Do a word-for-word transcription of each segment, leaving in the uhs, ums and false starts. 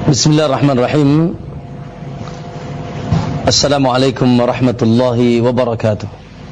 Bismillahirrahmanirrahim. Assalamualaikum warahmatullahi wabarakatuh.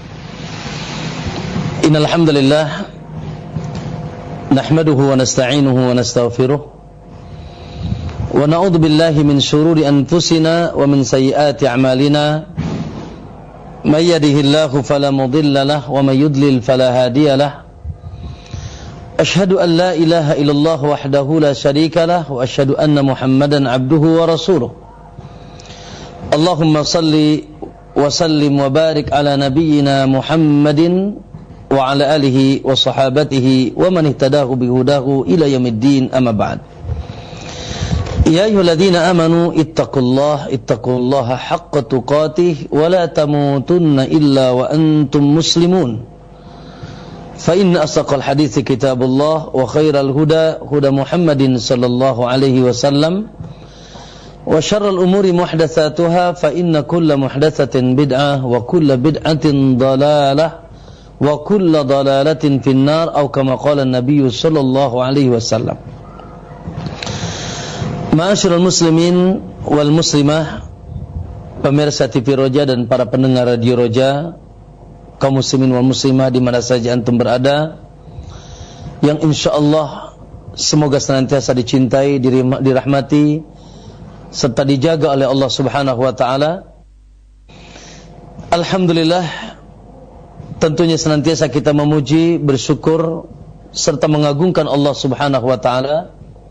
Innal hamdalillah nahmaduhu wa nasta'inuhu wa nastaghfiruh wa na'udzu billahi min shururi anfusina wa min sayyiati a'malina. May yahdihillahu fala mudilla lahu wa may yudlil fala hadiya lahu. Ashhadu an la ilaha illallah wahdahu la syarika lah wa ashhadu anna Muhammadan abduhu wa rasuluh. Allahumma salli wa sallim wa barik ala nabiyyina Muhammadin wa ala alihi wa sahabatihi wa man ihtadahu bihudahu ila yaumiddin, amma ba'd. Ya ayyuhalladzina amanu ittaqullaha ittaqullaha haqqa tuqatih wa la tamutunna illa wa antum muslimun. فإن أصدق الحديث كتاب الله وخير الهدى هدى محمد صلى الله عليه وسلم وشر الأمور محدثاتها فإن كل محدثة بدعة وكل بدعة ضلالة وكل ضلالة في النار أو كما قال النبي صلى الله عليه وسلم. Ma'asyiral muslimin wal muslimah, pemirsa T V Roja dan para pendengar Radio Roja, kaum muslimin wal muslimah di mana saja antum berada, yang insyaallah semoga senantiasa dicintai, dirahmati serta dijaga oleh Allah Subhanahu wa taala. Alhamdulillah, tentunya senantiasa kita memuji, bersyukur serta mengagungkan Allah Subhanahu wa taala,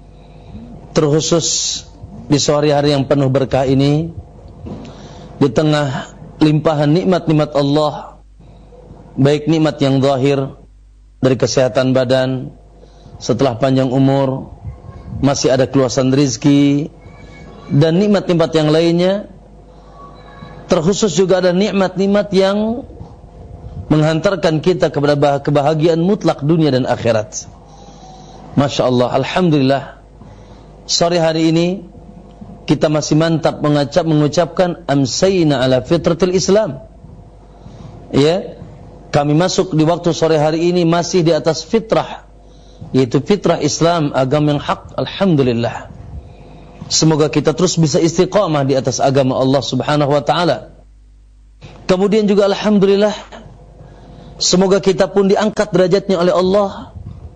terkhusus di sore hari yang penuh berkah ini, di tengah limpahan nikmat-nikmat Allah, baik nikmat yang zahir dari kesehatan badan, setelah panjang umur, masih ada keluasan rezeki, dan nikmat-nikmat yang lainnya. Terkhusus juga ada nikmat-nikmat yang menghantarkan kita kepada kebahagiaan mutlak dunia dan akhirat. Masya Allah, alhamdulillah, sore hari ini kita masih mantap mengacap, mengucapkan amsayna ala fitratil Islam. Ya, kami masuk di waktu sore hari ini masih di atas fitrah, yaitu fitrah Islam, agama yang hak. Alhamdulillah, semoga kita terus bisa istiqamah di atas agama Allah Subhanahu wa ta'ala. Kemudian juga alhamdulillah, semoga kita pun diangkat derajatnya oleh Allah,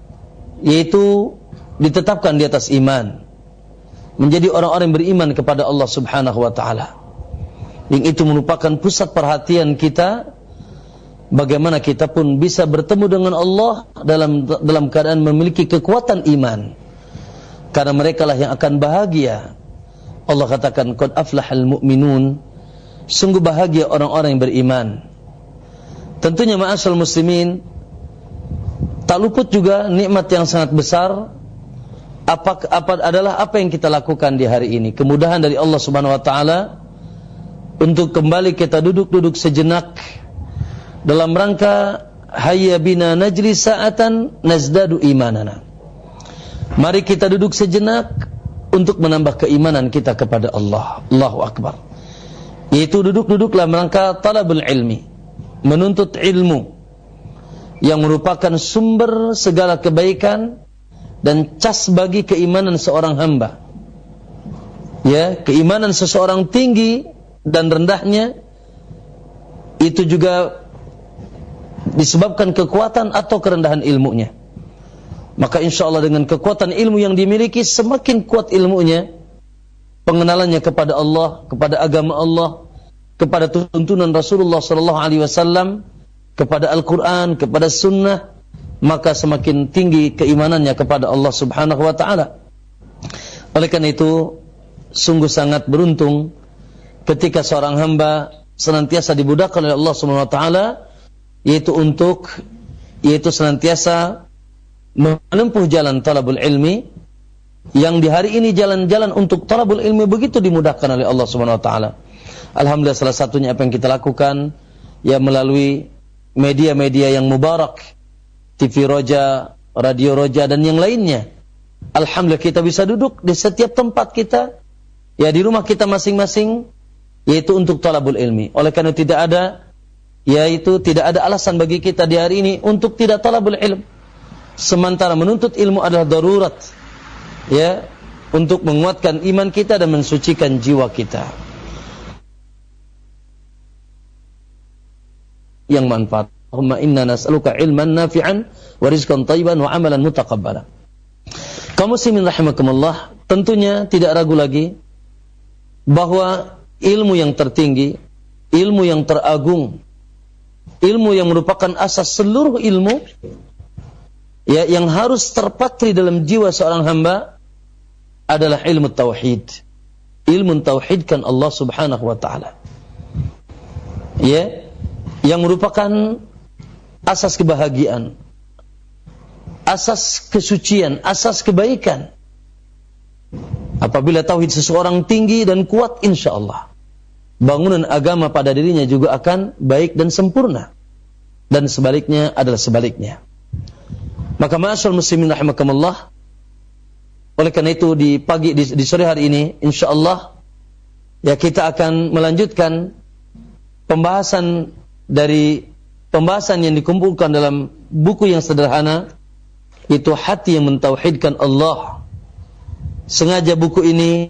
yaitu ditetapkan di atas iman, menjadi orang-orang yang beriman kepada Allah Subhanahu wa ta'ala, yang itu merupakan pusat perhatian kita. Bagaimana kita pun bisa bertemu dengan Allah dalam dalam keadaan memiliki kekuatan iman, karena merekalah yang akan bahagia. Allah katakan, qad aflahal mu'minun, sungguh bahagia orang-orang yang beriman. Tentunya ma'asyiral muslimin, tak luput juga nikmat yang sangat besar. Apa, apa adalah apa yang kita lakukan di hari ini? Kemudahan dari Allah Subhanahu wa taala untuk kembali kita duduk-duduk sejenak dalam rangka hayya bina najli sa'atan nazdadu imanana. Mari kita duduk sejenak untuk menambah keimanan kita kepada Allah. Allahu Akbar. Yaitu duduk-duduk dalam rangka talabul ilmi, menuntut ilmu yang merupakan sumber segala kebaikan dan cas bagi keimanan seorang hamba. Ya, keimanan seseorang tinggi dan rendahnya itu juga disebabkan kekuatan atau kerendahan ilmunya. Maka insyaallah dengan kekuatan ilmu yang dimiliki, semakin kuat ilmunya, pengenalannya kepada Allah, kepada agama Allah, kepada tuntunan Rasulullah sallallahu alaihi wasallam, kepada Al-Qur'an, kepada sunnah, maka semakin tinggi keimanannya kepada Allah Subhanahu wa taala. Oleh karena itu, sungguh sangat beruntung ketika seorang hamba senantiasa dibudahkan oleh Allah Subhanahu wa taala, yaitu untuk yaitu senantiasa menempuh jalan talabul ilmi, yang di hari ini jalan-jalan untuk talabul ilmi begitu dimudahkan oleh Allah Subhanahu wa taala. Alhamdulillah, salah satunya apa yang kita lakukan ya melalui media-media yang mubarak, T V Roja, Radio Roja dan yang lainnya. Alhamdulillah kita bisa duduk di setiap tempat kita, ya di rumah kita masing-masing, yaitu untuk talabul ilmi. Oleh karena tidak ada yaitu tidak ada alasan bagi kita di hari ini untuk tidak talabul ilm. Sementara menuntut ilmu adalah darurat, ya, untuk menguatkan iman kita dan mensucikan jiwa kita yang manfaat. Allahumma inna nas'aluka ilman nafi'an wa rizqan thayyiban wa amalan mutaqabbalan. Kaum muslimin rahimakumullah, tentunya tidak ragu lagi bahwa ilmu yang tertinggi, ilmu yang teragung, ilmu yang merupakan asas seluruh ilmu, ya, yang harus terpatri dalam jiwa seorang hamba adalah ilmu tauhid. Ilmu tauhidkan Allah Subhanahu wa taala. Ya, yang merupakan asas kebahagiaan, asas kesucian, asas kebaikan. Apabila tauhid seseorang tinggi dan kuat, insyaallah bangunan agama pada dirinya juga akan baik dan sempurna. Dan sebaliknya adalah sebaliknya. Maka ma'asyiral muslimin rahimakumullah, oleh karena itu di pagi di, di sore hari ini insyaallah ya kita akan melanjutkan pembahasan dari pembahasan yang dikumpulkan dalam buku yang sederhana, itu hati yang mentauhidkan Allah. Sengaja buku ini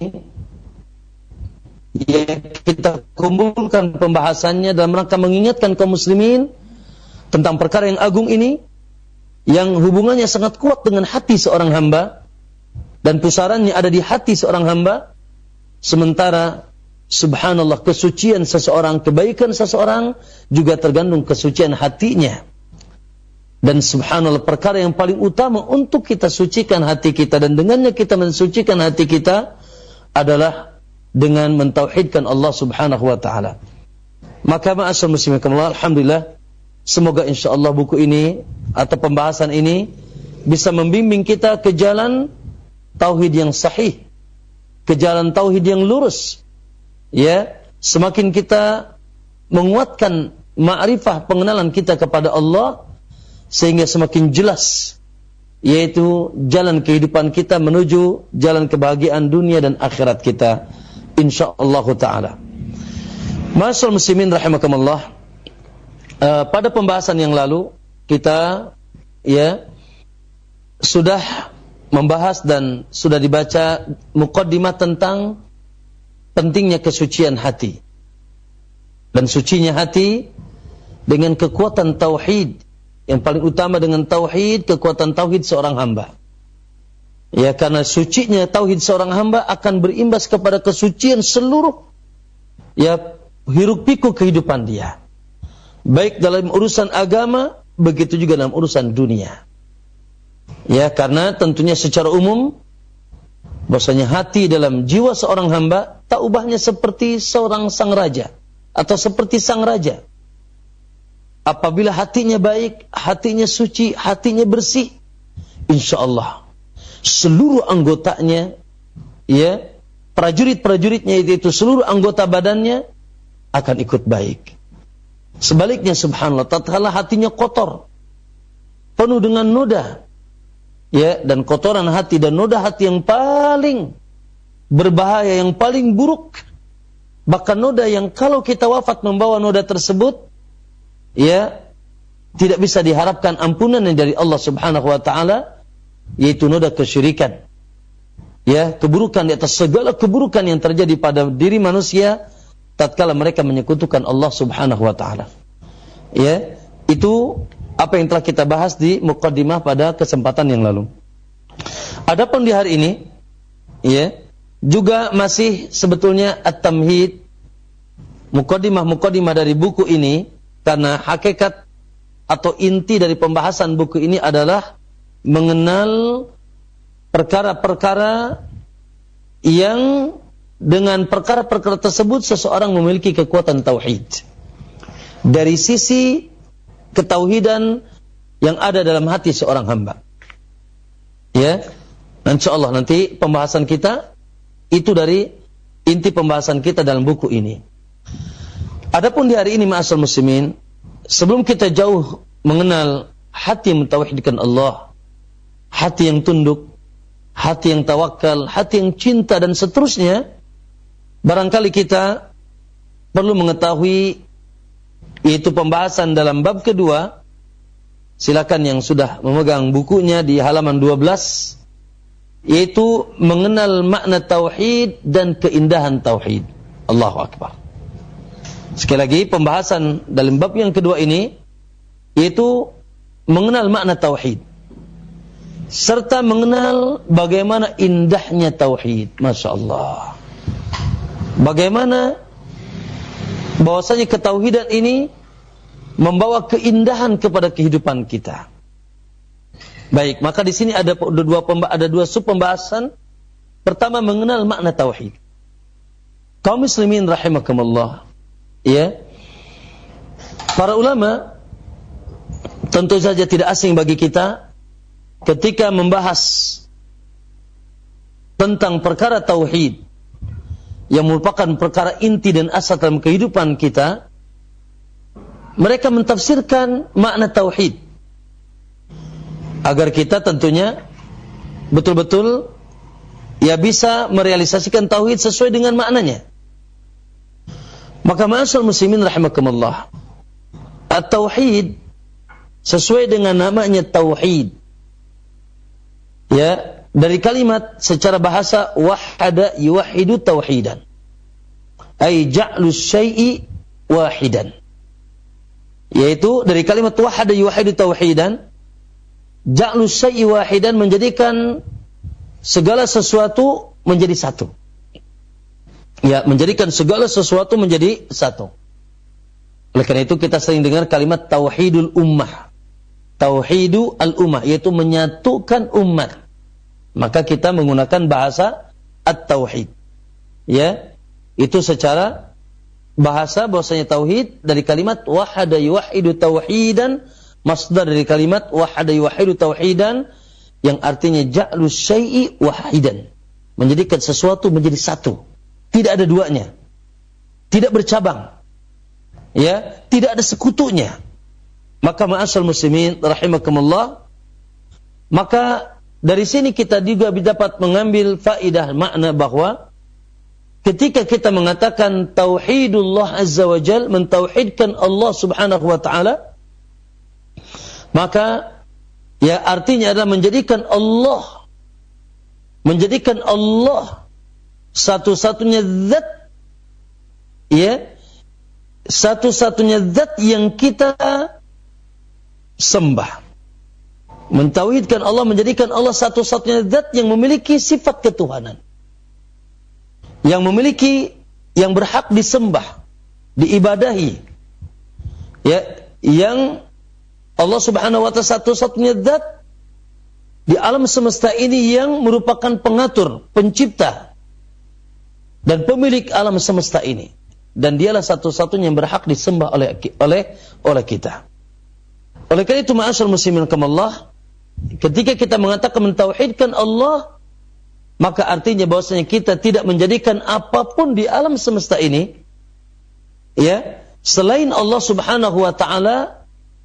ya kita kumpulkan pembahasannya dalam rangka mengingatkan kaum muslimin tentang perkara yang agung ini, yang hubungannya sangat kuat dengan hati seorang hamba dan pusarannya ada di hati seorang hamba. Sementara subhanallah, kesucian seseorang, kebaikan seseorang juga tergantung kesucian hatinya. Dan subhanallah, perkara yang paling utama untuk kita sucikan hati kita dan dengannya kita mensucikan hati kita adalah dengan mentauhidkan Allah Subhanahu wa taala. Maka ma'asyiral muslimin, alhamdulillah, semoga insyaallah buku ini atau pembahasan ini bisa membimbing kita ke jalan tauhid yang sahih, ke jalan tauhid yang lurus. Ya, semakin kita menguatkan ma'rifah pengenalan kita kepada Allah, sehingga semakin jelas yaitu jalan kehidupan kita menuju jalan kebahagiaan dunia dan akhirat kita insyaallah taala. Ma'asyiral muslimin rahimakumullah, uh, pada pembahasan yang lalu kita ya sudah membahas dan sudah dibaca muqaddimah tentang pentingnya kesucian hati. Dan sucinya hati dengan kekuatan tauhid, yang paling utama dengan tauhid, kekuatan tauhid seorang hamba. Ya, karena sucinya tauhid seorang hamba akan berimbas kepada kesucian seluruh ya hiruk pikuk kehidupan dia. Baik dalam urusan agama, begitu juga dalam urusan dunia. Ya, karena tentunya secara umum bahwasanya hati dalam jiwa seorang hamba tak ubahnya seperti seorang sang raja atau seperti sang raja. Apabila hatinya baik, hatinya suci, hatinya bersih, insyaallah seluruh anggotanya, ya, prajurit-prajuritnya itu seluruh anggota badannya akan ikut baik. Sebaliknya subhanallah, tatkala hatinya kotor, penuh dengan noda, ya, dan kotoran hati dan noda hati yang paling berbahaya, yang paling buruk, bahkan noda yang kalau kita wafat membawa noda tersebut, ya, tidak bisa diharapkan ampunan dari Allah Subhanahu wa taala, yaitu noda kesyirikan. Ya, keburukan di atas segala keburukan yang terjadi pada diri manusia tatkala mereka menyekutukan Allah Subhanahu wa taala. Ya, itu apa yang telah kita bahas di muqaddimah pada kesempatan yang lalu. Adapun di hari ini, ya, juga masih sebetulnya at-tamhid, muqaddimah-muqaddimah dari buku ini, karena hakikat atau inti dari pembahasan buku ini adalah mengenal perkara-perkara yang dengan perkara-perkara tersebut seseorang memiliki kekuatan tauhid. Dari sisi ketauhidan yang ada dalam hati seorang hamba. Ya, insyaallah nanti pembahasan kita itu dari inti pembahasan kita dalam buku ini. Adapun di hari ini ma'asyiral muslimin, sebelum kita jauh mengenal hati yang mentauhidkan Allah, hati yang tunduk, hati yang tawakal, hati yang cinta dan seterusnya, barangkali kita perlu mengetahui yaitu pembahasan dalam bab kedua. Silakan yang sudah memegang bukunya di halaman dua belas, yaitu mengenal makna tauhid dan keindahan tauhid. Allahu Akbar. Sekali lagi pembahasan dalam bab yang kedua ini yaitu mengenal makna tauhid serta mengenal bagaimana indahnya tauhid. Masya Allah. Bagaimana bahwasanya ketauhidan ini membawa keindahan kepada kehidupan kita. Baik, maka di sini ada dua ada dua sub pembahasan. Pertama, mengenal makna tauhid. Kaum muslimin rahimakumullah, ya. Para ulama tentu saja tidak asing bagi kita ketika membahas tentang perkara tauhid yang merupakan perkara inti dan asal dalam kehidupan kita. Mereka mentafsirkan makna tauhid agar kita tentunya betul-betul ya bisa merealisasikan tauhid sesuai dengan maknanya. Maka ma'asyiral muslimin rahimakumullah, at-tauhid sesuai dengan namanya tauhid, ya, dari kalimat secara bahasa wahada yuwahidu tauhidan, ay ja'lu syai'i wahidan, yaitu dari kalimat wahada yuwahidu tauhidan, ja'lu syai'i wahidan, menjadikan segala sesuatu menjadi satu. Ya, menjadikan segala sesuatu menjadi satu. Oleh karena itu kita sering dengar kalimat tauhidul ummah. Tauhidu al-ummah, yaitu menyatukan umat. Maka kita menggunakan bahasa at-tauhid. Ya, itu secara bahasa bahwasanya tauhid dari kalimat wahada yuwahidu tauhidan, masdar dari kalimat wahada yuwahidu tauhidan yang artinya ja'lu syai'i wahidan, menjadikan sesuatu menjadi satu, tidak ada duanya, tidak bercabang, ya, tidak ada sekutunya. Maka ma'asyiral muslimin rahimakumullah, maka dari sini kita juga dapat mengambil faedah makna bahwa ketika kita mengatakan tauhidullah azza wa jal, mentauhidkan Allah subhanahu wa ta'ala, maka ya artinya adalah menjadikan Allah menjadikan Allah satu-satunya zat, ya, satu-satunya zat yang kita sembah. Mentauhidkan Allah, menjadikan Allah satu-satunya zat yang memiliki sifat ketuhanan, yang memiliki, yang berhak disembah, diibadahi, ya, yang Allah subhanahu wa ta'ala satu-satunya zat di alam semesta ini yang merupakan pengatur, pencipta dan pemilik alam semesta ini, dan dialah satu-satunya yang berhak disembah oleh oleh oleh kita. Oleh karena itu ma'asyiral muslimin rahimakumullah, ketika kita mengatakan mentauhidkan Allah, maka artinya bahwasanya kita tidak menjadikan apapun di alam semesta ini, ya, selain Allah subhanahu wa ta'ala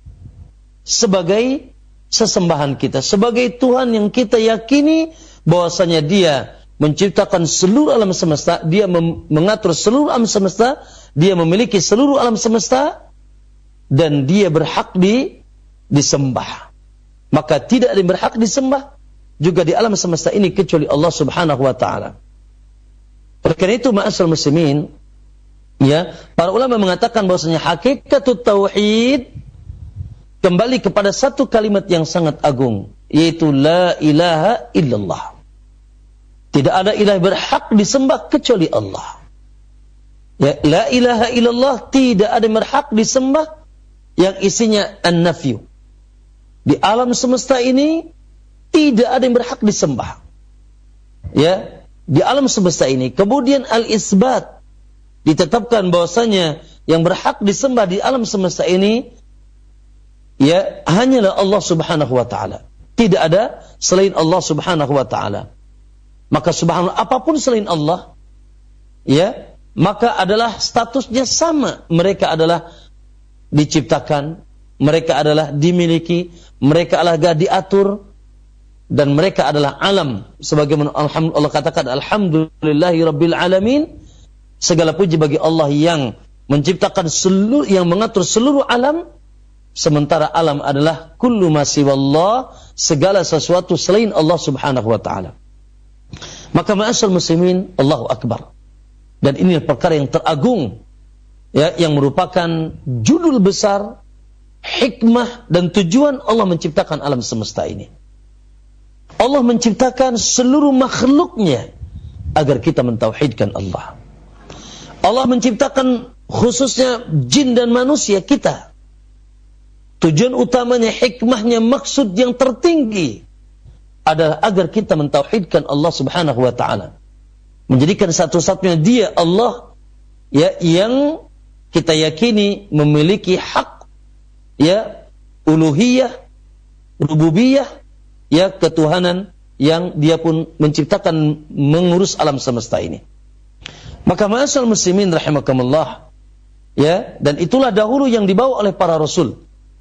sebagai sesembahan kita, sebagai Tuhan yang kita yakini bahwasanya Dia menciptakan seluruh alam semesta, Dia mem- mengatur seluruh alam semesta, Dia memiliki seluruh alam semesta, dan Dia berhak di disembah. Maka tidak ada yang berhak disembah juga di alam semesta ini kecuali Allah subhanahu wa ta'ala. Oleh karena itu ma'asyiral muslimin, ya, para ulama mengatakan bahwasanya hakikatut tauhid kembali kepada satu kalimat yang sangat agung, yaitu la ilaha illallah. Tidak ada ilah berhak disembah kecuali Allah. Ya, la ilaha illallah, tidak ada yang berhak disembah yang isinya an-nafyu. Di alam semesta ini tidak ada yang berhak disembah. Ya, di alam semesta ini. Kemudian al-isbat, ditetapkan bahwasanya yang berhak disembah di alam semesta ini, ya, hanyalah Allah subhanahu wa ta'ala. Tidak ada selain Allah subhanahu wa ta'ala. Maka subhanallah, apapun selain Allah, ya, maka adalah statusnya sama. Mereka adalah diciptakan, mereka adalah dimiliki, mereka adalah diatur, dan mereka adalah alam. Sebagaimana Allah katakan, alhamdulillahi rabbil alamin, segala puji bagi Allah yang menciptakan seluruh, yang mengatur seluruh alam. Sementara alam adalah kullu ma siwallah, segala sesuatu selain Allah subhanahu wa ta'ala. Maka ma'asyal muslimin, Allahu Akbar. Dan ini perkara yang teragung, ya, yang merupakan judul besar, hikmah dan tujuan Allah menciptakan alam semesta ini. Allah menciptakan seluruh makhluknya agar kita mentauhidkan Allah. Allah menciptakan khususnya jin dan manusia kita. Tujuan utamanya, hikmahnya, maksud yang tertinggi adalah agar kita mentauhidkan Allah Subhanahu wa taala. Menjadikan satu-satunya Dia Allah, ya, yang kita yakini memiliki hak, ya, uluhiyah, rububiyah, ya, ketuhanan, yang Dia pun menciptakan, mengurus alam semesta ini. Maka ma'asyal muslimin rahimakumullah, ya, dan itulah dahulu yang dibawa oleh para rasul.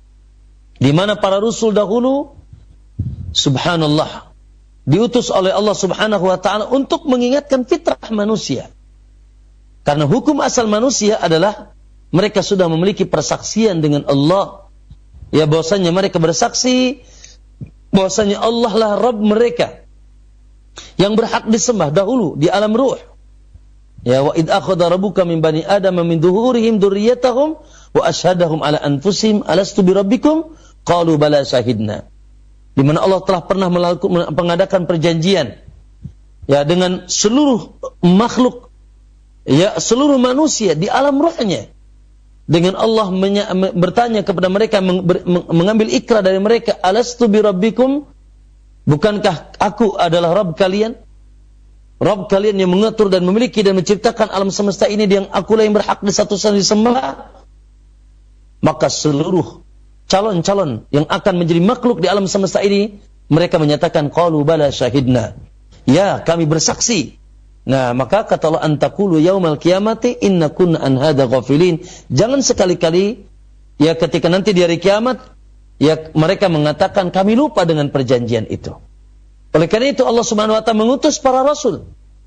Di mana para rasul dahulu, subhanallah, diutus oleh Allah Subhanahu wa taala untuk mengingatkan fitrah manusia. Karena hukum asal manusia adalah mereka sudah memiliki persaksian dengan Allah. Ya, bahwasanya mereka bersaksi bahwasanya Allah lah Rabb mereka yang berhak disembah dahulu di alam ruh. Ya, wa id akhadha rabbuka min bani adama min dhuhurihim dzurriyyatahum wa asyhadahum ala anfusihim alastu birabbikum qalu bala syahidna. Di mana Allah telah pernah melakukan, mengadakan perjanjian, ya, dengan seluruh makhluk, ya, seluruh manusia di alam ruhnya, dengan Allah menya, bertanya kepada mereka, meng, ber, mengambil ikrar dari mereka, alastu bi rabbikum, bukankah aku adalah Rabb kalian, Rabb kalian yang mengatur dan memiliki dan menciptakan alam semesta ini, yang akulah yang berhak disatu-satunya disembah. Maka seluruh calon-calon yang akan menjadi makhluk di alam semesta ini, mereka menyatakan qalu bala syahidna, ya, kami bersaksi. Nah, maka kata Allah, antaqulu yaumal qiyamati inna kunna an hadza ghafilin. Jangan sekali-kali, ya, ketika nanti di hari kiamat, ya, mereka mengatakan kami lupa dengan perjanjian itu. Oleh karena itu Allah Subhanahu wa taala mengutus para rasul,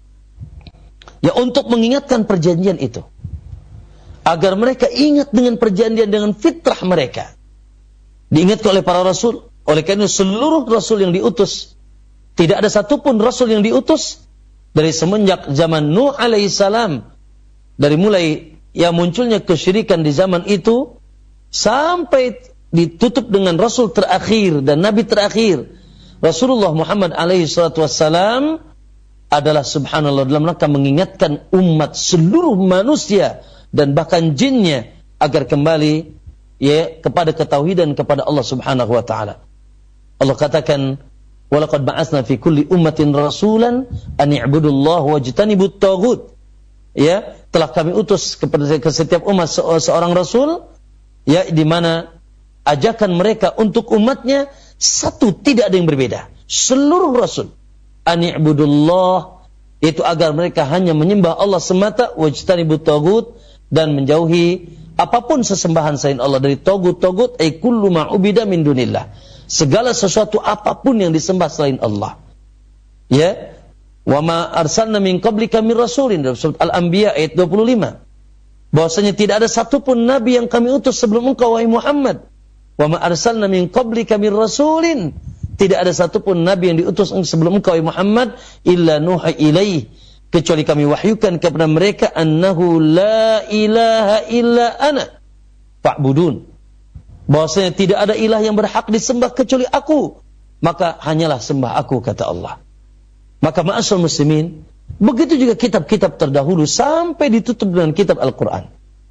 ya, untuk mengingatkan perjanjian itu, agar mereka ingat dengan perjanjian, dengan fitrah mereka. Diingatkan oleh para rasul. Oleh karena seluruh rasul yang diutus, tidak ada satupun rasul yang diutus dari semenjak zaman Nuh alaihissalam, dari mulai ya munculnya kesyirikan di zaman itu sampai ditutup dengan rasul terakhir dan nabi terakhir Rasulullah Muhammad alaihi salatu wassalam, adalah subhanallah dalam rangka mengingatkan umat seluruh manusia dan bahkan jinnya agar kembali, ya, kepada ketauhidan kepada Allah Subhanahu wa taala. Allah katakan, walaqad ba'atsna fi kulli ummatin rasulan an i'budullaha wajtanibut taghut. Ya, telah kami utus kepada ke setiap umat se- seorang rasul, ya, di mana ajakan mereka untuk umatnya satu, tidak ada yang berbeda. Seluruh rasul an i'budullah, itu agar mereka hanya menyembah Allah semata, wajtanibut taghut, dan menjauhi apapun sesembahan selain Allah. Dari togut-togut, ay kullu ma'ubida min dunillah, segala sesuatu apapun yang disembah selain Allah. Ya, wa ma arsalna min qablika min rasulin, dalam surat Al-Anbiya ayat dua puluh lima, bahwasanya tidak ada satupun nabi yang kami utus sebelum engkau wahai Muhammad. Wa ma arsalna min qablika min rasulin, tidak ada satupun nabi yang diutus sebelum engkau wahai Muhammad, illa nuha ilaih, kecuali kami wahyukan kepada mereka, annahu la ilaha illa ana fa'budun, bahwasanya tidak ada ilah yang berhak disembah kecuali aku, maka hanyalah sembah aku, kata Allah. Maka ma'asyal muslimin, begitu juga kitab-kitab terdahulu sampai ditutup dengan kitab Al-Quran.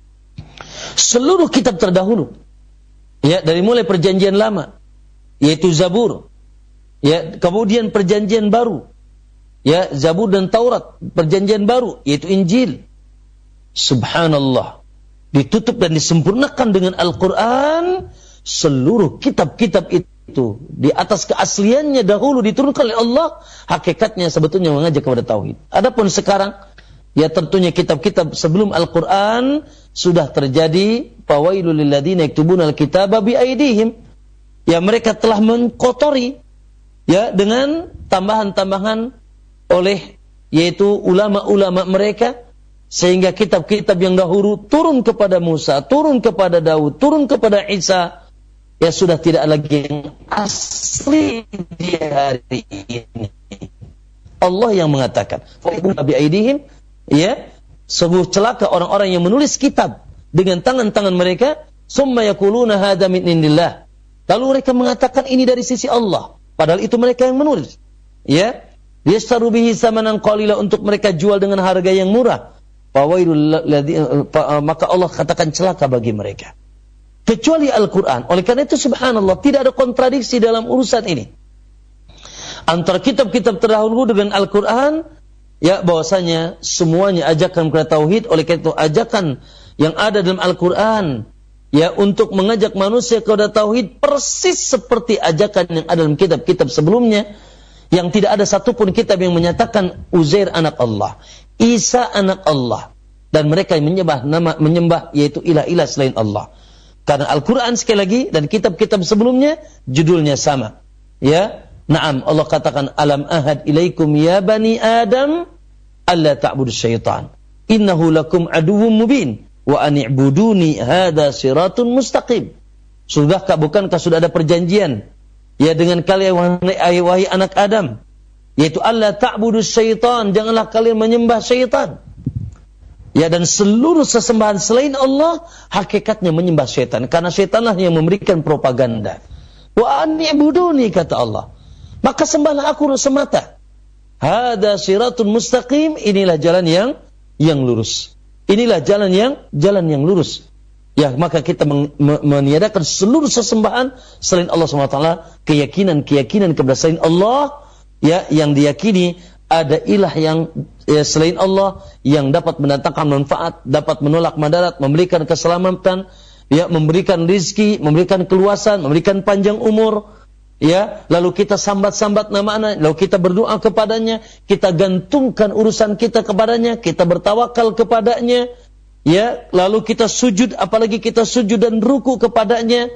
Seluruh kitab terdahulu, ya, dari mulai perjanjian lama, yaitu Zabur, ya, kemudian perjanjian baru, ya, Zabur dan Taurat, perjanjian baru, yaitu Injil. Subhanallah, ditutup dan disempurnakan dengan Al-Quran. Seluruh kitab-kitab itu di atas keasliannya dahulu diturunkan oleh Allah, hakikatnya sebetulnya mengajak kepada tauhid. Adapun sekarang, ya, tentunya kitab-kitab sebelum Al-Quran sudah terjadi fawailul lil ladzina yaktubuna al-kitaba bi aydihim, ya, mereka telah mengkotori, ya, dengan tambahan-tambahan oleh, yaitu ulama-ulama mereka, sehingga kitab-kitab yang dahulu turun kepada Musa, turun kepada Daud, turun kepada Isa, ya, sudah tidak lagi yang asli di hari ini. Allah yang mengatakan. Fa bi aidihim, ya, sungguh celaka orang-orang yang menulis kitab dengan tangan-tangan mereka, summa yaquluna hadza min indillah. Lalu mereka mengatakan ini dari sisi Allah, padahal itu mereka yang menulis. Ya, yashtaru bihi samanan qalila, untuk mereka jual dengan harga yang murah. Fawailul ladzi, maka Allah katakan celaka bagi mereka. Kecuali Al-Quran. Oleh karena itu subhanallah, tidak ada kontradiksi dalam urusan ini. Antara kitab-kitab terdahulu dengan Al-Quran, ya, bahwasanya semuanya ajakan kepada tauhid. Oleh karena itu ajakan yang ada dalam Al-Quran, ya, untuk mengajak manusia kepada tauhid persis seperti ajakan yang ada dalam kitab-kitab sebelumnya, yang tidak ada satupun kitab yang menyatakan Uzair anak Allah, Isa anak Allah, dan mereka yang menyembah nama menyembah yaitu ilah-ilah selain Allah. Karena Al-Quran sekali lagi dan kitab-kitab sebelumnya judulnya sama. Ya, na'am, Allah katakan alam ahad ilaikum ya bani Adam alla ta'budu syaitan innahu lakum aduwwum mubin wa an i'buduni hadza siratun mustaqim. Sudahkah, bukankah sudah ada perjanjian, ya, dengan kalian wahai, wahai anak Adam, yaitu alla ta'budu syaitan, janganlah kalian menyembah syaitan. Ya, dan seluruh sesembahan selain Allah hakikatnya menyembah syaitan, karena syaitanlah yang memberikan propaganda. Wa an i'buduni, kata Allah, maka sembahlah aku semata. Hadza siratun mustaqim, inilah jalan yang yang lurus. Inilah jalan yang jalan yang lurus. Ya, maka kita men- meniadakan seluruh sesembahan selain Allah subhanahu wa taala, keyakinan-keyakinan kepada selain Allah, ya, yang diyakini ada ilah yang, ya, selain Allah yang dapat mendatangkan manfaat, dapat menolak madarat, memberikan keselamatan, ya, memberikan rizki, memberikan keluasan, memberikan panjang umur, ya. Lalu kita sambat-sambat nama-Nya, lalu kita berdoa kepadanya, kita gantungkan urusan kita kepadanya, kita bertawakal kepadanya, ya. Lalu kita sujud, apalagi kita sujud dan ruku kepadanya.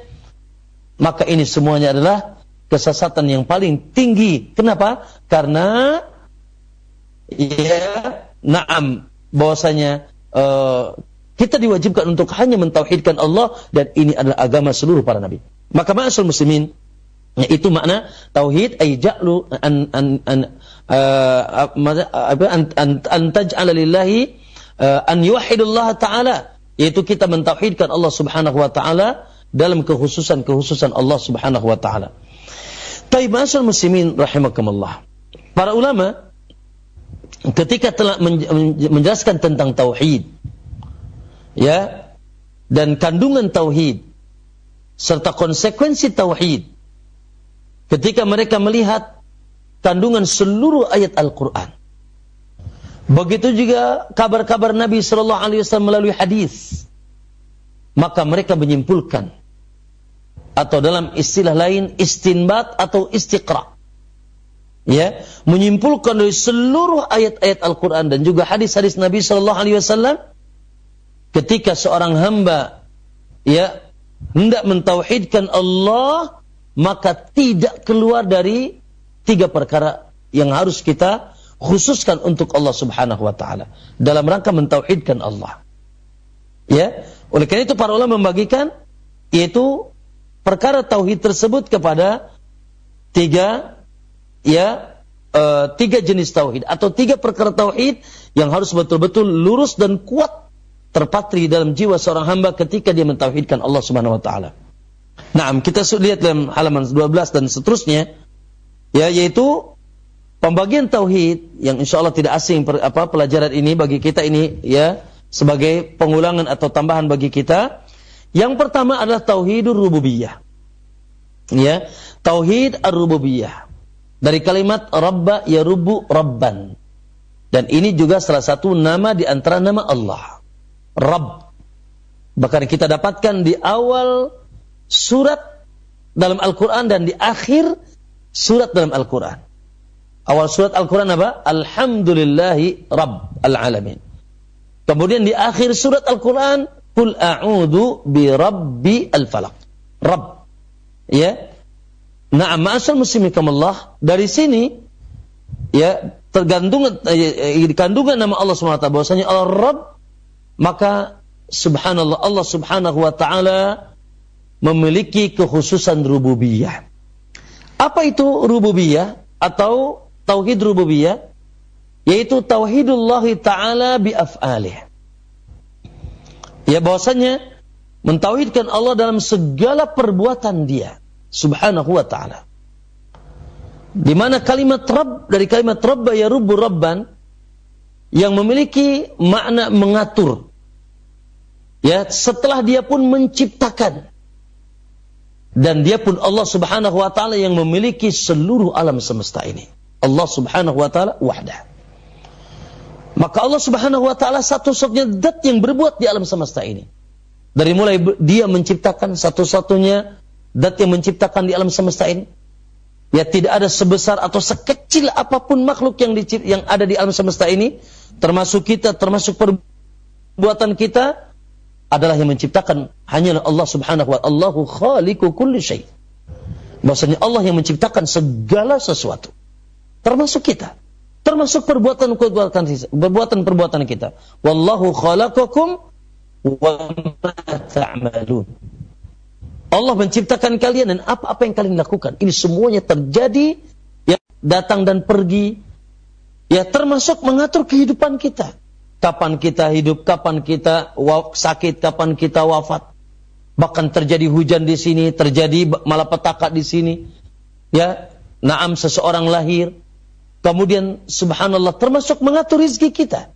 Maka ini semuanya adalah kesesatan yang paling tinggi. Kenapa? Karena, ya, na'am, bahwasanya uh, kita diwajibkan untuk hanya mentauhidkan Allah, dan ini adalah agama seluruh para nabi. Maka ma'asyiral muslimin, itu makna tauhid, ay ja'lu an an an uh, an an, an taj'ala lillahi uh, an yuwahhidullah ta'ala, yaitu kita mentauhidkan Allah Subhanahu wa taala dalam kekhususan-kekhususan Allah Subhanahu wa taala. Taib, ma'asyiral muslimin rahimakumullah. Para ulama ketika telah menjelaskan tentang tauhid, ya, dan kandungan tauhid serta konsekuensi tauhid, ketika mereka melihat kandungan seluruh ayat Al-Quran, begitu juga kabar-kabar Nabi Sallallahu Alaihi Wasallam melalui hadis, maka mereka menyimpulkan, atau dalam istilah lain istinbat atau istiqra, ya, menyimpulkan dari seluruh ayat-ayat Al-Quran dan juga hadis-hadis Nabi Sallallahu Alaihi Wasallam, ketika seorang hamba, ya, hendak mentauhidkan Allah, maka tidak keluar dari tiga perkara yang harus kita khususkan untuk Allah Subhanahu wa taala dalam rangka mentauhidkan Allah. Ya, oleh karena itu para ulama membagikan yaitu perkara tauhid tersebut kepada tiga, ya, uh, tiga jenis tauhid atau tiga perkara tauhid yang harus betul-betul lurus dan kuat terpatri dalam jiwa seorang hamba ketika dia mentauhidkan Allah Subhanahu wa taala. Nah, kita lihat dalam halaman dua belas dan seterusnya, ya, yaitu pembagian tauhid yang insyaallah tidak asing per, apa pelajaran ini bagi kita ini, ya, sebagai pengulangan atau tambahan bagi kita. Yang pertama adalah tauhidur rububiyah. Ya, tauhid ar-rububiyah. Dari kalimat rabba yarubbu rabban. Dan ini juga salah satu nama di antara nama Allah, Rabb. Bahkan kita dapatkan di awal surat dalam Al-Quran dan di akhir surat dalam Al-Quran. Awal surat Al-Quran apa? Alhamdulillahi Rabb al-Alamin. Kemudian di akhir surat Al-Quran, Qul a'udhu bi Rabbi al-Falaq. Rabb. Ya. Na'am, ma'asyal muslimikumullah. Dari sini, ya, tergantung kandungan nama Allah subhanahu wa taala bahwasanya Al-Rabb, maka subhanallah Allah subhanahu wa taala memiliki kekhususan rububiyah. Apa itu rububiyah atau tauhid rububiyah? yaitu tauhidullah ta'ala bi af'alih. Ya, bahwasanya mentauhidkan Allah dalam segala perbuatan Dia subhanahu wa ta'ala. Di mana kalimat Rabb, dari kalimat Rabba yarubbu Rabban, yang memiliki makna mengatur. Ya, setelah Dia pun menciptakan. Dan Dia pun Allah subhanahu wa ta'ala yang memiliki seluruh alam semesta ini. Allah subhanahu wa ta'ala wahdah. Maka Allah subhanahu wa ta'ala satu-satunya zat yang berbuat di alam semesta ini. Dari mulai Dia menciptakan, satu-satunya zat yang menciptakan di alam semesta ini. Ya, tidak ada sebesar atau sekecil apapun makhluk yang, dicipt, yang ada di alam semesta ini, termasuk kita, termasuk perbuatan kita, adalah yang menciptakan hanyalah Allah subhanahu wa ta'ala. Allahu khaliqu kulli syai'. Bahwasanya Allah yang menciptakan segala sesuatu, termasuk kita, termasuk perbuatan-perbuatan perbuatan-perbuatan kita. Wallahu khalaqakum wa ma ta'malun. Allah menciptakan kalian dan apa-apa yang kalian lakukan. Ini semuanya terjadi, ya, datang dan pergi, ya, termasuk mengatur kehidupan kita. Kapan kita hidup, kapan kita sakit, kapan kita wafat. Bahkan terjadi hujan di sini, terjadi malapetaka di sini. Ya, naam seseorang lahir. Kemudian subhanallah termasuk mengatur rizki kita.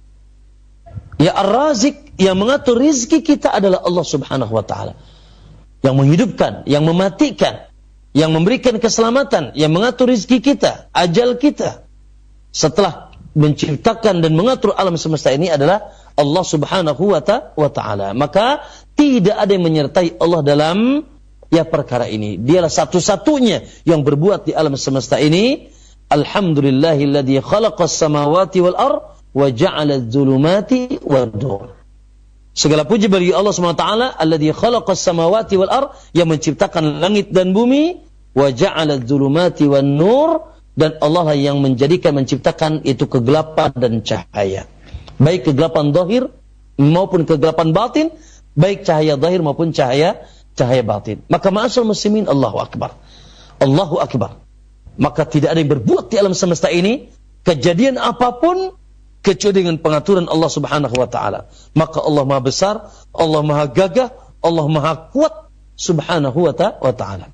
Ya, Ar-Razik, yang mengatur rizki kita adalah Allah subhanahu wa ta'ala. Yang menghidupkan, yang mematikan, yang memberikan keselamatan, yang mengatur rizki kita, ajal kita. Setelah menciptakan dan mengatur alam semesta ini adalah Allah subhanahu wa ta'ala. Maka tidak ada yang menyertai Allah dalam, ya, perkara ini. Dialah satu-satunya yang berbuat di alam semesta ini. Alhamdulillahilladzi khalaqas samawati wal ardh wa ja'ala adh-dhulumati wad nur. Segala puji bagi Allah subhanahu wa taala, alladzi khalaqas samawati wal ardh, yang menciptakan langit dan bumi, wa ja'ala adh-dhulumati wan nur, dan Allah yang menjadikan, menciptakan itu kegelapan dan cahaya. Baik kegelapan zahir maupun kegelapan batin, baik cahaya zahir maupun cahaya cahaya batin. Maka ma'asyiral muslimin, Allahu akbar. Allahu akbar. Maka tidak ada yang berbuat di alam semesta ini kejadian apapun kecuali dengan pengaturan Allah subhanahu wa ta'ala. Maka Allah maha besar, Allah maha gagah, Allah maha kuat subhanahu wa ta'ala.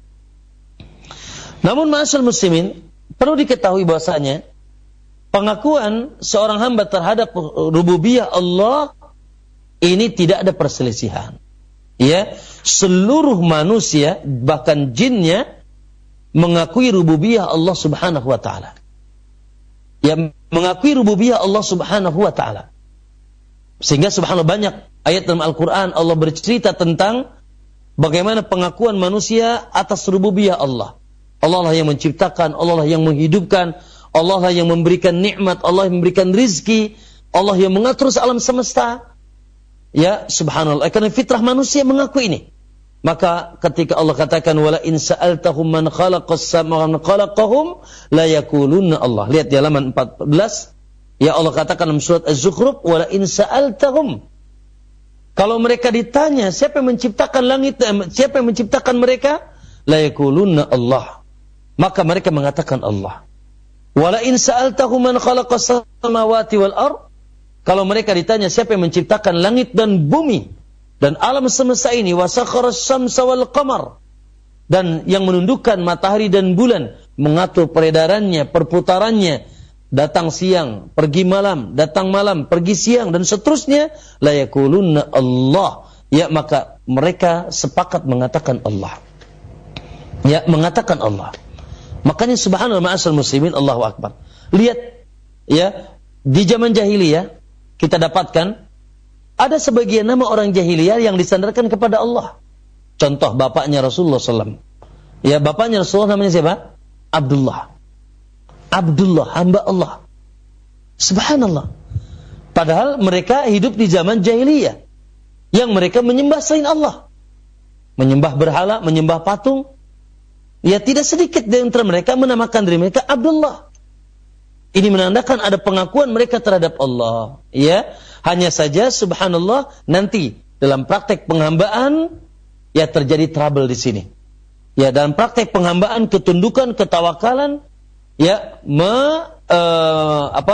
Namun ma'asyiral muslimin, perlu diketahui bahwasanya pengakuan seorang hamba terhadap rububiyah Allah ini tidak ada perselisihan. Ya, seluruh manusia bahkan jinnya mengakui rububiyah Allah subhanahu wa ta'ala. Ya, mengakui rububiyah Allah subhanahu wa ta'ala. Sehingga subhanallah banyak ayat dalam Al-Quran Allah bercerita tentang bagaimana pengakuan manusia atas rububiyah Allah. Allah lah yang menciptakan, Allah lah yang menghidupkan, Allah lah yang memberikan nikmat, Allah yang memberikan rizki, Allah yang mengatur alam semesta. Ya, subhanallah. Karena fitrah manusia mengaku ini. Maka ketika Allah katakan wala in sa'altahum man khalaqas samawati khalaqahum la yaqulunna Allah. Lihat di halaman empat belas, ya, Allah katakan dalam surat Az-Zukhruf wala in sa'altahum. Kalau mereka ditanya siapa yang menciptakan langit, siapa yang menciptakan mereka, la yaqulunna Allah. Maka mereka mengatakan Allah. Wala in sa'altahum man khalaqas samawati wal ardh. Kalau mereka ditanya siapa yang menciptakan langit dan bumi dan alam semesta ini, wasakharas syamsa wal qamar, dan yang menundukkan matahari dan bulan, mengatur peredarannya, perputarannya, datang siang, pergi malam, datang malam, pergi siang, dan seterusnya, la yaqulunna Allah. Ya, maka mereka sepakat mengatakan Allah. Ya, mengatakan Allah. Makanya subhanallah ma'asal muslimin, Allahu akbar. Lihat, ya, di zaman jahiliyah kita dapatkan ada sebagian nama orang jahiliyah yang disandarkan kepada Allah. Contoh bapaknya Rasulullah sallallahu alaihi wasallam. Ya, bapaknya Rasulullah namanya siapa? Abdullah. Abdullah, hamba Allah. Subhanallah. Padahal mereka hidup di zaman jahiliyah yang mereka menyembah selain Allah. Menyembah berhala, menyembah patung. Ya, tidak sedikit di antara mereka menamakan diri mereka Abdullah. Ini menandakan ada pengakuan mereka terhadap Allah. Ya, hanya saja subhanallah nanti dalam praktek penghambaan ya terjadi trouble di sini. Ya, dalam praktek penghambaan, ketundukan, ketawakalan, ya me, uh, apa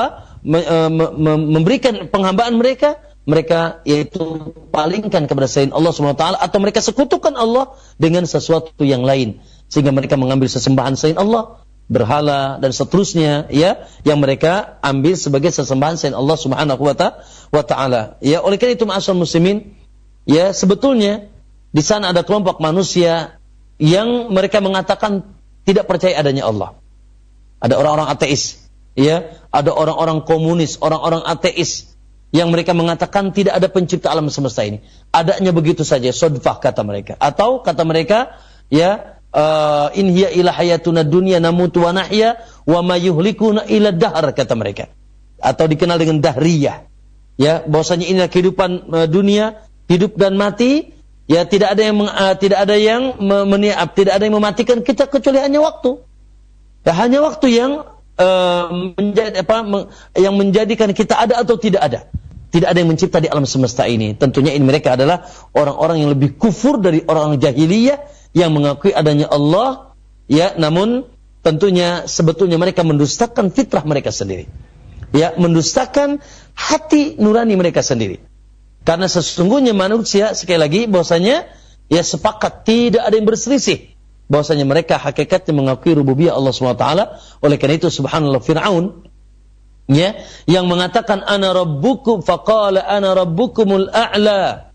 me, me, me, memberikan penghambaan mereka, mereka yaitu palingkan kepada selain Allah subhanahu wa taala, atau mereka sekutukan Allah dengan sesuatu yang lain, sehingga mereka mengambil sesembahan selain Allah, berhala dan seterusnya, ya, yang mereka ambil sebagai sesembahan selain Allah subhanahu wa taala. Ya, oleh karena itu ma'asyiral muslimin, ya, sebetulnya di sana ada kelompok manusia yang mereka mengatakan tidak percaya adanya Allah. Ada orang-orang ateis, ya, ada orang-orang komunis, orang-orang ateis yang mereka mengatakan tidak ada pencipta alam semesta ini. Adanya begitu saja, sodfah kata mereka. Atau kata mereka, ya, uh, in hiya ila hayatuna dunya namutu wa nahya wa ma yuhlikuna ila dahr, kata mereka. Atau dikenal dengan dahriyah. Ya, bahwasanya inilah kehidupan uh, dunia, hidup dan mati. Ya, tidak ada yang uh, tidak ada yang meniap, tidak ada yang mematikan kita kecuali hanya waktu. Ya, hanya waktu yang uh, menjadi apa men, yang menjadikan kita ada atau tidak ada. Tidak ada yang mencipta di alam semesta ini. Tentunya ini mereka adalah orang-orang yang lebih kufur dari orang-orang jahiliyah yang mengakui adanya Allah, ya, namun tentunya sebetulnya mereka mendustakan fitrah mereka sendiri. Ya, mendustakan hati nurani mereka sendiri. Karena sesungguhnya manusia, sekali lagi, bahwasanya ya sepakat tidak ada yang berselisih bahwasanya mereka hakikatnya mengakui rububiyah Allah subhanahu wa taala. Oleh karena itu subhanallah, Fir'aun, ya, yang mengatakan ana rabbukum faqala ana rabbukumul a'la.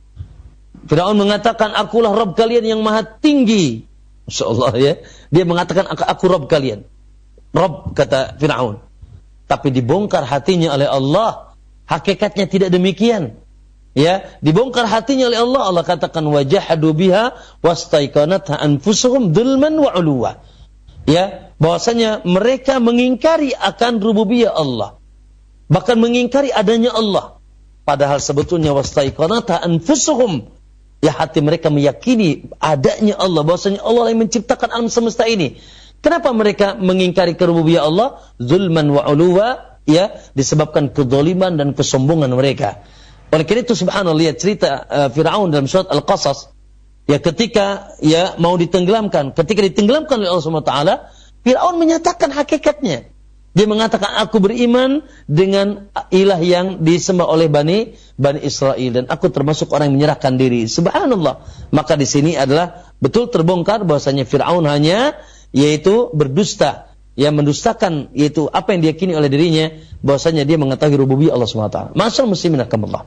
Firaun mengatakan akulah Rabb kalian yang maha tinggi. Masyaallah, ya. Dia mengatakan aku Rabb kalian. Rabb, kata Firaun. Tapi dibongkar hatinya oleh Allah, hakikatnya tidak demikian. Ya, dibongkar hatinya oleh Allah. Allah katakan wajahadu biha wastaiqanatha anfusuhum dzulman wa 'uluwa. Ya, bahwasanya mereka mengingkari akan rububiyah Allah, bahkan mengingkari adanya Allah, padahal sebetulnya wastaiqanatha anfusuhum, ya, hati mereka meyakini adanya Allah, bahwasanya Allah yang menciptakan alam semesta ini. Kenapa mereka mengingkari kerububiyah Allah? Zulman wa 'uluwa, ya, disebabkan kedzaliman dan kesombongan mereka. Oleh karena itu subhanallah, lihat cerita uh, Fir'aun dalam surat Al-Qasas. Ya, ketika ya mau ditenggelamkan, ketika ditenggelamkan oleh Allah Subhanahu wa taala, Firaun menyatakan hakikatnya. Dia mengatakan aku beriman dengan ilah yang disembah oleh Bani Bani Israel dan aku termasuk orang yang menyerahkan diri. Subhanallah. Maka di sini adalah betul terbongkar bahwasanya Firaun hanya yaitu berdusta, yang mendustakan yaitu apa yang diyakini oleh dirinya, bahwasanya dia mengetahui rububiyah Allah Subhanahu wa taala. Ma'asyiral muslimin rahimakumullah.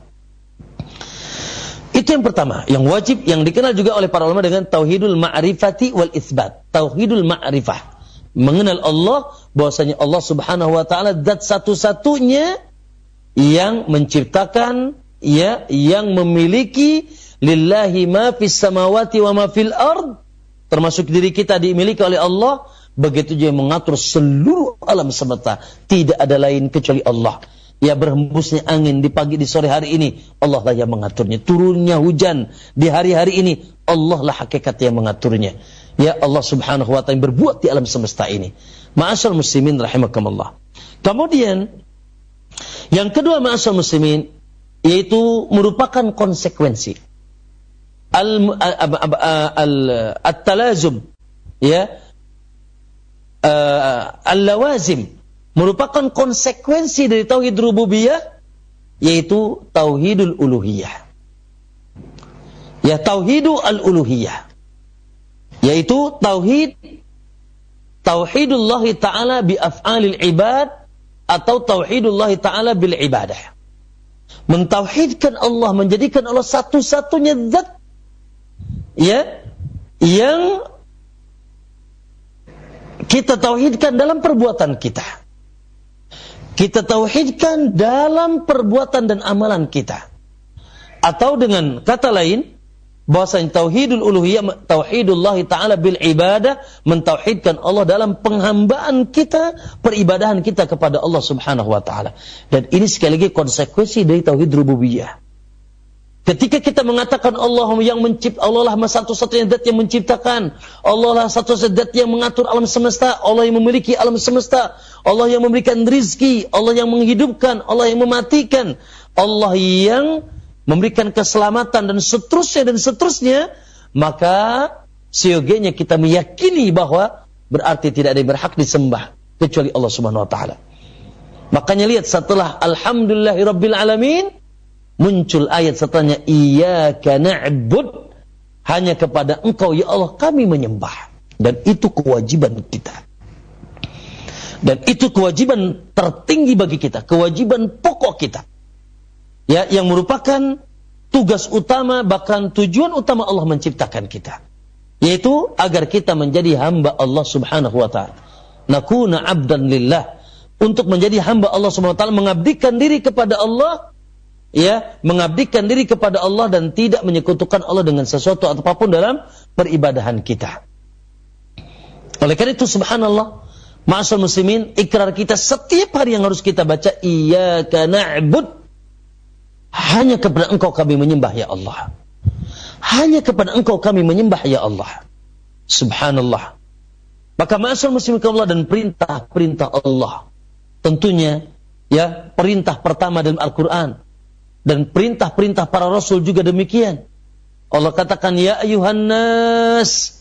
Itu yang pertama, yang wajib, yang dikenal juga oleh para ulama dengan tauhidul ma'rifati wal itsbat. Tauhidul ma'rifah, mengenal Allah, bahwasanya Allah Subhanahu wa taala zat satu-satunya yang menciptakan, ya, yang memiliki lillahi ma fis samawati wa ma fil ard, termasuk diri kita dimiliki oleh Allah, begitu juga mengatur seluruh alam semesta, tidak ada lain kecuali Allah. Ya, berhembusnya angin di pagi di sore hari ini, Allah lah yang mengaturnya. Turunnya hujan di hari-hari ini, Allah lah hakikat yang mengaturnya. Ya, Allah Subhanahu wa taala yang berbuat di alam semesta ini. Ma'asyiral muslimin rahimakumullah. Kemudian yang kedua ma'asyiral muslimin, yaitu merupakan konsekuensi al at-talazum, ya, al-lawazim, merupakan konsekuensi dari tauhid rububiyah, yaitu tauhidul uluhiyah. Ya, tauhidul al-uluhiyah, yaitu tauhid tauhidullah ta'ala bi af'alil ibad atau tauhidullah ta'ala bil ibadah. Mentauhidkan Allah, menjadikan Allah satu-satunya zat, ya, yang kita tauhidkan dalam perbuatan kita. Kita tauhidkan dalam perbuatan dan amalan kita. Atau dengan kata lain, bahwasanya tauhidul uluhiyah, tauhidullah ta'ala bil ibadah, mentauhidkan Allah dalam penghambaan kita, peribadahan kita kepada Allah Subhanahu wa taala. Dan ini sekali lagi konsekuensi dari tauhid rububiyah. Ketika kita mengatakan Allah yang mencipta, Allah lah satu-satunya zat yang menciptakan, Allah lah satu-satunya zat yang mengatur alam semesta, Allah yang memiliki alam semesta, Allah yang memberikan rizki, Allah yang menghidupkan, Allah yang mematikan, Allah yang memberikan keselamatan dan seterusnya dan seterusnya, maka seyogianya kita meyakini bahwa berarti tidak ada yang berhak disembah kecuali Allah Subhanahu wa taala. Makanya lihat setelah alhamdulillahirabbil alamin muncul ayat setelahnya iyyaka na'bud, hanya kepada Engkau ya Allah kami menyembah. Dan itu kewajiban kita. Dan itu kewajiban tertinggi bagi kita, kewajiban pokok kita. Ya, yang merupakan tugas utama bahkan tujuan utama Allah menciptakan kita. Yaitu agar kita menjadi hamba Allah Subhanahu wa taala. Nakuna 'abdan lillah, untuk menjadi hamba Allah Subhanahu wa taala, mengabdikan diri kepada Allah, ya, mengabdikan diri kepada Allah dan tidak menyekutukan Allah dengan sesuatu atau apapun dalam peribadahan kita. Oleh karena itu subhanallah, ma'asyiral muslimin, ikrar kita setiap hari yang harus kita baca iyyaka na'bud, hanya kepada Engkau kami menyembah ya Allah. Hanya kepada Engkau kami menyembah ya Allah. Subhanallah. Maka ma'asyiral muslimin Allah, dan perintah-perintah Allah, tentunya ya, perintah pertama dalam Al-Qur'an dan perintah-perintah para rasul juga demikian. Allah katakan ya ayuhan nas,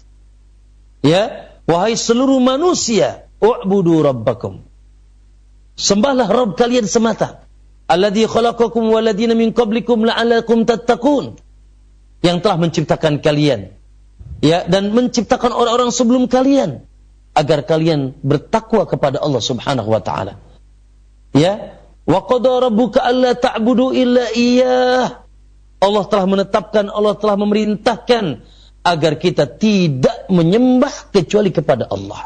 ya, wahai seluruh manusia, u'budu rabbakum, sembahlah Rabb kalian semata, alladzi khalaqakum waladina min qablikum la'allakum tattaqun, yang telah menciptakan kalian, ya, dan menciptakan orang-orang sebelum kalian agar kalian bertakwa kepada Allah Subhanahu wa taala. Ya, wa qada rabbuka alla ta'budu illa iyyah. Allah telah menetapkan, Allah telah memerintahkan agar kita tidak menyembah kecuali kepada Allah.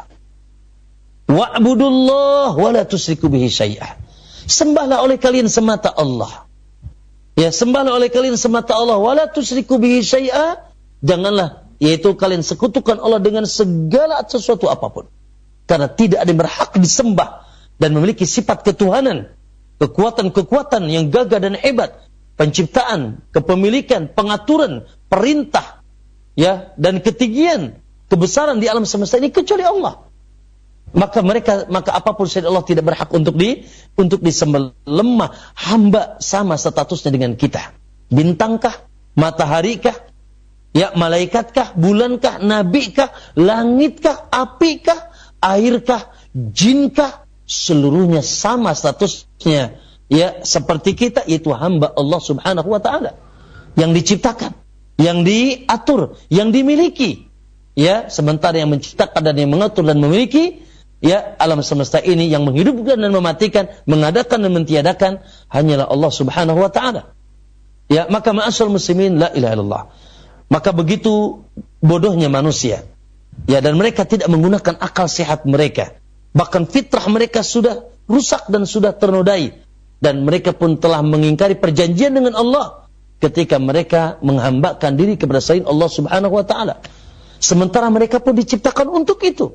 Wa'budullah wa la tusyriku bihi syai'ah. Sembahlah oleh kalian semata Allah. Ya, sembahlah oleh kalian semata Allah, wa la tusyriku bihi syai'ah. Janganlah, yaitu kalian sekutukan Allah dengan segala sesuatu apapun. Karena tidak ada yang berhak disembah dan memiliki sifat ketuhanan, kekuatan-kekuatan yang gagah dan hebat, penciptaan, kepemilikan, pengaturan, perintah, ya, dan ketinggian, kebesaran di alam semesta ini kecuali Allah. Maka mereka, maka apapun selain Allah tidak berhak untuk di untuk disembah. Lemah, hamba sama statusnya dengan kita. Bintangkah, mataharikah, ya, malaikatkah, bulankah, nabikah, langitkah, apikah, airkah, jinkah, seluruhnya sama statusnya, ya, seperti kita, yaitu hamba Allah Subhanahu wa taala, yang diciptakan, yang diatur, yang dimiliki, ya, sementara yang menciptakan dan yang mengatur dan memiliki, ya, alam semesta ini, yang menghidupkan dan mematikan, mengadakan dan mentiadakan, hanyalah Allah Subhanahu wa taala. Ya, maka ma'asyiral muslimin, la ilaha illallah. Maka begitu bodohnya manusia, ya, dan mereka tidak menggunakan akal sehat mereka. Bahkan fitrah mereka sudah rusak dan sudah ternodai. Dan mereka pun telah mengingkari perjanjian dengan Allah ketika mereka menghambakan diri kepada selain Allah Subhanahu wa taala. Sementara mereka pun diciptakan untuk itu.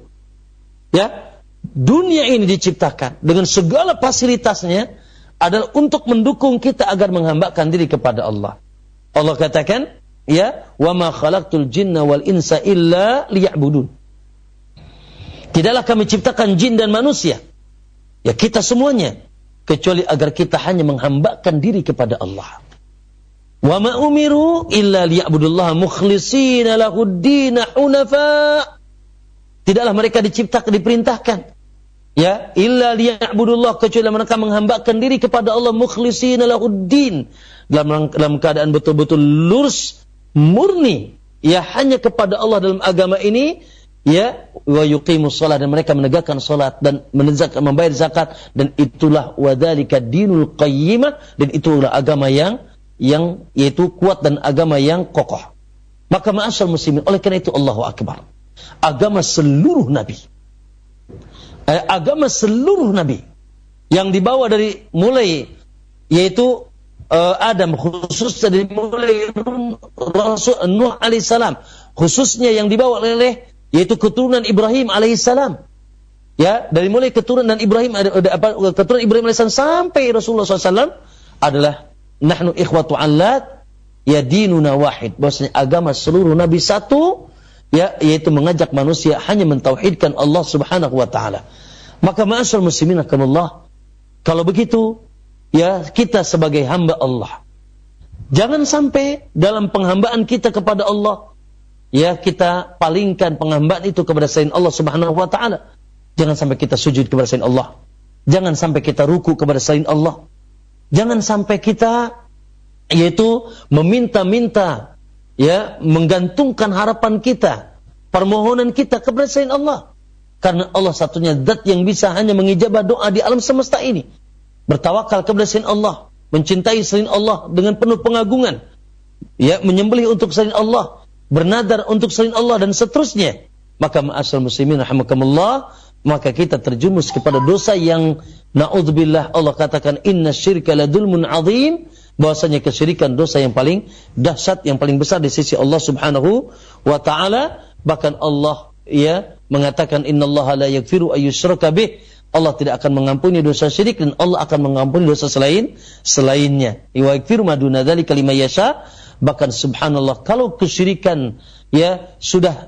Ya, dunia ini diciptakan dengan segala fasilitasnya adalah untuk mendukung kita agar menghambakan diri kepada Allah. Allah katakan, ya, wa ma khalaqtul jinna wal insa illa liya'budun. Tidaklah kami ciptakan jin dan manusia, ya, kita semuanya, kecuali agar kita hanya menghambakan diri kepada Allah. Wa ma umiru illa liya'budullaha mukhlishina lahud-din hunafa. Tidaklah mereka diciptakan, diperintahkan, ya, illa liya'budullah, kecuali mereka menghambakan diri kepada Allah mukhlishina lahud-din, dalam dalam keadaan betul-betul lurus, murni, ya, hanya kepada Allah dalam agama ini, ya, wa yuqimus shalah, dan mereka menegakkan salat dan menzakat, membayar zakat, dan itulah wadzalika dinul qayyimah, dan itulah agama yang yang yaitu kuat dan agama yang kokoh. Maka ma'asyiral muslimin, oleh karena itu Allahu akbar, agama seluruh nabi, eh, agama seluruh nabi yang dibawa dari mulai, yaitu uh, Adam, khususnya dari mulai Rasul Nuh alaihissalam, khususnya yang dibawa oleh, yaitu keturunan Ibrahim alaihissalam, ya, dari mulai keturunan Ibrahim, apa, keturunan Ibrahim alaihissalam sampai Rasulullah shallallahu alaihi wasallam adalah nahnu ikhwatu allat, ya, dinuna wahid, bahwasanya agama seluruh nabi satu, ya, yaitu mengajak manusia hanya mentauhidkan Allah Subhanahu wa taala. Maka ma'asyiral muslimin rahimakumullah, kalau begitu, ya, kita sebagai hamba Allah, jangan sampai dalam penghambaan kita kepada Allah, ya, kita palingkan penghambaan itu kepada selain Allah Subhanahu wa taala. Jangan sampai kita sujud kepada selain Allah. Jangan sampai kita ruku kepada selain Allah. Jangan sampai kita yaitu meminta-minta, ya, menggantungkan harapan kita, permohonan kita kepada selain Allah. Karena Allah satunya zat yang bisa hanya mengijabah doa di alam semesta ini. Bertawakal kepada selain Allah, mencintai selain Allah dengan penuh pengagungan, ya, menyembelih untuk selain Allah, bernadar untuk selain Allah dan seterusnya. Maka ma'asyiral muslimin rahimakumullah, maka kita terjumus kepada dosa yang na'udzubillah, Allah katakan inna syirka ladulmun azim, bahwasanya kesyirikan dosa yang paling dahsyat, yang paling besar di sisi Allah Subhanahu wa taala. Bahkan Allah, ya, mengatakan innallaha la yaghfiru ayyushraka bih, Allah tidak akan mengampuni dosa syirik dan Allah akan mengampuni dosa selain selainnya. Wa yaghfiru ma duna dzalika liman yasha. Bahkan subhanallah, kalau kesyirikan, ya, sudah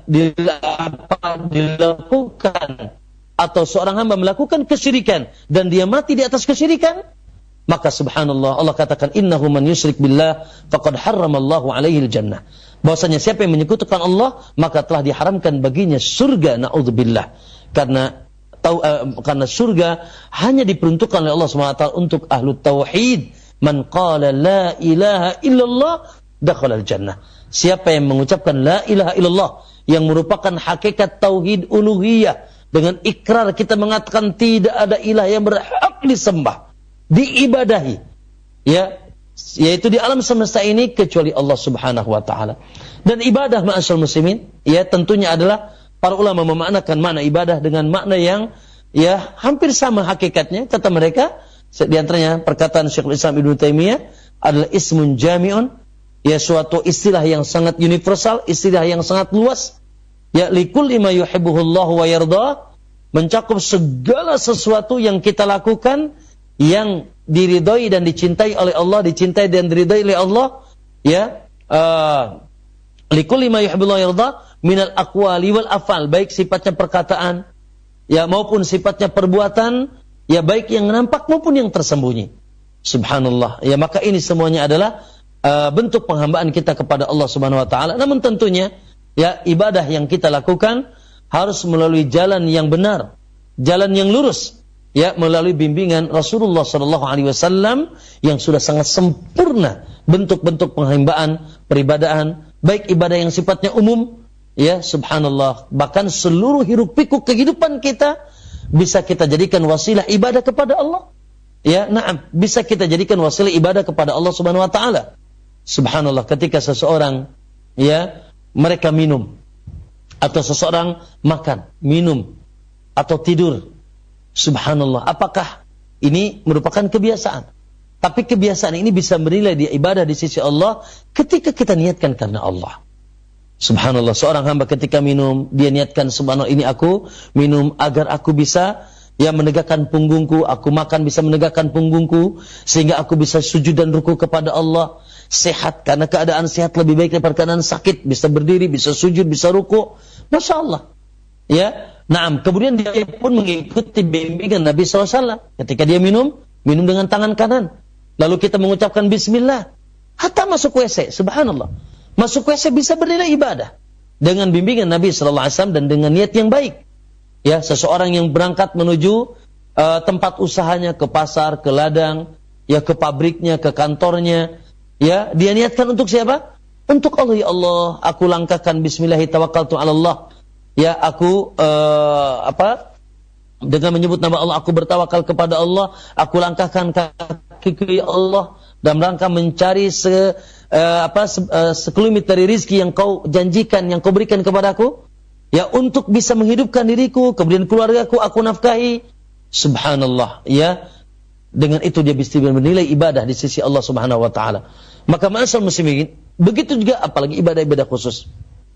dilakukan atau seorang hamba melakukan kesyirikan dan dia mati di atas kesyirikan, maka subhanallah, Allah katakan innahu man yusyrik billah faqad harramallahu alaihi al-jannah. Bahwasanya siapa yang menyekutukan Allah, maka telah diharamkan baginya surga, naudzubillah. Karena tahu, uh, karena surga hanya diperuntukkan oleh Allah Subhanahu wa taala untuk ahlu tauhid. Man qala la ilaha illallah dakhala al-jannah. Siapa yang mengucapkan la ilaha illallah, yang merupakan hakikat tauhid uluhiyah, dengan ikrar kita mengatakan tidak ada ilah yang berhak disembah, diibadahi, ya, yaitu di alam semesta ini kecuali Allah Subhanahu wa taala. Dan ibadah ma'asyiral muslimin, ya, tentunya adalah para ulama memaknakan makna ibadah dengan makna yang, ya, hampir sama hakikatnya. Kata mereka, di antaranya perkataan Syekhul Islam Ibnu Taimiyah adalah ismun jami'un, ya, suatu istilah yang sangat universal, istilah yang sangat luas, ya, likulli ma yuhibbuhullahu wa yarda, mencakup segala sesuatu yang kita lakukan yang diridhai dan dicintai oleh Allah, dicintai dan diridhai oleh Allah, ya, uh, likulli ma yuhibbullahu wa yarda minal aqwali wal afal, baik sifatnya perkataan, ya, maupun sifatnya perbuatan, ya, baik yang nampak maupun yang tersembunyi. Subhanallah, ya, maka ini semuanya adalah uh, bentuk penghambaan kita kepada Allah Subhanahu wa taala. Namun tentunya, ya, ibadah yang kita lakukan harus melalui jalan yang benar, jalan yang lurus, ya, melalui bimbingan Rasulullah sallallahu alaihi wasallam yang sudah sangat sempurna bentuk-bentuk penghambaan, peribadahan, baik ibadah yang sifatnya umum, ya, subhanallah, bahkan seluruh hiruk pikuk kehidupan kita bisa kita jadikan wasilah ibadah kepada Allah. Ya, na'am, bisa kita jadikan wasilah ibadah kepada Allah Subhanahu wa taala. Subhanallah, ketika seseorang, ya, mereka minum, atau seseorang makan, minum, atau tidur, subhanallah, apakah ini merupakan kebiasaan? Tapi kebiasaan ini bisa bernilai di ibadah di sisi Allah ketika kita niatkan karena Allah. Subhanallah, seorang hamba ketika minum, dia niatkan, subhanallah, ini aku minum agar aku bisa, ya, menegakkan punggungku, aku makan bisa menegakkan punggungku, sehingga aku bisa sujud dan ruku kepada Allah. Sehat, karena keadaan sehat lebih baik daripada keadaan sakit, bisa berdiri, bisa sujud, bisa ruku, masya Allah, ya. Naam, kemudian dia pun mengikuti bimbingan Nabi shallallahu alaihi wasallam. Ketika dia minum, minum dengan tangan kanan, lalu kita mengucapkan bismillah, hatta masuk W C, subhanallah, masuk W C bisa bernilai ibadah dengan bimbingan Nabi shallallahu alaihi wasallam dan dengan niat yang baik. Ya, seseorang yang berangkat menuju uh, tempat usahanya, ke pasar, ke ladang, ya, ke pabriknya, ke kantornya, ya, dia niatkan untuk siapa? Untuk Allah. Ya Allah, aku langkahkan bismillahi tawakkaltu ala Allah. Ya, aku uh, apa? Dengan menyebut nama Allah, aku bertawakal kepada Allah, aku langkahkan kakiku, ya Allah, dalam rangka mencari se uh, apa se, uh, sekelumit dari rizki yang kau janjikan, yang kau berikan kepadaku, ya, untuk bisa menghidupkan diriku, kemudian keluargaku aku nafkahi. Subhanallah, ya. Dengan itu dia bisa bernilai ibadah di sisi Allah Subhanahu wa taala. Maka ma'asyiral muslimin, begitu juga apalagi ibadah-ibadah khusus.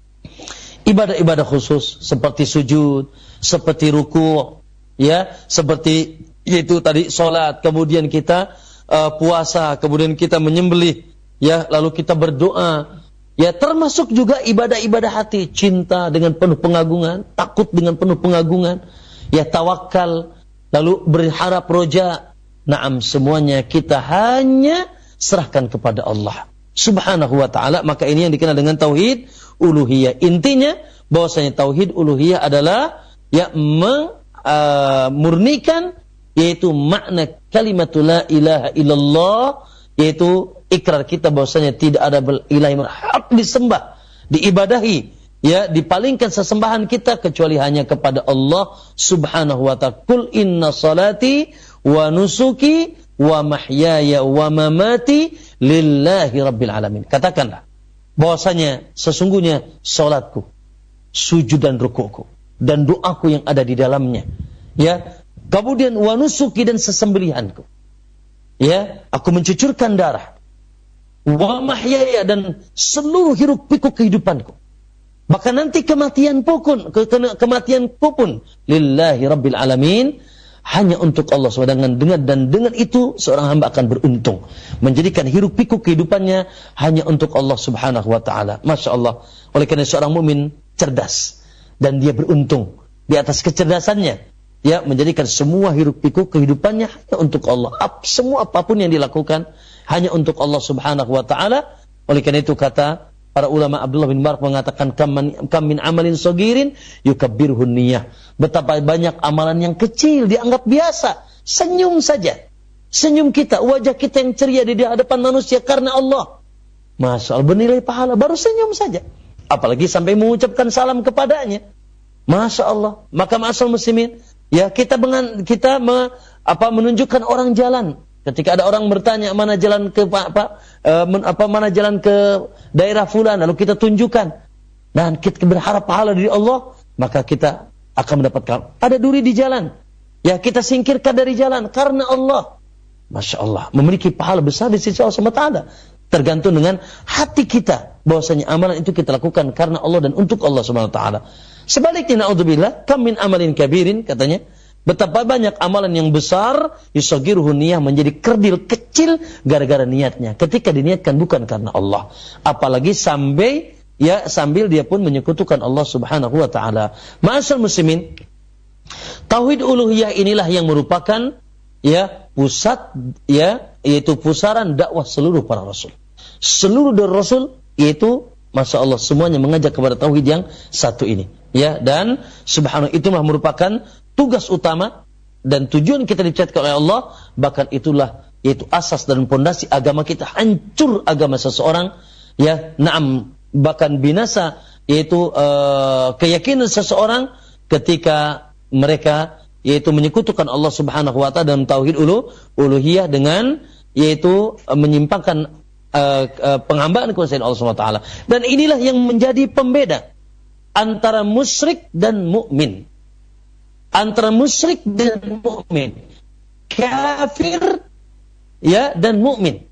Ibadah-ibadah khusus seperti sujud, seperti ruku', ya, seperti yaitu tadi salat, kemudian kita uh, puasa, kemudian kita menyembelih, ya, lalu kita berdoa, ya, termasuk juga ibadah-ibadah hati, cinta dengan penuh pengagungan, takut dengan penuh pengagungan, ya, tawakal, lalu berharap roja. Naam, semuanya kita hanya serahkan kepada Allah Subhanahu wa ta'ala. Maka ini yang dikenal dengan tauhid uluhiyah. Intinya bahwasanya tauhid uluhiyah adalah, ya, memurnikan, uh, yaitu makna kalimatul la ilaha illallah, yaitu ikrar kita bahwasanya tidak ada ilah yang hak disembah, diibadahi, ya, dipalingkan sesembahan kita kecuali hanya kepada Allah Subhanahu wa ta'ala. Qul inna salati wa nusuki wa mahyaya wa mamati lillahi rabbil alamin. Katakanlah bahwasanya sesungguhnya salatku, sujud dan rukukku dan doaku yang ada di dalamnya, ya, kemudian wa nusuki dan sesembelihanku, ya, aku mencucurkan darah, wa mahyaya dan seluruh hiruk pikuk kehidupanku, bahkan nanti kematian pun, ke, ke, kematianku pun lillahi rabbil alamin, hanya untuk Allah subhanahu wa ta'ala. Dengan dan dengan itu seorang hamba akan beruntung, menjadikan hiruk pikuk kehidupannya hanya untuk Allah subhanahu wa ta'ala. Masya Allah. Oleh karena seorang mukmin cerdas dan dia beruntung di atas kecerdasannya, ya, menjadikan semua hiruk pikuk kehidupannya hanya untuk Allah. Ap, semua apapun yang dilakukan hanya untuk Allah subhanahu wa ta'ala. Oleh karena itu kata para ulama, Abdullah bin Barak mengatakan, kam min amalin sogirin yukabbirhun niyah. Betapa banyak amalan yang kecil dianggap biasa. Senyum saja, senyum kita, wajah kita yang ceria di hadapan manusia karena Allah, Masya Allah, bernilai pahala. Baru senyum saja, apalagi sampai mengucapkan salam kepadanya, Masya Allah. Maka ma'asal muslimin, ya, kita dengan kita me, apa menunjukkan orang jalan. Ketika ada orang bertanya mana jalan ke apa, uh, men, apa mana jalan ke daerah fulan, lalu kita tunjukkan dan kita berharap pahala dari Allah, maka kita akan mendapatkan. Ada duri di jalan, ya, kita singkirkan dari jalan karena Allah. Masya Allah, memiliki pahala besar di sisi Allah subhanahu wa taala. Tergantung dengan hati kita bahwasanya amalan itu kita lakukan karena Allah dan untuk Allah subhanahu wa taala. Sebaliknya, naudzubillah, kam min amalin kabirin, katanya, betapa banyak amalan yang besar yusagiruhu niyah, menjadi kerdil kecil gara-gara niatnya, ketika diniatkan bukan karena Allah. Apalagi sampai, ya, sambil dia pun menyekutukan Allah subhanahu wa ta'ala. Ma'asyal muslimin, tauhid uluhiyah inilah yang merupakan, ya, pusat, ya, yaitu pusaran dakwah seluruh para rasul. Seluruh dari rasul, yaitu, Masya Allah, semuanya mengajak kepada tauhid yang satu ini, ya, dan subhanallah, itulah merupakan tugas utama dan tujuan kita dicatatkan oleh Allah. Bahkan itulah, yaitu asas dan pondasi agama kita. Hancur agama seseorang, ya, na'am, bahkan binasa, yaitu uh, keyakinan seseorang ketika mereka, yaitu menyekutukan Allah subhanahu wa ta'ala dalam tauhid ulu, uluhiyah dengan, yaitu uh, menyimpangkan uh, uh, penghambaan kepada Allah subhanahu wa ta'ala. Dan inilah yang menjadi pembeda antara musyrik dan mukmin, antara musyrik dan mukmin, kafir, ya, dan mukmin.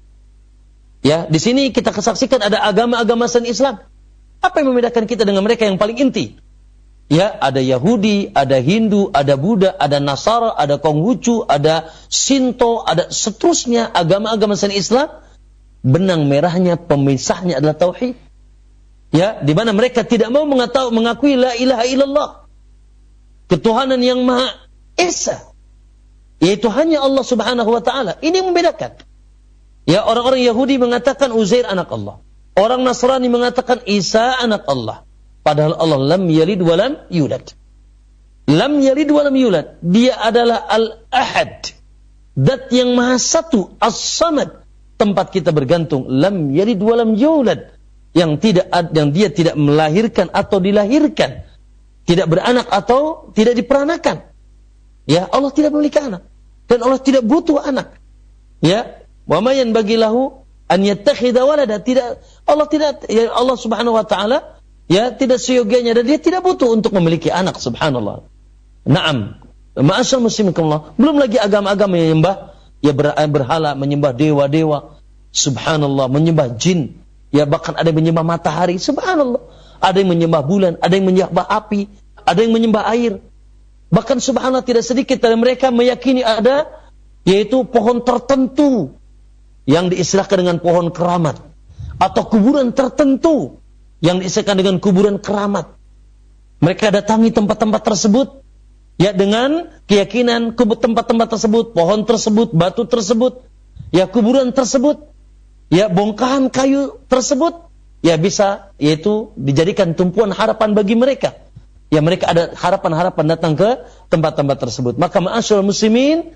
Ya, di sini kita kesaksikan ada agama-agama selain Islam. Apa yang membedakan kita dengan mereka yang paling inti? Ya, ada Yahudi, ada Hindu, ada Buddha, ada Nasara, ada Konghucu, ada Shinto, ada seterusnya agama-agama selain Islam. Benang merahnya, pemisahnya adalah tauhid. Ya, di mana mereka tidak mau mengatakan, mengakui la ilaha illallah, ketuhanan yang Maha Esa, yaitu hanya Allah subhanahu wa ta'ala. Ini yang membedakan. Ya, orang-orang Yahudi mengatakan Uzair anak Allah. Orang Nasrani mengatakan Isa anak Allah. Padahal Allah lam yalid walam yulad. Lam yalid walam yulad. Dia adalah Al-Ahad, Dat yang Maha Satu, As-Samad, tempat kita bergantung. Lam yalid walam yulad, yang tidak, yang dia tidak melahirkan atau dilahirkan, tidak beranak atau tidak diperanakan. Ya, Allah tidak memiliki anak dan Allah tidak butuh anak. Ya, wa ma yanbaghi lahu an yattakhidha walada. Tidak, Allah tidak, ya, Allah Subhanahu wa taala, ya, tidak seyogianya dan dia tidak butuh untuk memiliki anak, subhanallah. Naam, ma'asyal musliminallah. Belum lagi agama-agama yang menyembah, ya, berhala, menyembah dewa-dewa, subhanallah, menyembah jin, ya, bahkan ada yang menyembah matahari, subhanallah. Ada yang menyembah bulan, ada yang menyembah api, ada yang menyembah air. Bahkan subhanallah, tidak sedikit dari mereka meyakini ada, yaitu pohon tertentu yang diistilahkan dengan pohon keramat, atau kuburan tertentu yang diistilahkan dengan kuburan keramat. Mereka datangi tempat-tempat tersebut, ya, dengan keyakinan tempat-tempat tersebut, pohon tersebut, batu tersebut, ya, kuburan tersebut, ya, bongkahan kayu tersebut, ya, bisa, yaitu dijadikan tumpuan harapan bagi mereka. Ya, mereka ada harapan-harapan datang ke tempat-tempat tersebut. Maka ma'asyarul muslimin,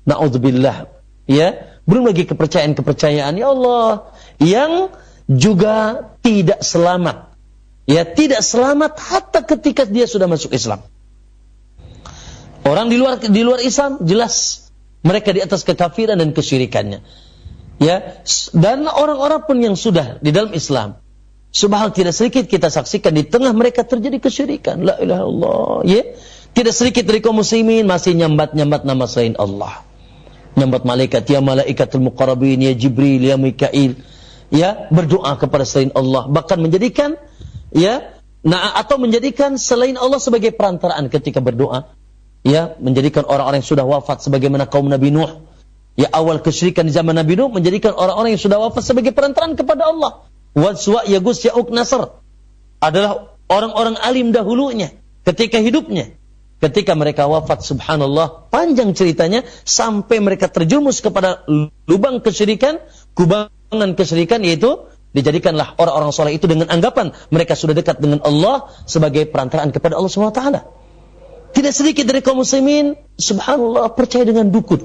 Na'udzubillah. Ya, belum lagi kepercayaan-kepercayaan ya Allah yang juga tidak selamat. Ya, tidak selamat hatta ketika dia sudah masuk Islam. Orang di luar di luar Islam jelas mereka di atas kekafiran dan kesyirikannya. Ya, dan orang-orang pun yang sudah di dalam Islam, subhanallah tidak sedikit kita saksikan di tengah mereka terjadi kesyirikan. La ilaha illallah. Ya, tidak sedikit dari kaum muslimin masih nyambat-nyambat nama selain Allah. Nyambat malaikat, ya malaikatul muqarrabin, ya Jibril, ya Mikail. Ya, berdoa kepada selain Allah, bahkan menjadikan ya, nah atau menjadikan selain Allah sebagai perantaraan ketika berdoa. Ya, menjadikan orang-orang yang sudah wafat sebagaimana kaum Nabi Nuh. Ya, awal kesyirikan di zaman Nabi Nuh menjadikan orang-orang yang sudah wafat sebagai perantaraan kepada Allah. Wad, Suwa, Yagus, Ya'uq, Nasr adalah orang-orang alim dahulunya ketika hidupnya. Ketika mereka wafat, subhanallah, panjang ceritanya sampai mereka terjerumus kepada lubang kesyirikan, kubangan kesyirikan, yaitu dijadikanlah orang-orang soleh itu dengan anggapan mereka sudah dekat dengan Allah sebagai perantaraan kepada Allah subhanahu wa taala. Tidak sedikit dari kaum muslimin, subhanallah, percaya dengan dukun,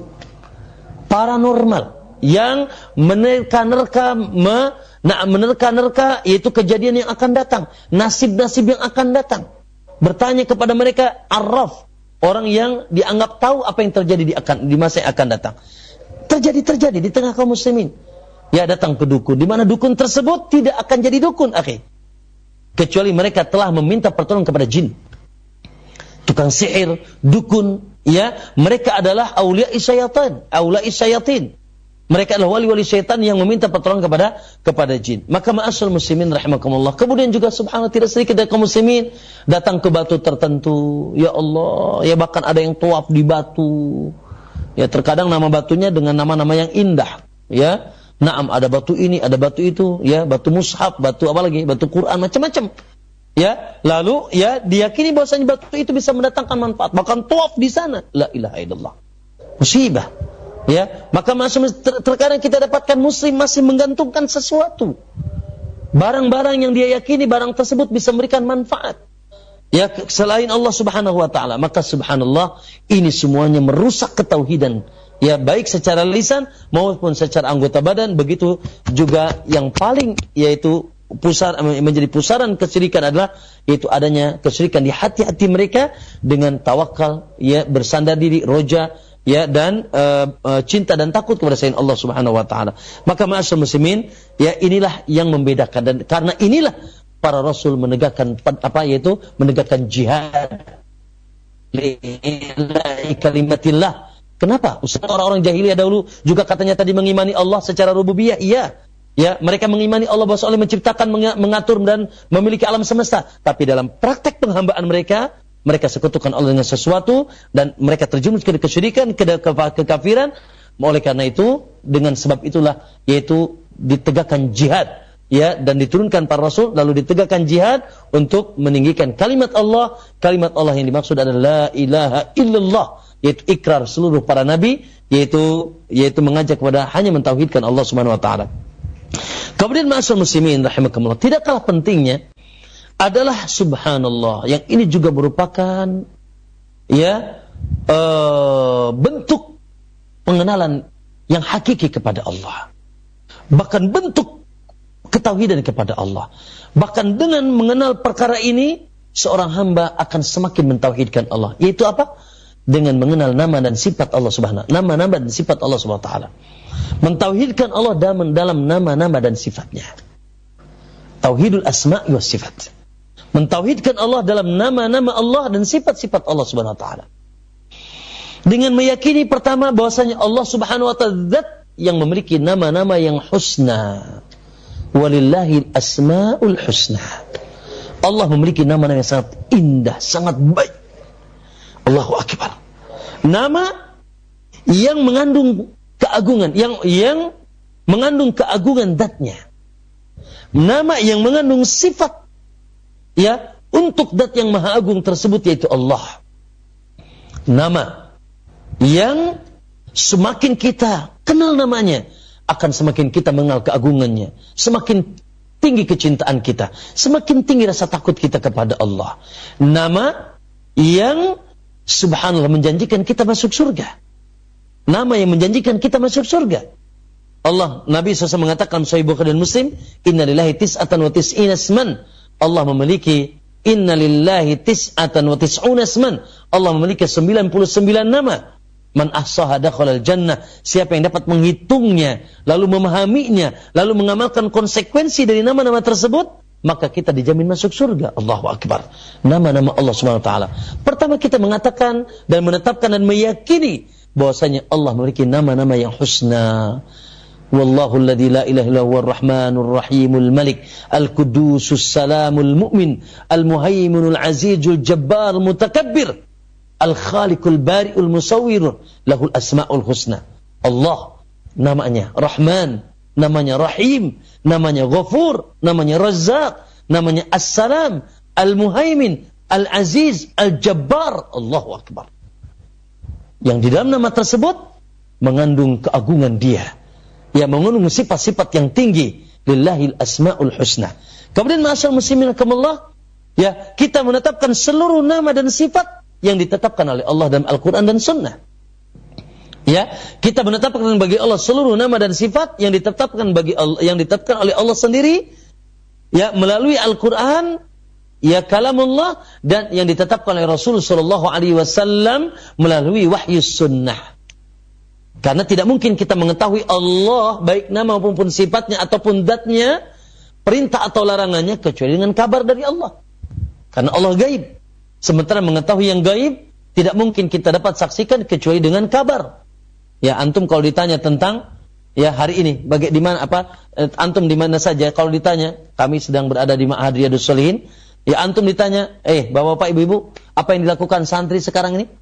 paranormal, yang menerka-nerka, me, nah, menerka-nerka, yaitu kejadian yang akan datang, nasib-nasib yang akan datang. Bertanya kepada mereka, arraf, orang yang dianggap tahu apa yang terjadi di, akan, di masa yang akan datang. Terjadi-terjadi di tengah kaum muslimin. Ya, datang ke dukun, di mana dukun tersebut tidak akan jadi dukun, akhi, kecuali mereka telah meminta pertolongan kepada jin. Tukang sihir, dukun, ya, mereka adalah awliya syaitan, awliya syaitin. Mereka adalah wali-wali syaitan yang meminta pertolongan kepada kepada jin. Maka ma'asyiral muslimin rahimakumullah. Kemudian juga subhanallah tidak sedikit dari kaum muslimin datang ke batu tertentu. Ya Allah, ya bahkan ada yang tawaf di batu. Ya, terkadang nama batunya dengan nama-nama yang indah, ya. Naam, ada batu ini, ada batu itu, ya, batu mushaf, batu apa lagi, batu Quran, macam-macam. Ya, lalu ya diyakini bahwasanya batu itu bisa mendatangkan manfaat, bahkan tawaf di sana. La ilaha illallah. Musibah. Ya, maka masih ter- terkadang kita dapatkan muslim masih menggantungkan sesuatu. Barang-barang yang dia yakini barang tersebut bisa memberikan manfaat. Ya, selain Allah Subhanahu wa taala. Maka subhanallah, ini semuanya merusak ketauhidan. Ya, baik secara lisan maupun secara anggota badan. Begitu juga yang paling yaitu pusar menjadi pusaran kesyirikan adalah yaitu adanya kesyirikan di hati-hati mereka dengan tawakal, ya, bersandar diri, roja, ya, dan uh, uh, cinta dan takut kepada selain Allah Subhanahu wa taala. Maka ma'asyiral muslimin, ya, inilah yang membedakan, dan karena inilah para rasul menegakkan apa, yaitu menegakkan jihad lillahi kalimatillah. Kenapa? Ustaz, orang-orang jahiliyah dahulu juga katanya tadi mengimani Allah secara rububiyah, iya. Ya, mereka mengimani Allah bahwa Allah menciptakan, mengatur dan memiliki alam semesta. Tapi dalam praktek penghambaan mereka, mereka sekutukan Allah dengan sesuatu dan mereka terjerumus ke kesyirikan, ke kekafiran. Oleh karena itu, dengan sebab itulah yaitu ditegakkan jihad, ya, dan diturunkan para rasul lalu ditegakkan jihad untuk meninggikan kalimat Allah. Kalimat Allah yang dimaksud adalah la ilaha illallah, yaitu ikrar seluruh para nabi, yaitu yaitu mengajak kepada hanya mentauhidkan Allah Subhanahu wa taala. Kemudian ma'asyiral muslimin rahimakumullah, tidak kalah pentingnya adalah subhanallah, yang ini juga merupakan ya uh, bentuk pengenalan yang hakiki kepada Allah, bahkan bentuk ketauhidan kepada Allah. Bahkan dengan mengenal perkara ini, seorang hamba akan semakin mentauhidkan Allah. Yaitu apa? Dengan mengenal nama dan sifat Allah Subhanahu, nama-nama dan sifat Allah Subhanahu wa taala. Mentauhidkan Allah dalam, dalam nama-nama dan sifatnya. Tauhidul asma'i was sifat. Mentauhidkan Allah dalam nama-nama Allah dan sifat-sifat Allah Subhanahu wa taala. Dengan meyakini pertama bahwasanya Allah Subhanahu wa taala zat yang memiliki nama-nama yang husna. Walillahil asmaul husna. Allah memiliki nama-nama yang sangat indah, sangat baik. Allahu akbar. Nama yang mengandung keagungan, yang yang mengandung keagungan zatnya. Nama yang mengandung sifat, ya, untuk zat yang maha agung tersebut, yaitu Allah. Nama yang semakin kita kenal namanya, akan semakin kita mengenal keagungannya, semakin tinggi kecintaan kita, semakin tinggi rasa takut kita kepada Allah. Nama yang subhanallah menjanjikan kita masuk surga. nama yang menjanjikan kita masuk surga. Allah, Nabi shallallahu alaihi wasallam mengatakan, Sahih Bukhari dan Muslim, Inna lillahi tis'atan wa tis'ina isman. Allah memiliki Inna lillahi tis'atan wa tis'una isman. Allah memiliki sembilan puluh sembilan nama. Man ahsaha dakhalal jannah. Siapa yang dapat menghitungnya, lalu memahaminya, lalu mengamalkan konsekuensi dari nama-nama tersebut, maka kita dijamin masuk surga. Allahu Akbar. Nama-nama Allah Subhanahu wa taala. Pertama kita mengatakan dan menetapkan dan meyakini bahwasanya Allah memiliki nama-nama yang husna. Wallahu alladzi la ilaha illa huwar rahmanur rahimul malik al-qudusus salamul mu'min al-muhaiminul azizul jabbar mutakabbir al-khaliqul bari'ul musawwir lahul asmaul husna. Allah namanya Rahman, namanya Rahim, namanya Ghafur, namanya Razzaq, namanya As-Salam, Al-Muhaimin, Al-Aziz, Al-Jabbar. Allahu Akbar. Yang di dalam nama tersebut mengandung keagungan Dia. Ya, mengandung sifat-sifat yang tinggi. Lillahil asmaul husna. Kemudian ma'asyal muslimin rahimakumullah, ya, kita menetapkan seluruh nama dan sifat yang ditetapkan oleh Allah dalam Al-Quran dan Sunnah. Ya, kita menetapkan bagi Allah seluruh nama dan sifat yang ditetapkan bagi Allah, yang ditetapkan oleh Allah sendiri, ya, melalui Al-Quran, ya, kalamullah, dan yang ditetapkan oleh Rasul sallallahu alaihi wasallam melalui wahyu sunnah. Karena tidak mungkin kita mengetahui Allah, baik nama maupun sifatnya ataupun zatnya, perintah atau larangannya, kecuali dengan kabar dari Allah. Karena Allah gaib. Sementara mengetahui yang gaib, tidak mungkin kita dapat saksikan kecuali dengan kabar. Ya, antum kalau ditanya tentang, ya, hari ini, bagi di mana apa, antum di mana saja, kalau ditanya, kami sedang berada di Ma'had Riyadhus Shalihin, ya, antum ditanya, eh, Bapak-bapak, Ibu-ibu, apa yang dilakukan santri sekarang ini?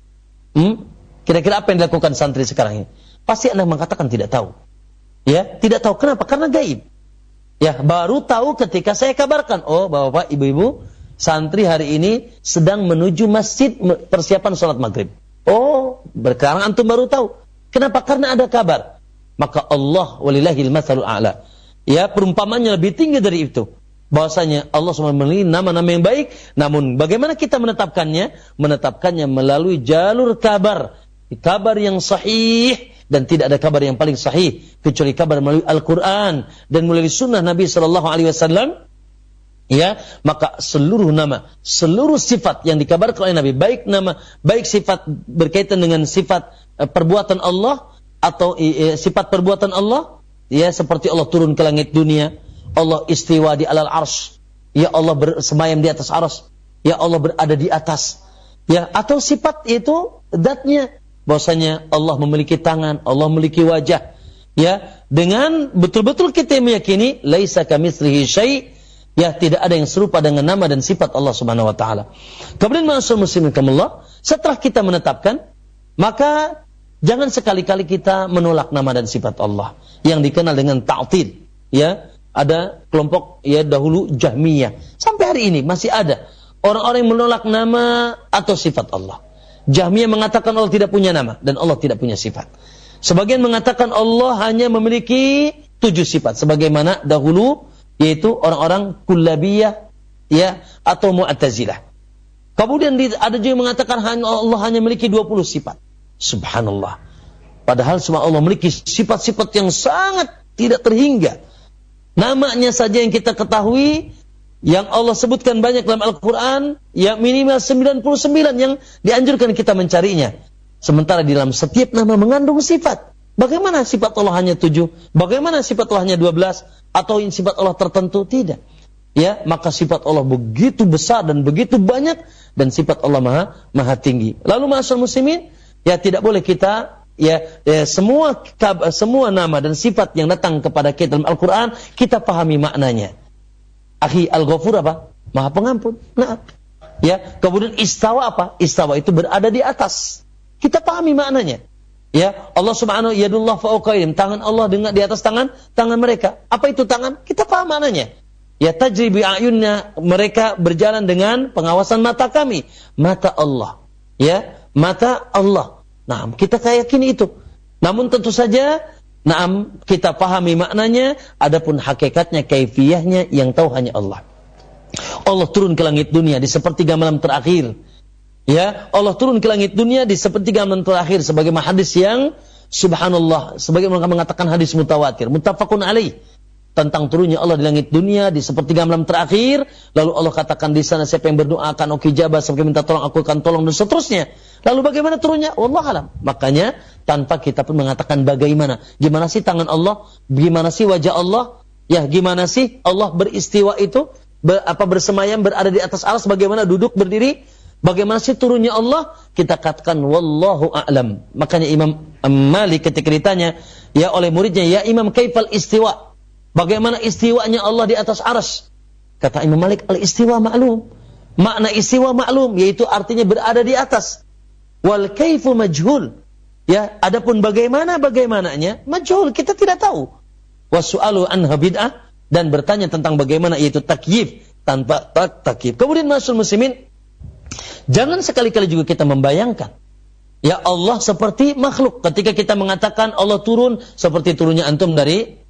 Hmm? Kira-kira apa yang dilakukan santri sekarang ini? Pasti Anda mengatakan tidak tahu. Ya, tidak tahu. Kenapa? Karena gaib. Ya, baru tahu ketika saya kabarkan, oh, Bapak-bapak, Ibu-ibu, santri hari ini sedang menuju masjid persiapan sholat maghrib. Oh, sekarang antum baru tahu. Kenapa? Karena ada kabar. Maka Allah walillahil matsalul a'la. Ya, perumpamannya lebih tinggi dari itu. Bahwasanya Allah subhanahu wa taala memiliki nama-nama yang baik, namun bagaimana kita menetapkannya? Menetapkannya melalui jalur kabar. Kabar yang sahih, dan tidak ada kabar yang paling sahih kecuali kabar melalui Al-Quran dan melalui sunnah Nabi sallallahu alaihi wasallam. Ya, maka seluruh nama, seluruh sifat yang dikabarkan oleh Nabi, baik nama, baik sifat berkaitan dengan sifat uh, perbuatan Allah atau uh, sifat perbuatan Allah, ya, seperti Allah turun ke langit dunia, Allah istiwa di alal arsy, ya, Allah bersemayam di atas arsy, ya, Allah berada di atas, ya, atau sifat itu zatnya, bahwasanya Allah memiliki tangan, Allah memiliki wajah, ya, dengan betul-betul kita meyakini laisa kamitslihi syai', ya, tidak ada yang serupa dengan nama dan sifat Allah Subhanahu wa taala. Kemudian ma'asyiral muslimin rahimakumullah, setelah kita menetapkan, maka jangan sekali-kali kita menolak nama dan sifat Allah yang dikenal dengan ta'til. Ya, ada kelompok, ya, dahulu Jahmiyah, sampai hari ini masih ada orang-orang yang menolak nama atau sifat Allah. Jahmiyah mengatakan Allah tidak punya nama dan Allah tidak punya sifat. Sebagian mengatakan Allah hanya memiliki tujuh sifat, sebagaimana dahulu, yaitu orang-orang Kullabiyah, ya, atau Mu'tazilah. Kemudian ada juga yang mengatakan Allah hanya memiliki dua puluh sifat. Subhanallah. Padahal semua Allah memiliki sifat-sifat yang sangat tidak terhingga. Namanya saja yang kita ketahui, yang Allah sebutkan banyak dalam Al-Quran, ya, minimal sembilan puluh sembilan yang dianjurkan kita mencarinya. Sementara di dalam setiap nama mengandung sifat. Bagaimana sifat Allah hanya tujuh? Bagaimana sifat Allah hanya dua belas? Atau sifat Allah tertentu? Tidak. Ya, maka sifat Allah begitu besar dan begitu banyak, dan sifat Allah maha, maha tinggi. Lalu ma'asyiral muslimin, ya, tidak boleh kita, ya, ya semua semua nama dan sifat yang datang kepada kita dalam Al-Quran, kita pahami maknanya. Akhi, Al-Ghafur apa? Maha pengampun. Nah, ya, kemudian istawa apa? Istawa itu berada di atas. Kita pahami maknanya. Ya, Allah Subhanahu yadullah fa'uqaim, tangan Allah dengan di atas tangan tangan mereka. Apa itu tangan? Kita paham maknanya. Ya, tajri bi ayunna, mereka berjalan dengan pengawasan mata kami. Mata Allah. Ya, mata Allah. Nah, kita yakini itu. Namun tentu saja, naam, kita pahami maknanya, adapun hakikatnya, kaifiyahnya yang tahu hanya Allah. Allah turun ke langit dunia di sepertiga malam terakhir. Ya, Allah turun ke langit dunia di sepertiga malam terakhir sebagaimana hadis yang subhanallah, sebagaimana mengatakan hadis mutawatir, muttafaqun alaih, tentang turunnya Allah di langit dunia di sepertiga malam terakhir. Lalu Allah katakan di sana, siapa yang berdoa akan aku ijabah, siapa yang minta tolong aku akan tolong, dan seterusnya. Lalu bagaimana turunnya? Wallahu alam. Makanya tanpa kita pun mengatakan bagaimana, gimana sih tangan Allah, gimana sih wajah Allah, ya gimana sih Allah beristiwa itu, ber, apa bersemayam berada di atas arsy, bagaimana duduk berdiri, bagaimana sih turunnya Allah, kita katakan wallahu a'lam. Makanya Imam Malik ketika ditanya ya oleh muridnya, ya Imam kaifal istiwa, bagaimana istiwanya Allah di atas arsy? Kata Imam Malik, al-istiwa ma'lum. Makna istiwa ma'lum, yaitu artinya berada di atas. Wal kaifu majhul. Ya, adapun bagaimana bagaimananya majhul, kita tidak tahu. Wasu'alu anha bid'ah, dan bertanya tentang bagaimana yaitu takyif tanpa tak takyif. Kemudian ma'asyiral muslimin, jangan sekali-kali juga kita membayangkan ya Allah seperti makhluk. Ketika kita mengatakan Allah turun seperti turunnya antum dari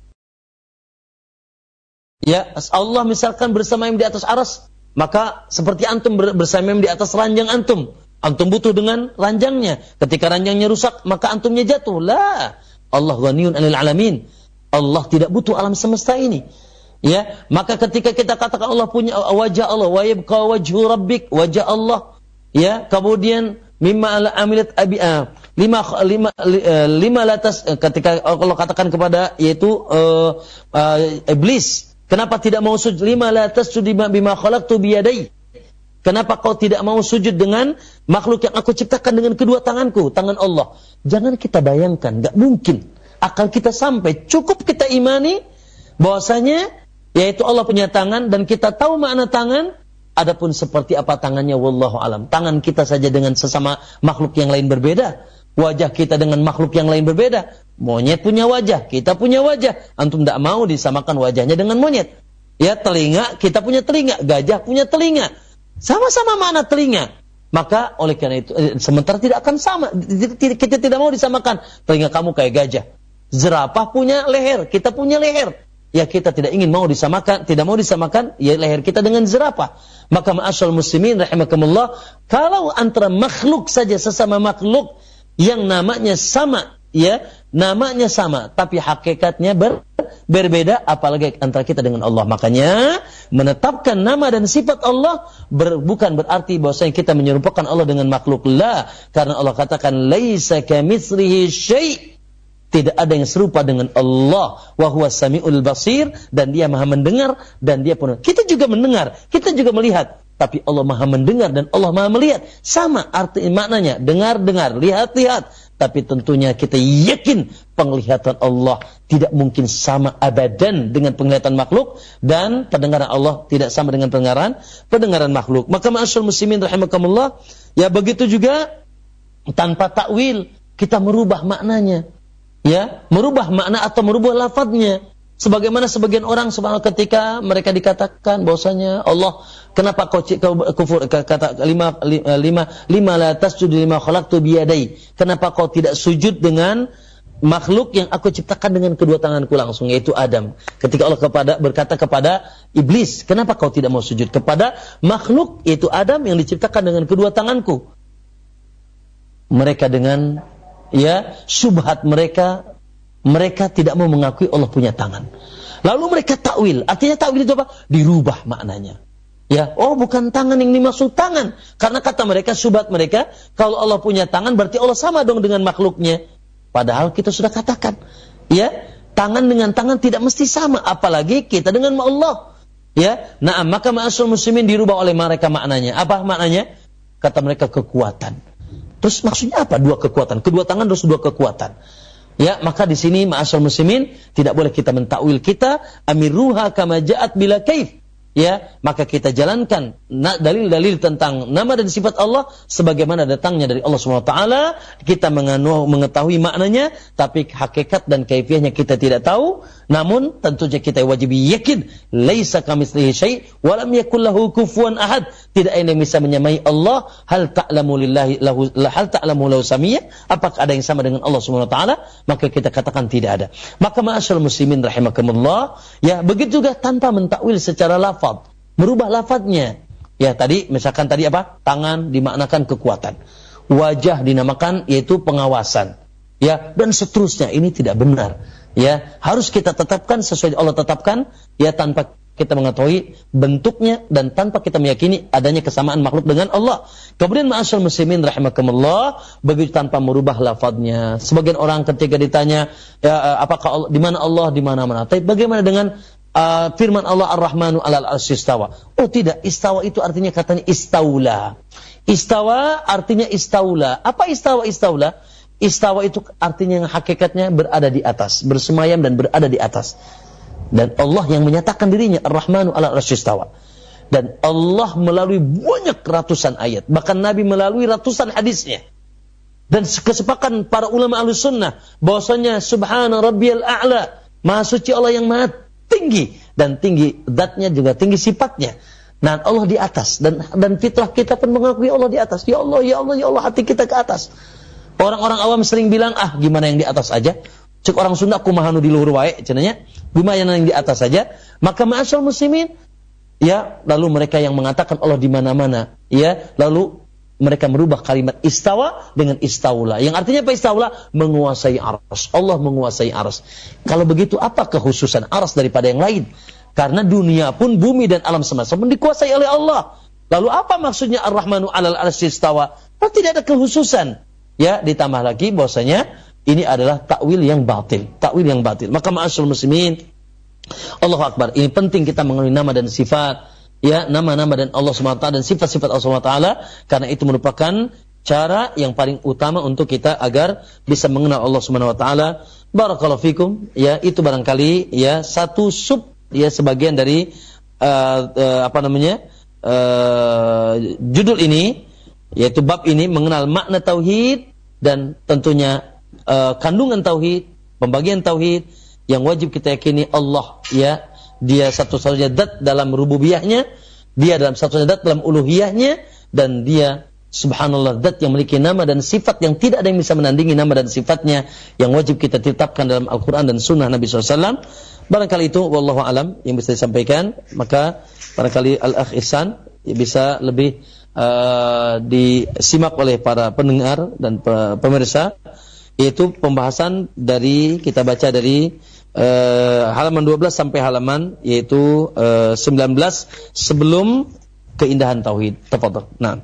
ya Allah misalkan bersemayam di atas arsy, maka seperti antum bersemayam di atas ranjang antum. Antum butuh dengan ranjangnya. Ketika ranjangnya rusak, maka antumnya jatuh. La, Allah ghaniyun 'anil 'alamin. Allah tidak butuh alam semesta ini. Ya, maka ketika kita katakan Allah punya wajah Allah, wa yabqa wajhu rabbik, wajah Allah. Ya, kemudian mimma amilat abi uh, lima lima lima latas, ketika Allah katakan kepada yaitu uh, uh, iblis, kenapa tidak mau sujud? Lima latas bima bima khalaqtu biyadai. Kenapa kau tidak mau sujud dengan makhluk yang aku ciptakan dengan kedua tanganku, tangan Allah? Jangan kita bayangkan, enggak mungkin akal kita sampai. Cukup kita imani bahwasanya yaitu Allah punya tangan dan kita tahu makna tangan. Adapun seperti apa tangannya wallahu alam. Tangan kita saja dengan sesama makhluk yang lain berbeda. Wajah kita dengan makhluk yang lain berbeda. Monyet punya wajah, kita punya wajah. Antum tidak mau disamakan wajahnya dengan monyet. Ya, telinga, kita punya telinga, gajah punya telinga. Sama-sama makna telinga. Maka oleh karena itu eh, sementara tidak akan sama. Kita tidak mau disamakan. Telinga kamu kayak gajah. Zerafah punya leher, kita punya leher. Ya kita tidak ingin mau disamakan, tidak mau disamakan ya leher kita dengan zerafah. Maka ma'asyal muslimin rahimakumullah, kalau antara makhluk saja sesama makhluk yang namanya sama, ya, namanya sama tapi hakikatnya ber, berbeda, apalagi antara kita dengan Allah. Makanya menetapkan nama dan sifat Allah ber, bukan berarti bahwasanya kita menyerupakan Allah dengan makhluk. La, karena Allah katakan laisa kamitslihi syai'. Tidak ada yang serupa dengan Allah. Wa huwas samiul basir, dan dia maha mendengar dan dia pun. Kita juga mendengar, kita juga melihat, tapi Allah maha mendengar dan Allah maha melihat. Sama arti maknanya, dengar-dengar, lihat-lihat. Tapi tentunya kita yakin penglihatan Allah tidak mungkin sama abadan dengan penglihatan makhluk, dan pendengaran Allah tidak sama dengan pendengaran pendengaran makhluk. Maka ma'asyiral muslimin rahimakumullah, ya begitu juga tanpa takwil kita merubah maknanya. Ya, merubah makna atau merubah lafadznya. Sebagaimana sebagian orang subhanallah ketika mereka dikatakan bahwasanya Allah, kenapa kau, kau kufur, kata lima lima lima la tasjud lima khalaqtu biyadai. Kenapa kau tidak sujud dengan makhluk yang aku ciptakan dengan kedua tanganku langsung, yaitu Adam. Ketika Allah kepada berkata kepada iblis, kenapa kau tidak mau sujud kepada makhluk yaitu Adam yang diciptakan dengan kedua tanganku? Mereka dengan ya syubhat mereka, mereka tidak mau mengakui Allah punya tangan. Lalu mereka takwil. Artinya takwil itu apa? Dirubah maknanya. Ya, oh bukan tangan yang dimaksud tangan. Karena kata mereka, syubhat mereka, kalau Allah punya tangan berarti Allah sama dong dengan makhluknya. Padahal kita sudah katakan, ya, tangan dengan tangan tidak mesti sama, apalagi kita dengan Allah. Ya, nah maka ma'asyiral muslimin dirubah oleh mereka maknanya. Apa maknanya? Kata mereka kekuatan. Terus maksudnya apa? Dua kekuatan. Kedua tangan terus dua kekuatan. Ya, maka di sini ma'asyiral muslimin tidak boleh kita mentakwil kita amiruha kama ja'at bila kaif. Ya, maka kita jalankan dalil-dalil tentang nama dan sifat Allah sebagaimana datangnya dari Allah Subhanahu wa taala. Kita mengetahui maknanya, tapi hakikat dan kaifiahnya kita tidak tahu. Namun tentunya kita wajib yakin laisa kamitslihi syai' wa lam yakul lahu kufuwan ahad. Tidak ada yang bisa menyamai Allah. Hal ta'lamu lillahi lahu hal ta'lamu lahu samiyya? Apakah ada yang sama dengan Allah Subhanahu wa taala? Maka kita katakan tidak ada. Maka ma'asyiral muslimin rahimakumullah, ya begitu juga tanpa mentakwil secara lafaz, merubah lafaznya. Ya, tadi misalkan tadi apa? Tangan dimaknakan kekuatan. Wajah dinamakan yaitu pengawasan. Ya, dan seterusnya. Ini tidak benar. Ya, harus kita tetapkan sesuai Allah tetapkan, ya, tanpa kita mengetahui bentuknya dan tanpa kita meyakini adanya kesamaan makhluk dengan Allah. Kemudian ma'asyal muslimin rahimakumullah, begitu tanpa merubah lafadznya. Sebagian orang ketika ditanya, ya, apakah Allah, di mana Allah, di mana-mana. Tapi bagaimana dengan Uh, firman Allah Ar-Rahmanu 'alal 'arsy istawa? Oh tidak, istawa itu artinya katanya istaula. Istawa artinya istaula. Apa istawa istaula? Istawa itu artinya yang hakikatnya berada di atas, bersemayam dan berada di atas. Dan Allah yang menyatakan dirinya Ar-Rahmanu 'alal 'arsy istawa. Dan Allah melalui banyak ratusan ayat, bahkan Nabi melalui ratusan hadisnya. Dan kesepakatan para ulama Ahlus Sunnah bahwasanya subhana rabbiyal a'la, maha suci Allah yang maha tinggi, dan tinggi zatnya juga tinggi sifatnya. Nah, Allah di atas, dan dan fitrah kita pun mengakui Allah di atas. Ya Allah, ya Allah, ya Allah, hati kita ke atas. Orang-orang awam sering bilang, ah gimana yang di atas aja? Cek orang Sunda kumaha nu di luhur wae cenanya. Gimana yang di atas saja? Maka ma'asyal muslimin, ya, lalu mereka yang mengatakan Allah di mana-mana, ya, lalu mereka merubah kalimat istawa dengan istaula. Yang artinya apa istaula? Menguasai aras. Allah menguasai aras. Kalau begitu apa kekhususan aras daripada yang lain? Karena dunia pun, bumi dan alam semesta pun dikuasai oleh Allah. Lalu apa maksudnya Ar-Rahmanu 'alal 'arsy istawa? Oh, tidak ada kekhususan. Ya, ditambah lagi bahwasanya ini adalah takwil yang batil. Takwil yang batil. Maka ma'asyarul muslimin, Allahu Akbar. Ini penting kita mengenali nama dan sifat. Ya, nama-nama dan Allah subhanahu wa taala dan sifat-sifat Allah subhanahu wa taala, karena itu merupakan cara yang paling utama untuk kita agar bisa mengenal Allah subhanahu wa taala. Barakallahu fikum. Ya, itu barangkali ya satu sub, ya, sebagian dari uh, uh, apa namanya? Uh, judul ini, yaitu bab ini mengenal makna tauhid dan tentunya uh, kandungan tauhid, pembagian tauhid yang wajib kita yakini Allah, ya, dia satu-satunya zat dalam rububiyahnya, dia dalam satu-satunya zat dalam uluhiyahnya, dan dia subhanallah zat yang memiliki nama dan sifat yang tidak ada yang bisa menandingi nama dan sifatnya, yang wajib kita tetapkan dalam Al-Quran dan Sunnah Nabi shallallahu alaihi wasallam. Barangkali itu wallahu alam yang bisa disampaikan. Maka barangkali Al-Akh Ihsan bisa lebih uh, disimak oleh para pendengar dan pemirsa, yaitu pembahasan dari, kita baca dari Uh, halaman dua belas sampai halaman yaitu uh, sembilan belas sebelum keindahan tauhid. Tafadhal. Nah.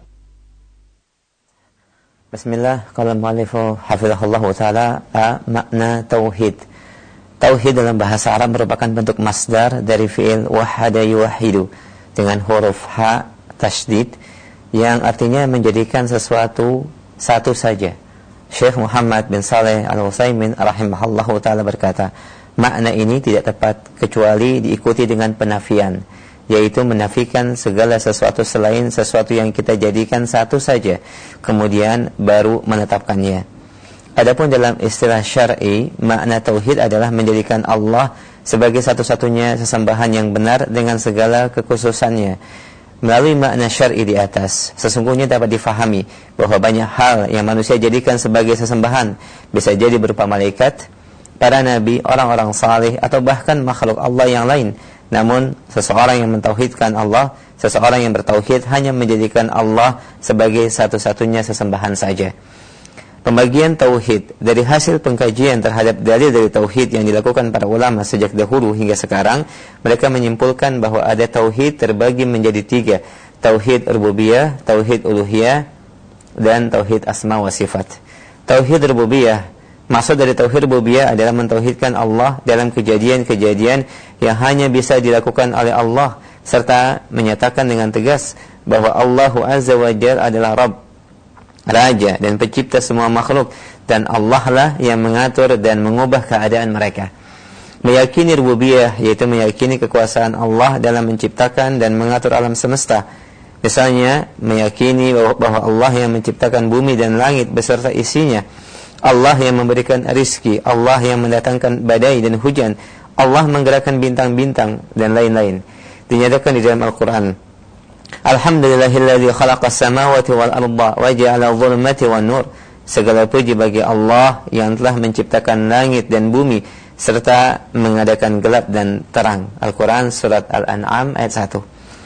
Bismillah, qala al-mu'allifu hafizahullahu taala, makna tauhid. Tauhid dalam bahasa Arab merupakan bentuk masdar dari fi'il wahada yuwahidu dengan huruf ha tasydid yang artinya menjadikan sesuatu satu saja. Syekh Muhammad bin Saleh Al-Utsaimin rahimahullahu taala berkata, makna ini tidak tepat kecuali diikuti dengan penafian, yaitu menafikan segala sesuatu selain sesuatu yang kita jadikan satu saja, kemudian baru menetapkannya. Adapun dalam istilah syar'i, makna tauhid adalah menjadikan Allah sebagai satu-satunya sesembahan yang benar dengan segala kekhususannya. Melalui makna syar'i di atas, sesungguhnya dapat difahami bahwa banyak hal yang manusia jadikan sebagai sesembahan, bisa jadi berupa malaikat, para nabi, orang-orang saleh, atau bahkan makhluk Allah yang lain. Namun seseorang yang mentauhidkan Allah, seseorang yang bertauhid hanya menjadikan Allah sebagai satu-satunya sesembahan saja. Pembagian tauhid dari hasil pengkajian terhadap dalil dari tauhid yang dilakukan para ulama sejak dahulu hingga sekarang, mereka menyimpulkan bahwa ada tauhid terbagi menjadi tiga: tauhid rububiyah, tauhid uluhiyah, dan tauhid asma wa sifat. Tauhid rububiyah, maksud dari tauhid rububiyah adalah mentauhidkan Allah dalam kejadian-kejadian yang hanya bisa dilakukan oleh Allah, serta menyatakan dengan tegas bahwa Allah Azza wa Jalla adalah Rabb, Raja dan pencipta semua makhluk, dan Allah lah yang mengatur dan mengubah keadaan mereka. Meyakini rububiyah yaitu meyakini kekuasaan Allah dalam menciptakan dan mengatur alam semesta. Misalnya meyakini bahwa Allah yang menciptakan bumi dan langit beserta isinya, Allah yang memberikan rizki, Allah yang mendatangkan badai dan hujan, Allah menggerakkan bintang-bintang dan lain-lain. Dinyatakan di dalam Al-Quran, Alhamdulillahilladzi khalaqas samawati wal arda wa ja'ala adh-dhulumati wan nur. Segala puji bagi Allah yang telah menciptakan langit dan bumi serta mengadakan gelap dan terang. Al-Quran surat Al-An'am ayat satu.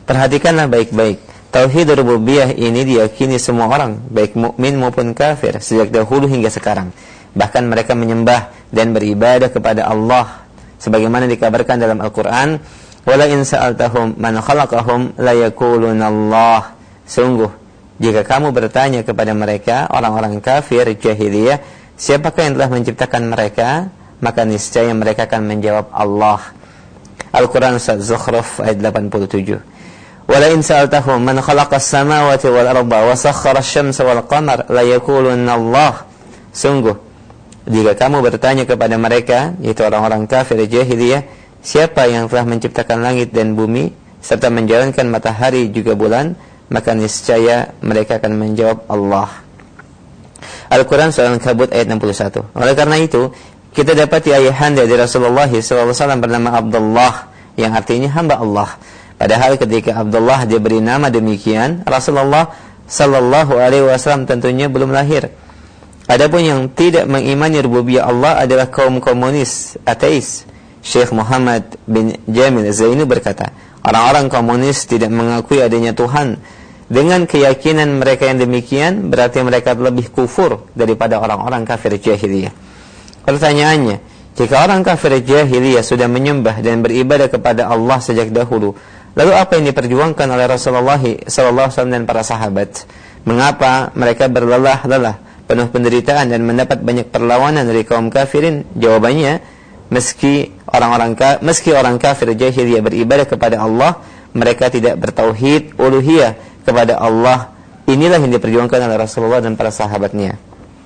Perhatikanlah baik-baik. Tauhid rububiyah ini diyakini semua orang, baik mukmin maupun kafir, sejak dahulu hingga sekarang. Bahkan mereka menyembah dan beribadah kepada Allah, sebagaimana dikabarkan dalam Al-Quran, wala in sa'altahum man khalaqahum la yaquluna Allah. Sungguh, jika kamu bertanya kepada mereka, orang-orang kafir jahiliyah, siapakah yang telah menciptakan mereka, maka niscaya mereka akan menjawab Allah. Al-Quran Surat Zukhruf ayat delapan puluh tujuh. Wala in sa'altahum man khalaqas samawati wal arda wa sakhkhara asy-syamsa wal qamar la yaquluna Allah. Sungguh, jika kamu bertanya kepada mereka, yaitu orang-orang kafir jahiliyah, siapa yang telah menciptakan langit dan bumi serta menjalankan matahari juga bulan, maka niscaya mereka akan menjawab Allah. Al-Quran Surah Al-Ankabut ayat enam puluh satu. Oleh karena itu, kita dapati ayahanda dari Rasulullah shallallahu alaihi wasallam bernama Abdullah, yang artinya hamba Allah. Padahal ketika Abdullah diberi nama demikian, Rasulullah sallallahu alaihi wasallam tentunya belum lahir. Adapun yang tidak mengimani rububiyah Allah adalah kaum komunis, ateis. Syekh Muhammad bin Jamil Zainu berkata, orang-orang komunis tidak mengakui adanya Tuhan. Dengan keyakinan mereka yang demikian, berarti mereka lebih kufur daripada orang-orang kafir jahiliyah. Pertanyaannya, jika orang kafir jahiliyah sudah menyembah dan beribadah kepada Allah sejak dahulu, lalu apa yang diperjuangkan oleh Rasulullah sallallahu alaihi wasallam dan para sahabat? Mengapa mereka berlelah-lelah, penuh penderitaan dan mendapat banyak perlawanan dari kaum kafirin? Jawabannya, meski orang-orang meski orang kafir jahiliyah beribadah kepada Allah, mereka tidak bertauhid uluhiyah kepada Allah. Inilah yang diperjuangkan oleh Rasulullah dan para sahabatnya.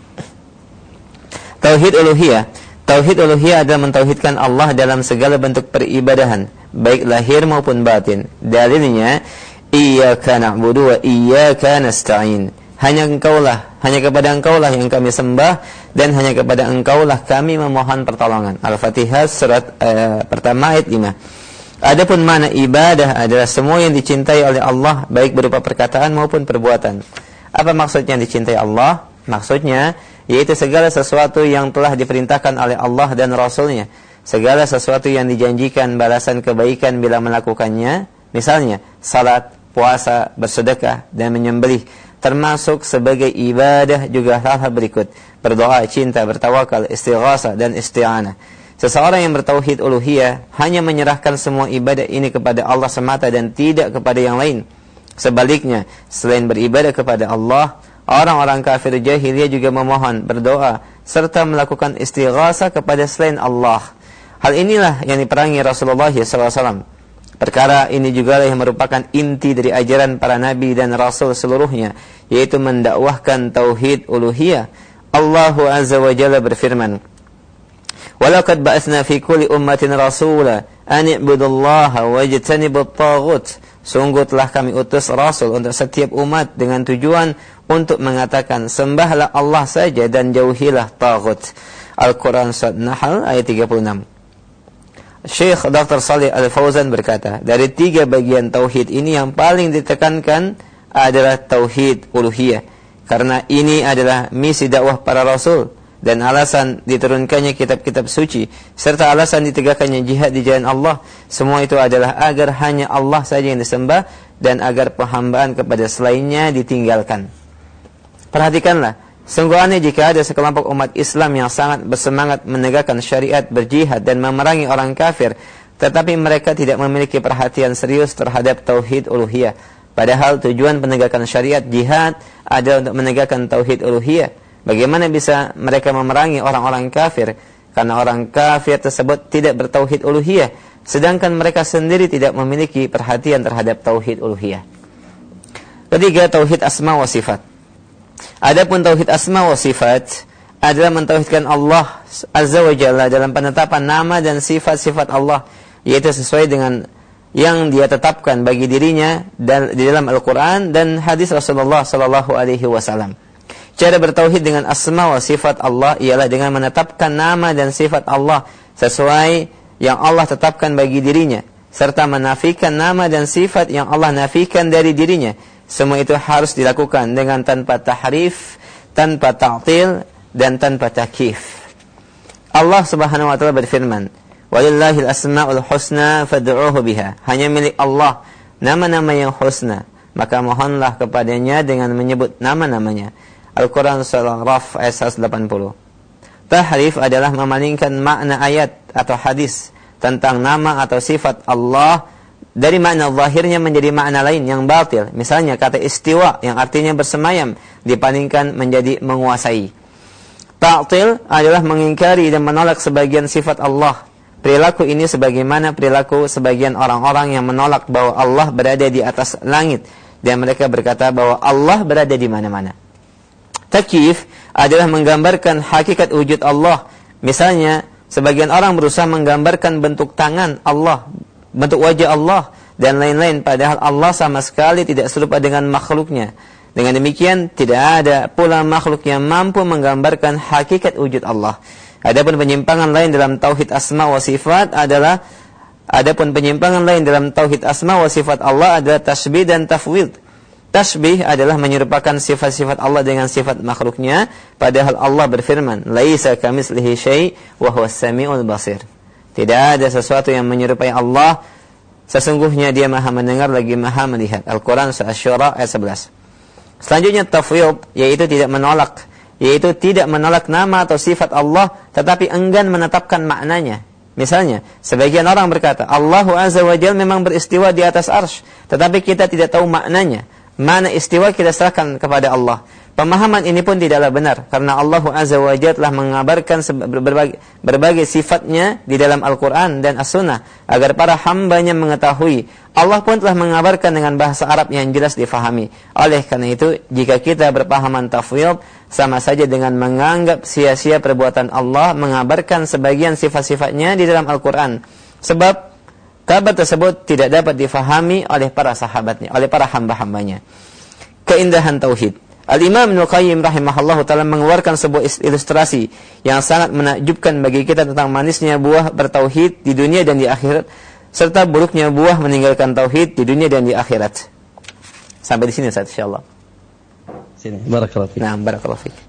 Tauhid uluhiyah. Tauhid uluhiyah adalah mentauhidkan Allah dalam segala bentuk peribadahan, baik lahir maupun batin. Dalilnya, iyyaka na'budu wa iyyaka nasta'in. Hanya engkaulah, hanya kepada engkaulah yang kami sembah, dan hanya kepada engkaulah kami memohon pertolongan. Al-Fatihah surat uh, pertama ayat lima. Adapun mana ibadah adalah semua yang dicintai oleh Allah, baik berupa perkataan maupun perbuatan. Apa maksudnya dicintai Allah? Maksudnya yaitu segala sesuatu yang telah diperintahkan oleh Allah dan Rasulnya, segala sesuatu yang dijanjikan balasan kebaikan bila melakukannya, misalnya salat, puasa, bersedekah, dan menyembelih, termasuk sebagai ibadah juga hal-hal berikut: berdoa, cinta, bertawakal, istighasah, dan isti'anah. Seseorang yang bertauhid uluhiyah hanya menyerahkan semua ibadah ini kepada Allah semata dan tidak kepada yang lain. Sebaliknya, selain beribadah kepada Allah, orang-orang kafir jahiliyah juga memohon, berdoa, serta melakukan istighasah kepada selain Allah. Hal inilah yang diperangi Rasulullah shallallahu alaihi wasallam. Perkara ini juga yang merupakan inti dari ajaran para nabi dan rasul seluruhnya, yaitu mendakwahkan tauhid uluhiyah. Allah Azza wa Jalla berfirman, "Walaqad ba'atsna fi kulli ummatin rasula an i'budullaha wajtanibut taghut." Sungguh telah kami utus Rasul untuk setiap umat dengan tujuan untuk mengatakan, sembahlah Allah saja dan jauhilah taghut. Al-Quran Surat Nahl ayat tiga puluh enam. Syekh Doktor Shalih Al-Fauzan berkata, dari tiga bagian tauhid ini yang paling ditekankan adalah tauhid uluhiyah, karena ini adalah misi dakwah para Rasul dan alasan diturunkannya kitab-kitab suci, serta alasan ditegakkannya jihad di jalan Allah. Semua itu adalah agar hanya Allah saja yang disembah dan agar penghambaan kepada selainnya ditinggalkan. Perhatikanlah, sungguh aneh jika ada sekelompok umat Islam yang sangat bersemangat menegakkan syariat, berjihad dan memerangi orang kafir, tetapi mereka tidak memiliki perhatian serius terhadap tauhid uluhiyah. Padahal tujuan penegakan syariat jihad adalah untuk menegakkan tauhid uluhiyah. Bagaimana bisa mereka memerangi orang-orang kafir? Karena orang kafir tersebut tidak bertauhid uluhiyah, sedangkan mereka sendiri tidak memiliki perhatian terhadap tauhid uluhiyah. Ketiga, tauhid asma wa sifat. Adapun tauhid asma wa sifat adalah mentauhidkan Allah Azza wa Jalla dalam penetapan nama dan sifat-sifat Allah, yaitu sesuai dengan yang Dia tetapkan bagi dirinya dan di dalam Al-Quran dan hadis Rasulullah sallallahu alaihi wasallam. Cara bertauhid dengan asma wa sifat Allah ialah dengan menetapkan nama dan sifat Allah sesuai yang Allah tetapkan bagi dirinya, serta menafikan nama dan sifat yang Allah nafikan dari dirinya. Semua itu harus dilakukan dengan tanpa tahrif, tanpa ta'til, dan tanpa takyif. Allah Subhanahu wa taala berfirman, "Walillahil asmaul husna fad'uuhu biha." Hanya milik Allah nama-nama yang husna, maka mohonlah kepadanya dengan menyebut nama-namanya. Al-Quran Surah Raf ayat seratus delapan puluh. Tahrif adalah memalingkan makna ayat atau hadis tentang nama atau sifat Allah dari makna zahirnya menjadi makna lain yang batil. Misalnya kata istiwa yang artinya bersemayam dipalingkan menjadi menguasai. Ta'til adalah mengingkari dan menolak sebagian sifat Allah. Perilaku ini sebagaimana perilaku sebagian orang-orang yang menolak bahwa Allah berada di atas langit dan mereka berkata bahwa Allah berada di mana-mana. Takyif adalah menggambarkan hakikat wujud Allah. Misalnya, sebagian orang berusaha menggambarkan bentuk tangan Allah, bentuk wajah Allah, dan lain-lain, padahal Allah sama sekali tidak serupa dengan makhluknya. Dengan demikian, tidak ada pula makhluk yang mampu menggambarkan hakikat wujud Allah. Adapun penyimpangan lain dalam tauhid asma wa sifat adalah adapun penyimpangan lain dalam tauhid asma wa sifat Allah adalah tasbih dan tafwid. Tasbih adalah menyerupakan sifat-sifat Allah dengan sifat makhluknya, padahal Allah berfirman, "Laisa kamitslihi syai' wa huwas samiul basir." Tidak ada sesuatu yang menyerupai Allah, sesungguhnya Dia Maha mendengar lagi Maha melihat. Al-Quran Surah Asy-Syura ayat sebelas. Selanjutnya tafwid, yaitu tidak menolak, yaitu tidak menolak nama atau sifat Allah, tetapi enggan menetapkan maknanya. Misalnya, sebagian orang berkata, Allahu Azza wa Jalla memang beristiwa di atas arsy, tetapi kita tidak tahu maknanya. Mana istiwa kita serahkan kepada Allah. Pemahaman ini pun tidaklah benar, karena Allah Azza wa Jalla telah mengabarkan berbagai, berbagai sifatnya di dalam Al-Quran dan As-Sunnah, agar para hambanya mengetahui. Allah pun telah mengabarkan dengan bahasa Arab yang jelas difahami. Oleh karena itu, jika kita berpahaman tafwid, sama saja dengan menganggap sia-sia perbuatan Allah mengabarkan sebagian sifat-sifatnya di dalam Al-Quran. Sebab kabar tersebut tidak dapat difahami oleh para sahabatnya, oleh para hamba-hambanya. Keindahan tauhid. Al-Imam Ibnu Qayyim rahimahullah ta'ala mengeluarkan sebuah ilustrasi yang sangat menakjubkan bagi kita tentang manisnya buah bertauhid di dunia dan di akhirat, serta buruknya buah meninggalkan tauhid di dunia dan di akhirat. Sampai di sini Ustaz, insyaallah. Sini, barakallahu fiik. Naam, barakallahu fiik.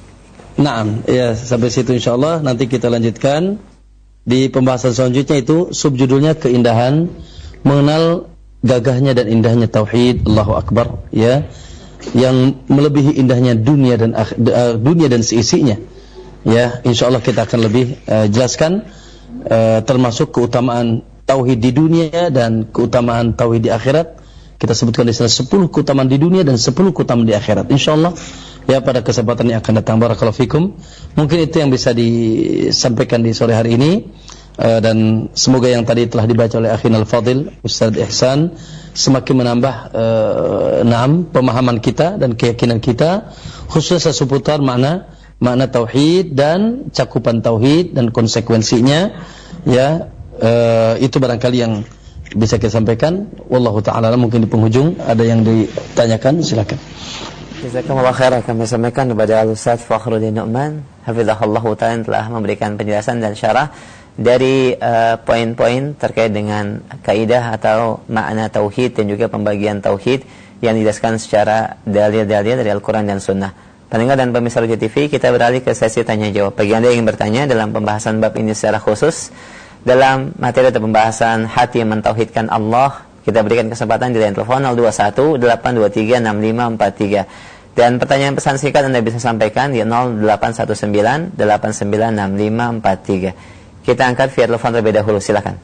Naam, ya sampai situ insyaallah. Nanti kita lanjutkan di pembahasan selanjutnya, itu subjudulnya keindahan, mengenal gagahnya dan indahnya tauhid. Allahu akbar, ya. Yang melebihi indahnya dunia dan uh, dunia dan seisinya. Ya, insyaallah kita akan lebih uh, jelaskan uh, termasuk keutamaan tauhid di dunia dan keutamaan tauhid di akhirat. Kita sebutkan di sana sepuluh keutamaan di dunia dan sepuluh keutamaan di akhirat. Insyaallah ya pada kesempatan yang akan datang. Barakallahu fikum. Mungkin itu yang bisa disampaikan di sore hari ini. Uh, dan semoga yang tadi telah dibaca oleh Akhinal Fadil Ustaz Ihsan semakin menambah uh, naam pemahaman kita dan keyakinan kita, khususnya seputar makna makna tauhid dan cakupan tauhid dan konsekuensinya. Ya, uh, itu barangkali yang bisa kita sampaikan. Wallahu ta'ala, mungkin di penghujung ada yang ditanyakan, silakan. Jazakumullah khairan. Kami sampaikan kepada Al-Ustaz Fakhruddin Nu'man hafizahullah ta'ala telah memberikan penjelasan dan syarah dari uh, poin-poin terkait dengan kaidah atau makna tauhid dan juga pembagian tauhid yang dijelaskan secara dalil-dalil dari Al-Quran dan Sunnah. Pendengar dan pemirsa Roja T V, kita beralih ke sesi tanya jawab. Bagi Anda yang ingin bertanya dalam pembahasan bab ini secara khusus, dalam materi atau pembahasan hati yang mentauhidkan Allah, kita berikan kesempatan di line telepon nol dua satu delapan dua tiga enam lima empat tiga. Dan pertanyaan pesan singkat Anda bisa sampaikan di nol delapan satu sembilan delapan sembilan enam lima empat tiga. Kita angkat via telepon terlebih dahulu, silakan.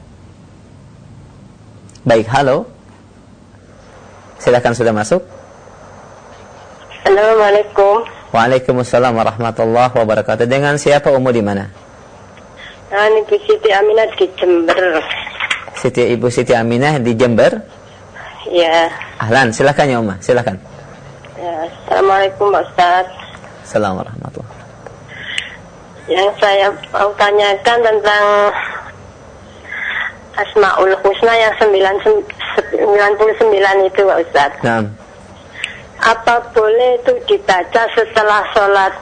Baik, halo. Silakan, sudah masuk. Assalamualaikum. Waalaikumsalam warahmatullahi wabarakatuh. Dengan siapa, Umu di mana? Nah, Ibu Siti Aminah di Jember. Siti Ibu Siti Aminah di Jember? Ya. Ahlan, silakan ya Umma, silakan. Ya, Assalamualaikum Pak Ustaz. Assalamualaikum warahmatullahi. Yang saya mau tanyakan tentang Asmaul Husna yang sembilan puluh sembilan itu Pak Ustaz. Nah. Apa boleh itu dibaca setelah sholat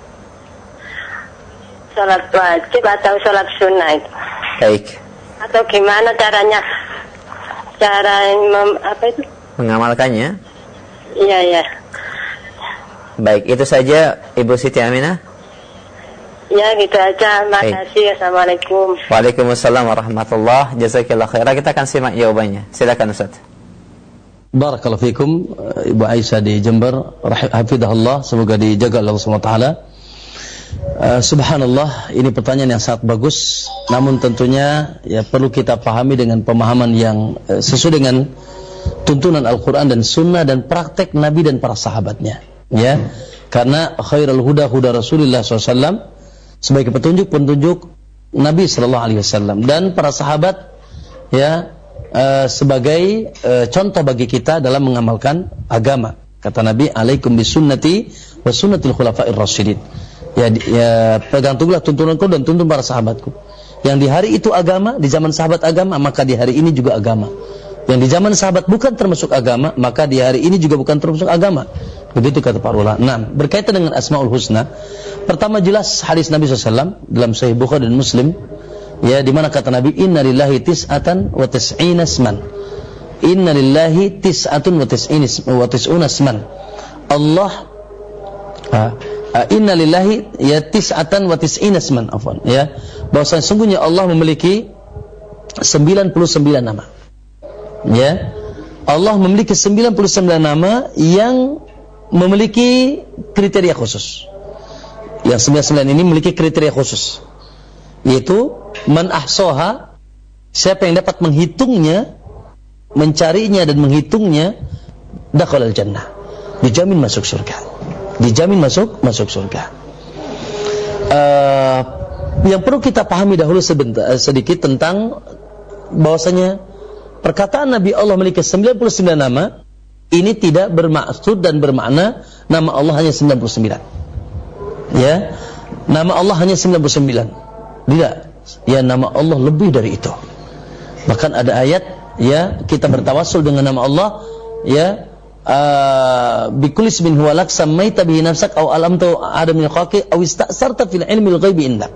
sholat wajib atau sholat sunnah itu? Baik. Atau gimana caranya? Cara mem, apa itu? Mengamalkannya? Iya, iya. Baik, itu saja Ibu Siti Aminah. Ya, gitu aja. Makasih. Assalamualaikum. Waalaikumsalam warahmatullahi wabarakatuh. Jazakallah khairan. Kita akan simak jawabannya. Silakan Ustaz. Barakallahu fikum, Ibu Aisyah di Jember, hafizahullah, semoga dijaga Allah Subhanahu wa taala. Uh, subhanallah, ini pertanyaan yang sangat bagus, namun tentunya ya perlu kita pahami dengan pemahaman yang uh, sesuai dengan tuntunan Al-Quran dan Sunnah dan praktek Nabi dan para sahabatnya, ya. Karena khairul huda huda Rasulullah shallallahu alaihi wasallam, sebagai petunjuk-petunjuk Nabi sallallahu alaihi wasallam dan para sahabat, ya, uh, sebagai uh, contoh bagi kita dalam mengamalkan agama. Kata Nabi, alaikum bisunnati wa sunnatil khulafa'ir rasyidin. Ya, ya pegang teguhlah tuntunanku dan tuntun para sahabatku. Yang di hari itu agama, di zaman sahabat agama, maka di hari ini juga agama. Yang di zaman sahabat bukan termasuk agama, maka di hari ini juga bukan termasuk agama. Begitu kata para ulama. Nah, berkaitan dengan Asmaul Husna, pertama jelas hadis Nabi shallallahu alaihi wasallam dalam Sahih Bukhari dan Muslim, ya, di mana kata Nabi, Inna lillahi tis'atan wa tis'ina isman. Inna lillahi tis'atun wa tis'una isman. Allah uh, uh, Inna lillahi ya tis'atan wa tis'ina isman, afwan, ya, bahwasanya sungguhnya Allah memiliki sembilan puluh sembilan nama. Ya, Allah memiliki sembilan puluh sembilan nama yang memiliki kriteria khusus. Yang sembilan puluh sembilan ini memiliki kriteria khusus, yaitu man ahsoha, siapa yang dapat menghitungnya, mencarinya dan menghitungnya, dakhalal jannah, dijamin masuk surga. Dijamin masuk masuk surga. Uh, yang perlu kita pahami dahulu sebentar, sedikit tentang bahwasanya perkataan Nabi Allah memiliki sembilan puluh sembilan nama ini tidak bermaksud dan bermakna nama Allah hanya sembilan puluh sembilan. Ya, nama Allah hanya sembilan puluh sembilan. Tidak. Ya, nama Allah lebih dari itu. Bahkan ada ayat, ya, kita bertawassul dengan nama Allah, ya, bikulis min huwa lak sammaita bihi nafsak aw alamtu adam min khaqi aw ista'sarta fil ilmi al-ghaibi indak.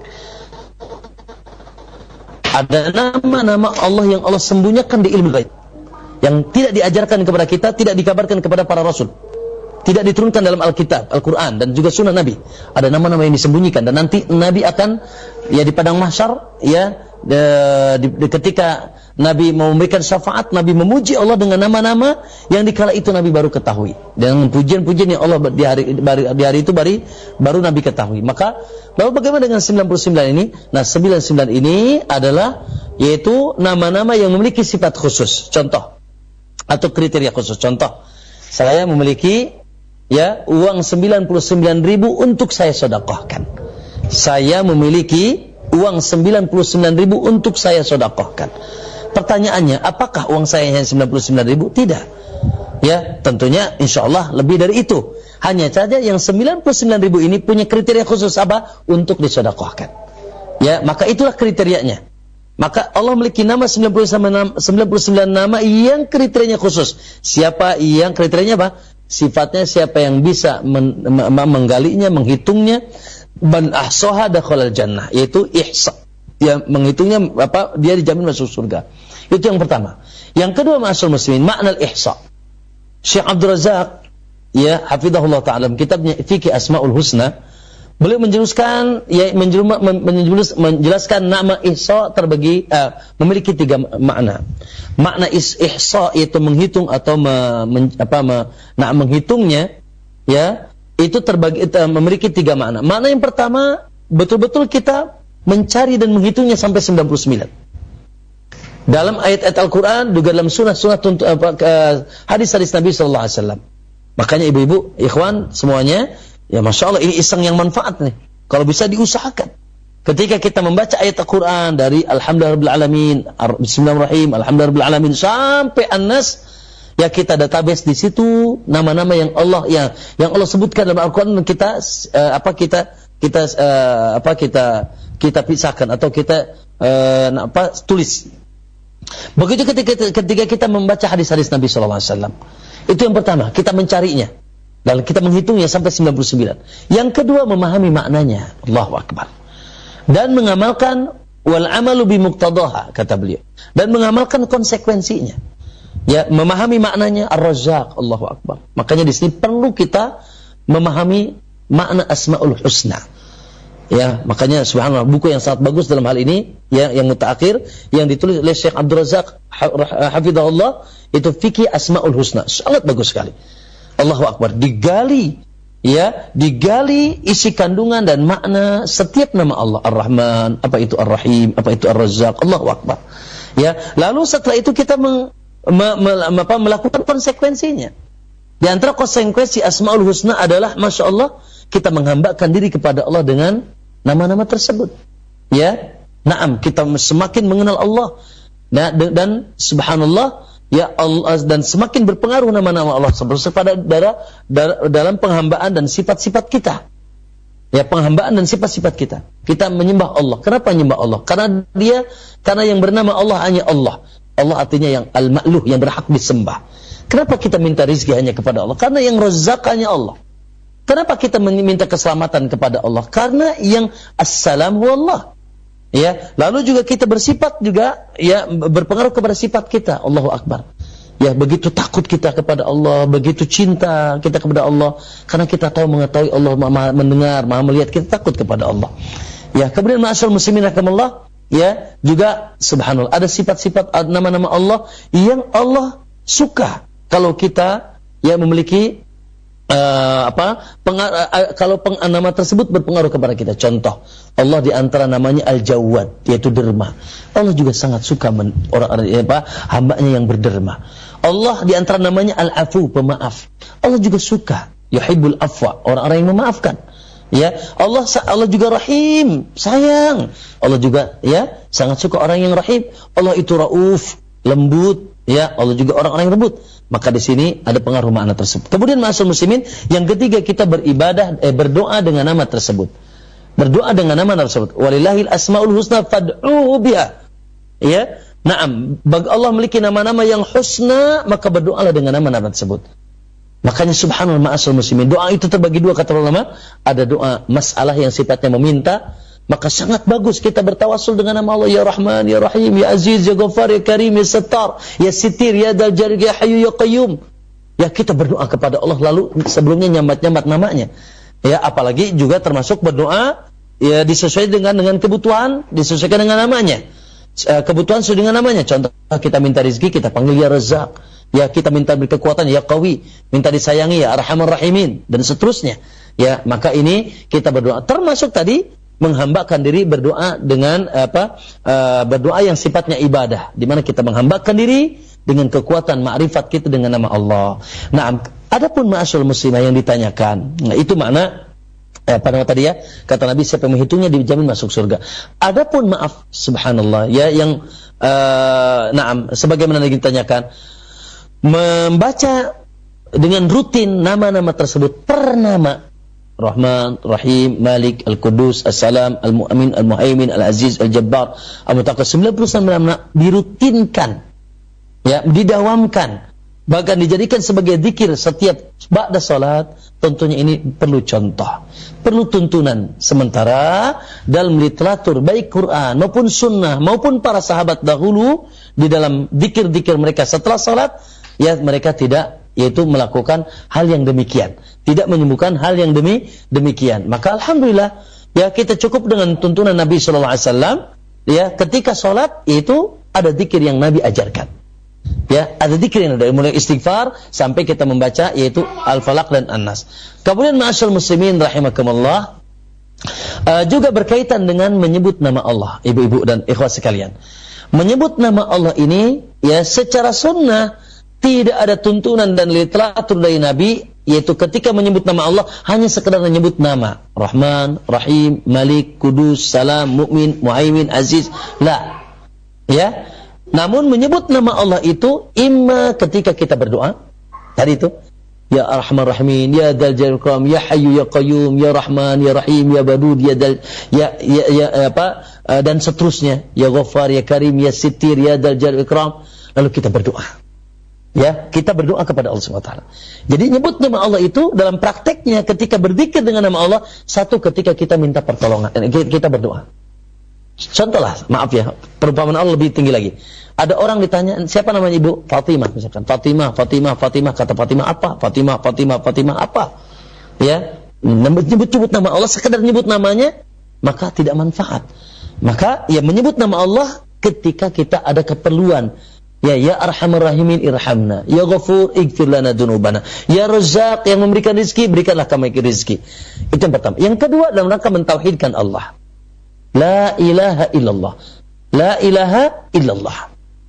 Ada nama-nama Allah yang Allah sembunyikan di ilmu ghaib, yang tidak diajarkan kepada kita, tidak dikabarkan kepada para rasul, tidak diturunkan dalam Alkitab, Al-Quran dan juga Sunnah Nabi. Ada nama-nama yang disembunyikan dan nanti Nabi akan, ya, di padang mahsyar, ya, de, di, de, ketika Nabi mau memberikan syafaat, Nabi memuji Allah dengan nama-nama yang dikala itu Nabi baru ketahui, dengan pujian-pujian yang Allah di hari, di hari itu baru, baru Nabi ketahui. Maka lalu bagaimana dengan sembilan puluh sembilan ini? Nah, sembilan puluh sembilan ini adalah yaitu nama-nama yang memiliki sifat khusus. Contoh atau kriteria khusus. Contoh, saya memiliki, ya, uang sembilan puluh sembilan ribu untuk saya sedekahkan. Saya memiliki uang sembilan puluh sembilan ribu untuk saya sedekahkan. Pertanyaannya, apakah uang saya hanya sembilan puluh sembilan ribu? Tidak. Ya, tentunya insyaallah lebih dari itu. Hanya saja yang sembilan puluh sembilan ribu ini punya kriteria khusus apa? Untuk disedekahkan. Ya, maka itulah kriterianya. Maka Allah memiliki nama sembilan puluh sembilan nama yang kriterianya khusus. Siapa yang kriterianya apa? Sifatnya siapa yang bisa men- menggalinya, menghitungnya, ban ahsaha dakhalal jannah, yaitu ihsa. Dia menghitungnya apa? Dia dijamin masuk surga. Itu yang pertama. Yang kedua, ma'asyiral muslimin, makna al-ihsa. Syekh Abdul Razak, ya, hafizahullah ta'ala, kitabnya Fiqh Asmaul Husna, beliau menjelaskan, ya, menjelas, menjelaskan nama ihsa terbagi, uh, memiliki tiga makna. Makna ihsa itu menghitung atau me, men, apa, me, nah, menghitungnya, ya, itu terbagi, uh, memiliki tiga makna. Makna yang pertama, betul-betul kita mencari dan menghitungnya sampai sembilan puluh sembilan. Dalam ayat-ayat Al-Quran, juga dalam sunnah-sunnah uh, hadis-hadis Nabi sallallahu alaihi wasallam. Makanya ibu-ibu, ikhwan semuanya, ya, masya Allah, ini iseng yang manfaat nih. Kalau bisa diusahakan. Ketika kita membaca ayat Al-Quran dari Alhamdulillahirrahmanirrahim, Bismillahirrahmanirrahim, Alhamdulillahirrahmanirrahim, sampai An-Nas, ya, kita database di situ nama-nama yang Allah yang yang Allah sebutkan dalam Al-Quran, kita uh, apa kita kita uh, apa kita kita pisahkan atau kita uh, apa tulis. Begitu ketika ketika kita membaca hadis-hadis Nabi sallallahu alaihi wasallam. Itu yang pertama, kita mencarinya dan kita menghitungnya sampai sembilan puluh sembilan. Yang kedua, memahami maknanya. Allahu akbar. Dan mengamalkan wal amalu bi muqtadaha, kata beliau. Dan mengamalkan konsekuensinya. Ya, memahami maknanya Ar-Razzaq, Allahu akbar. Makanya di sini perlu kita memahami makna Asmaul Husna. Ya, makanya subhanallah buku yang sangat bagus dalam hal ini ya, yang mutaakhir yang ditulis oleh Syekh Abdul Razak hafizahullah itu Fikih Asmaul Husna. Sangat bagus sekali. Allahu Akbar, digali ya, digali isi kandungan dan makna setiap nama Allah. Ar-Rahman, apa itu Ar-Rahim, apa itu Ar-Razzaq. Allahu Akbar. Ya, lalu setelah itu kita meng, me, me, apa, melakukan konsekuensinya. Di antara konsekuensi Asmaul Husna adalah Masya Allah, kita menghambakan diri kepada Allah dengan nama-nama tersebut. Ya, naam, kita semakin mengenal Allah. Nah, dan subhanallah, ya Allah, dan semakin berpengaruh nama-nama Allah tersebut pada dalam penghambaan dan sifat-sifat kita. Ya, penghambaan dan sifat-sifat kita. Kita menyembah Allah. Kenapa menyembah Allah? Karena dia, karena yang bernama Allah hanya Allah. Allah artinya yang al-ma'luh, yang berhak disembah. Kenapa kita minta rizki hanya kepada Allah? Karena yang Razzaq hanya Allah. Kenapa kita meminta keselamatan kepada Allah? Karena yang as-salam huwallah. Ya, lalu juga kita bersifat juga ya berpengaruh kepada sifat kita. Allahu Akbar. Ya, begitu takut kita kepada Allah, begitu cinta kita kepada Allah, karena kita tahu mengetahui Allah Maha mendengar, Maha melihat, kita takut kepada Allah. Ya, kemudian ma'asyiral muslimin rahimakumullah, ya, juga subhanallah ada sifat-sifat nama-nama Allah yang Allah suka kalau kita ya memiliki Uh, apa pengar- uh, kalau peng- nama tersebut berpengaruh kepada kita. Contoh, Allah di antara namanya Al-Jawad, yaitu derma. Allah juga sangat suka men- orang apa hambanya yang berderma. Allah di antara namanya Al-Afu, pemaaf. Allah juga suka yuhibbul afwa, orang-orang yang memaafkan. Ya, Allah Allah juga Rahim, sayang. Allah juga ya sangat suka orang yang rahim. Allah itu Rauf, lembut. Ya, Allah juga orang-orang yang lembut. Maka di sini ada pengaruh makna tersebut. Kemudian ma'asyiral muslimin, yang ketiga kita beribadah eh, berdoa dengan nama tersebut. Berdoa dengan nama tersebut. Walillahil asmaul husna fad'uhu biha. Ya, na'am, bagi Allah memiliki nama-nama yang husna, maka berdoalah dengan nama-nama tersebut. Makanya subhanallah ma'asyiral muslimin, doa itu terbagi dua kata ulama. Ada doa masalah yang sifatnya meminta, maka sangat bagus kita bertawassul dengan nama Allah, ya Rahman, ya Rahim, ya Aziz, ya Ghaffar, ya Karim, ya Sattar, ya Sitir, ya Dzal Jalal, ya Hayyu, ya Qayyum. Ya, kita berdoa kepada Allah lalu sebelumnya nyambat-nyambat namanya. Ya, apalagi juga termasuk berdoa ya disesuaikan dengan dengan kebutuhan, disesuaikan dengan namanya. Kebutuhan sesuai dengan namanya. Contoh, kita minta rezeki, kita panggil ya Razzaq. Ya, kita minta berkekuatan, ya Qawi, minta disayangi, ya Arhamar Rahimin, dan seterusnya. Ya, maka ini kita berdoa. Termasuk tadi menghambakan diri, berdoa dengan apa uh, berdoa yang sifatnya ibadah, di mana kita menghambakan diri dengan kekuatan ma'rifat kita dengan nama Allah. Nah, adapun ma'asyiral muslimah yang ditanyakan, nah itu makna eh, apa nama tadi ya, kata Nabi siapa yang menghitungnya dijamin masuk surga. Adapun maaf subhanallah ya yang uh, naam sebagaimana yang ditanyakan, membaca dengan rutin nama-nama tersebut per nama, Rahman, Rahim, Malik, Al-Qudus, As-Salam, Al-Mu'min, Al-Muhaimin, Al-Aziz, Al-Jabbar, Al-Mutaqaddim, sembilan puluh sembilan nama dirutinkan, ya, didawamkan, bahkan dijadikan sebagai zikir setiap ba'da salat. Tentunya ini perlu contoh, perlu tuntunan. Sementara dalam literatur baik Quran maupun sunnah maupun para sahabat dahulu di dalam zikir-zikir mereka setelah salat, ya mereka tidak yaitu melakukan hal yang demikian, tidak menyembuhkan hal yang demi demikian. Maka alhamdulillah ya kita cukup dengan tuntunan Nabi sallallahu alaihi wasallam ya ketika salat, yaitu ada zikir yang Nabi ajarkan. Ya, ada zikir yang dari mulai istighfar sampai kita membaca yaitu Al-Falaq dan An-Nas. Kemudian ma'asyiral muslimin rahimakumullah, uh, juga berkaitan dengan menyebut nama Allah, ibu-ibu dan ikhwah sekalian. Menyebut nama Allah ini ya secara sunnah tidak ada tuntunan dan literatur dari Nabi, yaitu ketika menyebut nama Allah hanya sekedar menyebut nama Rahman, Rahim, Malik, Kudus, Salam, Mu'min, Muhaimin, Aziz. La. Ya. Namun menyebut nama Allah itu imma ketika kita berdoa, tadi itu ya Arhamar Rahimin, ya Dzal Jalal Ikram, ya Hayyu ya Qayyum, ya Rahman, ya Rahim, ya Wadud, ya Dal, ya, ya, ya apa dan seterusnya, ya Ghaffar, ya Karim, ya Sitir, ya Dzal Jalal Ikram. Lalu kita berdoa. Ya, kita berdoa kepada Allah subhanahu wa taala. Jadi nyebut nama Allah itu dalam prakteknya ketika berzikir dengan nama Allah, satu ketika kita minta pertolongan, kita berdoa. Contohlah, maaf ya, perumpamaan Allah lebih tinggi lagi. Ada orang ditanya, siapa namanya ibu? Fatimah misalkan. Fatimah, Fatimah, Fatimah. Kata Fatimah apa? Fatimah, Fatimah, Fatimah apa? Ya, nyebut-nyebut nama Allah, sekedar nyebut namanya, maka tidak manfaat. Maka ya menyebut nama Allah ketika kita ada keperluan. Ya ya Arhamar Rahimin irhamna, ya Ghafur ighfir lana dzunubana, ya Razzaq yang memberikan rezeki berikanlah kami rezeki. Itu yang pertama. Yang kedua dalam rangka mentauhidkan Allah. La ilaha illallah. La ilaha illallah.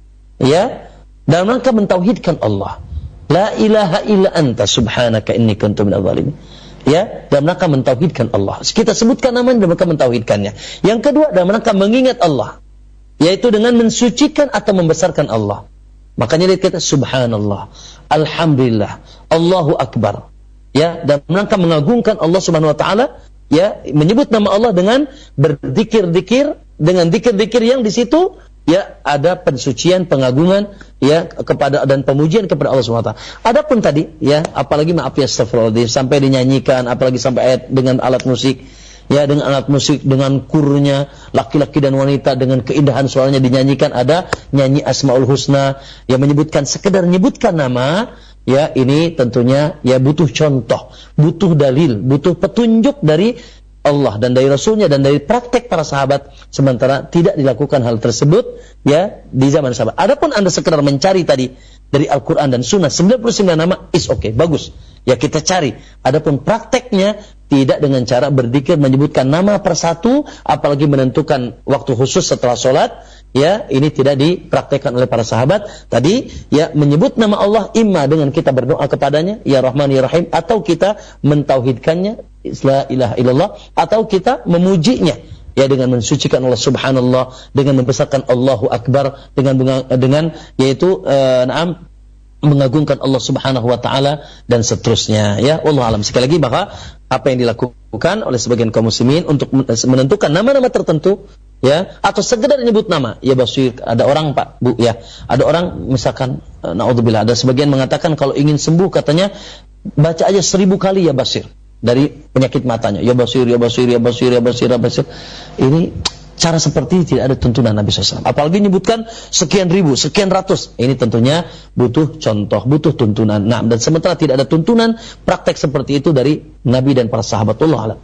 Ya, dalam rangka mentauhidkan Allah. La ilaha illa anta subhanaka inni kuntu minadh dhalimin. Ya, dalam rangka mentauhidkan Allah. Kita sebutkan namanya dalam rangka mentauhidkannya. Yang kedua dalam rangka mengingat Allah, yaitu dengan mensucikan atau membesarkan Allah. Makanya lihat kita subhanallah, alhamdulillah, Allahu akbar. Ya, dalam rangka mengagungkan Allah Subhanahu wa taala, ya, menyebut nama Allah dengan berzikir-zikir, dengan zikir-zikir yang di situ ya ada pensucian, pengagungan ya kepada dan pemujian kepada Allah Subhanahu wa taala. Adapun tadi ya, apalagi maaf ya astagfirullahaladzim, sampai dinyanyikan, apalagi sampai ayat dengan alat musik, ya dengan alat musik, dengan kurnya laki-laki dan wanita dengan keindahan suaranya dinyanyikan, ada nyanyi Asmaul Husna yang menyebutkan sekedar menyebutkan nama, ya ini tentunya ya butuh contoh, butuh dalil, butuh petunjuk dari Allah dan dari Rasulnya dan dari praktek para sahabat, sementara tidak dilakukan hal tersebut ya di zaman sahabat. Adapun Anda sekedar mencari tadi dari Al-Quran dan Sunnah sembilan puluh sembilan nama, is oke, okay, bagus. Ya kita cari. Adapun prakteknya tidak dengan cara berzikir menyebutkan nama persatu, apalagi menentukan waktu khusus setelah sholat, ya ini tidak dipraktekkan oleh para sahabat. Tadi ya menyebut nama Allah imma dengan kita berdoa kepadanya, ya Rahman ya Rahim, atau kita mentauhidkannya, la ilaha illallah, atau kita memujinya ya dengan mensucikan Allah subhanallah, dengan membesarkan Allahu akbar, dengan dengan yaitu uh, na'am mengagungkan Allah Subhanahu wa taala dan seterusnya ya. Wallahu alam. Sekali lagi bahwa apa yang dilakukan oleh sebagian kaum muslimin untuk menentukan nama-nama tertentu ya atau sekedar menyebut nama, ya Basir, ada orang Pak, Bu ya, ada orang misalkan naudzubillah, ada sebagian mengatakan kalau ingin sembuh katanya baca aja seribu kali ya Basir dari penyakit matanya. Ya Basir, ya Basir, ya Basir, ya Basir, ya Basir. Ini cara seperti ini tidak ada tuntunan Nabi shallallahu alaihi wasallam. Apalagi menyebutkan sekian ribu, sekian ratus. Ini tentunya butuh contoh, butuh tuntunan. Nah, dan sementara tidak ada tuntunan praktek seperti itu dari Nabi dan para sahabat. Allah alam.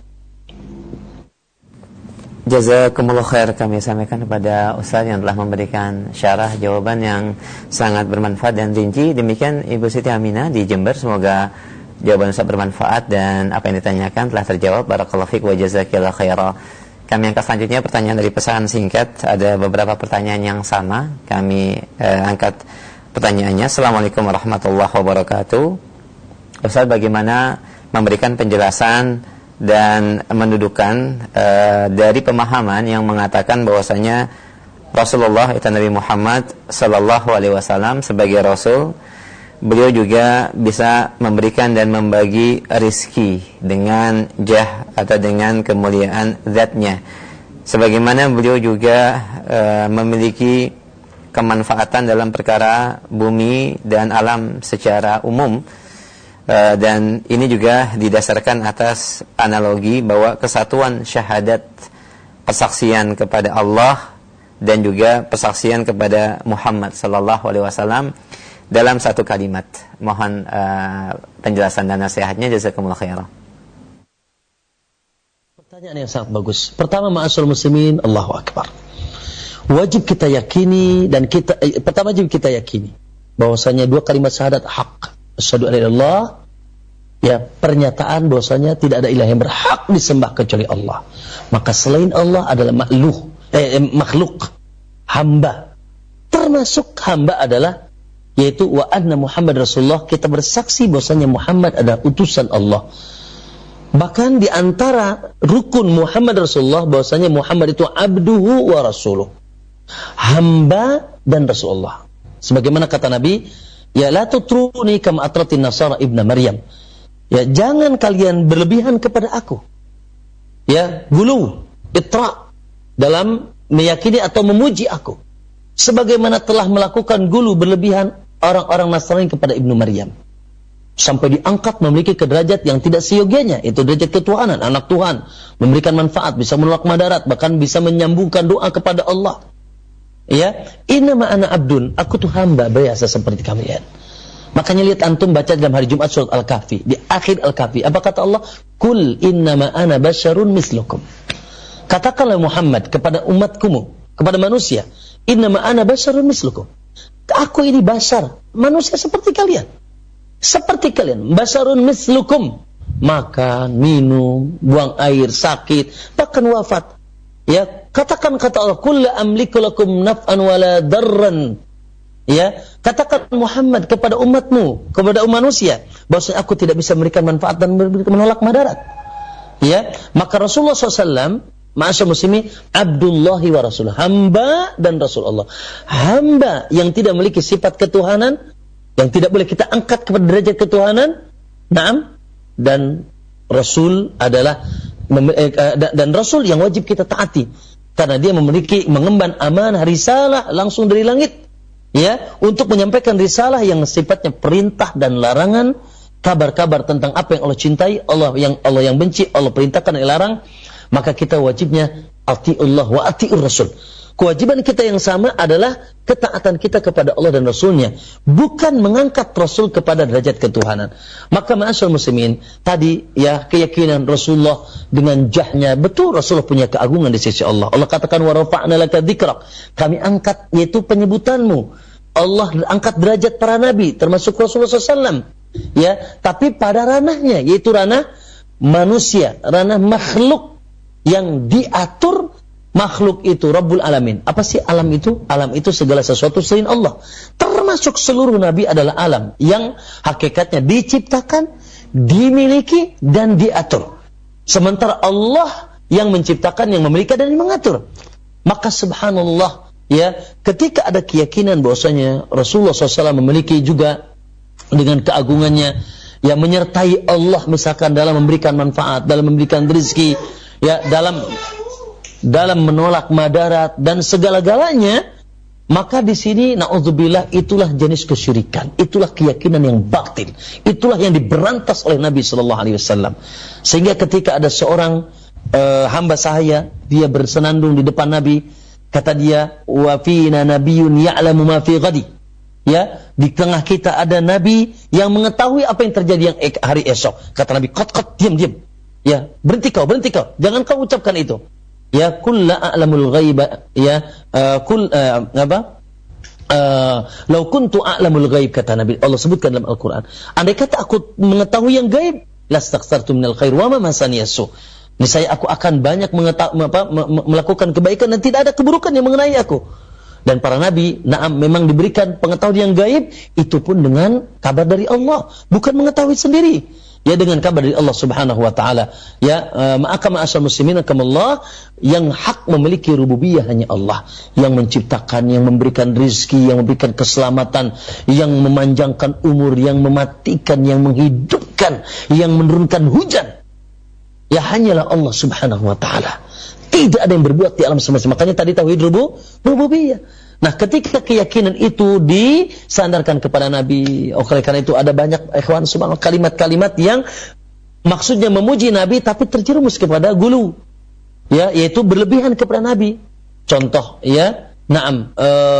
Jazakumullah khair, kami sampaikan kepada Ustaz yang telah memberikan syarah jawaban yang sangat bermanfaat dan rinci. Demikian Ibu Siti Aminah di Jember. Semoga jawaban Ustaz bermanfaat dan apa yang ditanyakan telah terjawab. Barakallahu fiik wa jazakillahu khairan. Kami angkat selanjutnya pertanyaan dari pesan singkat. Ada beberapa pertanyaan yang sama. Kami eh, angkat pertanyaannya. Assalamualaikum warahmatullahi wabarakatuh. Ustaz, bagaimana memberikan penjelasan dan mendudukan eh, dari pemahaman yang mengatakan bahwasanya Rasulullah itu Nabi Muhammad sallallahu alaihi wasallam sebagai Rasul, beliau juga bisa memberikan dan membagi rizki dengan jah atau dengan kemuliaan zatnya. Sebagaimana beliau juga e, memiliki kemanfaatan dalam perkara bumi dan alam secara umum. E, dan ini juga didasarkan atas analogi bahwa kesatuan syahadat, persaksian kepada Allah dan juga persaksian kepada Muhammad sallallahu alaihi wasallam dalam satu kalimat. Mohon uh, penjelasan dan nasihatnya. Jazakumullah khairan. Pertanyaan yang sangat bagus. Pertama, ma'asyiral muslimin, Allahu akbar. Wajib kita yakini dan kita eh, pertama wajib kita yakini bahwasanya dua kalimat syahadat hak. Asyhadu an la ilaha illallah, ya pernyataan bahwasanya tidak ada ilah yang berhak disembah kecuali Allah. Maka selain Allah adalah makhluk, eh, makhluk, hamba. Termasuk hamba adalah yaitu wa anna Muhammad Rasulullah, kita bersaksi bahwasanya Muhammad adalah utusan Allah. Bahkan di antara rukun Muhammad Rasulullah bahwasanya Muhammad itu abduhu wa rasuluh, hamba dan Rasulullah. Sebagaimana kata Nabi, ya la tutruni kama atratin nasara ibna Maryam. Ya jangan kalian berlebihan kepada aku. Ya, gulu, itra dalam meyakini atau memuji aku. Sebagaimana telah melakukan gulu berlebihan orang-orang Nasrani kepada Ibnu Maryam, sampai diangkat memiliki derajat yang tidak seyogianya, itu derajat ketuhanan, anak Tuhan, memberikan manfaat, bisa menolak madarat, bahkan bisa menyambungkan doa kepada Allah. Ya, innama ana abdun, aku tuh hamba biasa seperti kalian. Makanya lihat antum baca dalam hari Jumat surat Al-Kahfi, di akhir Al-Kahfi apa kata Allah? Kul innama ana basyarun mislukum. Katakanlah Muhammad kepada umatku, kepada manusia, innama ana basyarun mislukum. Aku ini basar, manusia seperti kalian. Seperti kalian, basyarun mislukum. Makan, minum, buang air, sakit, bahkan wafat. Ya, katakan kata Allah, "Qul la amliku lakum naf'an wala darran." Ya, katakan Muhammad kepada umatmu, kepada umat manusia, bahwa aku tidak bisa memberikan manfaat dan menolak madarat. Ya, maka Rasulullah shallallahu alaihi wasallam, ma'asyar muslimin, Abdullahi wa Rasul, hamba dan Rasul Allah. Hamba yang tidak memiliki sifat ketuhanan, yang tidak boleh kita angkat kepada derajat ketuhanan. Naam. Dan Rasul adalah dan Rasul yang wajib kita taati, karena dia memiliki mengemban amanah risalah langsung dari langit, ya, untuk menyampaikan risalah yang sifatnya perintah dan larangan, kabar-kabar tentang apa yang Allah cintai, Allah yang Allah yang benci, Allah perintahkan dan larang. Maka kita wajibnya atiullah wa atiur Rasul. Kewajiban kita yang sama adalah ketaatan kita kepada Allah dan Rasulnya, bukan mengangkat Rasul kepada derajat ketuhanan. Maka ma'asyar muslimin, tadi ya keyakinan Rasulullah dengan jahnya, betul Rasulullah punya keagungan di sisi Allah. Allah katakan wa rafa'na laka dzikrak, kami angkat yaitu penyebutanmu. Allah angkat derajat para nabi termasuk Rasulullah shallallahu alaihi wasallam. Ya, tapi pada ranahnya, yaitu ranah manusia, ranah makhluk yang diatur. Makhluk itu Rabbul Alamin. Apa sih alam itu? Alam itu segala sesuatu selain Allah. Termasuk seluruh nabi adalah alam yang hakikatnya diciptakan, dimiliki dan diatur. Sementara Allah yang menciptakan, yang memiliki dan yang mengatur. Maka subhanallah, ya, ketika ada keyakinan bahwasanya Rasulullah shallallahu alaihi wasallam memiliki juga dengan keagungannya yang menyertai Allah, misalkan dalam memberikan manfaat, dalam memberikan rezeki, ya, dalam dalam menolak madarat dan segala-galanya, maka di sini naudzubillah itulah jenis kesyirikan, itulah keyakinan yang batil, itulah yang diberantas oleh Nabi sallallahu alaihi wasallam. Sehingga ketika ada seorang uh, hamba sahaya, dia bersenandung di depan Nabi, kata dia, wa fina nabiyyun ya'lamu ma fi ghadi. Ya, di tengah kita ada nabi yang mengetahui apa yang terjadi yang hari esok. Kata Nabi, "Qat qat, diam diam. Ya, berhenti kau, berhenti kau. Jangan kau ucapkan itu." Ya, kul la a'lamul ghaiba, ya, uh, kul uh, apa? Uh, lau kuntu a'lamul ghaib, kata Nabi. Allah sebutkan dalam Al-Qur'an. Andai kata aku mengetahui yang gaib, lastaghfartu minal khair wa ma masani yasu. Niscaya aku akan banyak mengeta- apa, melakukan kebaikan dan tidak ada keburukan yang mengenai aku. Dan para nabi, na'am, memang diberikan pengetahuan yang gaib, itu pun dengan kabar dari Allah, bukan mengetahui sendiri. Ya, dengan kabar dari Allah Subhanahu wa taala. Ya, uh, maka ma'asyar muslimin rahimakumullah, yang hak memiliki rububiyah hanya Allah, yang menciptakan, yang memberikan rizki, yang memberikan keselamatan, yang memanjangkan umur, yang mematikan, yang menghidupkan, yang menurunkan hujan. Ya, hanyalah Allah Subhanahu wa taala. Tidak ada yang berbuat di alam semesta. Makanya tadi tauhid rubu, rububiyah. Nah, ketika keyakinan itu disandarkan kepada Nabi, oleh karena itu ada banyak ikhwan subhanallah kalimat-kalimat yang maksudnya memuji Nabi tapi terjerumus kepada gulu, ya, yaitu berlebihan kepada Nabi. Contoh, ya, na'am,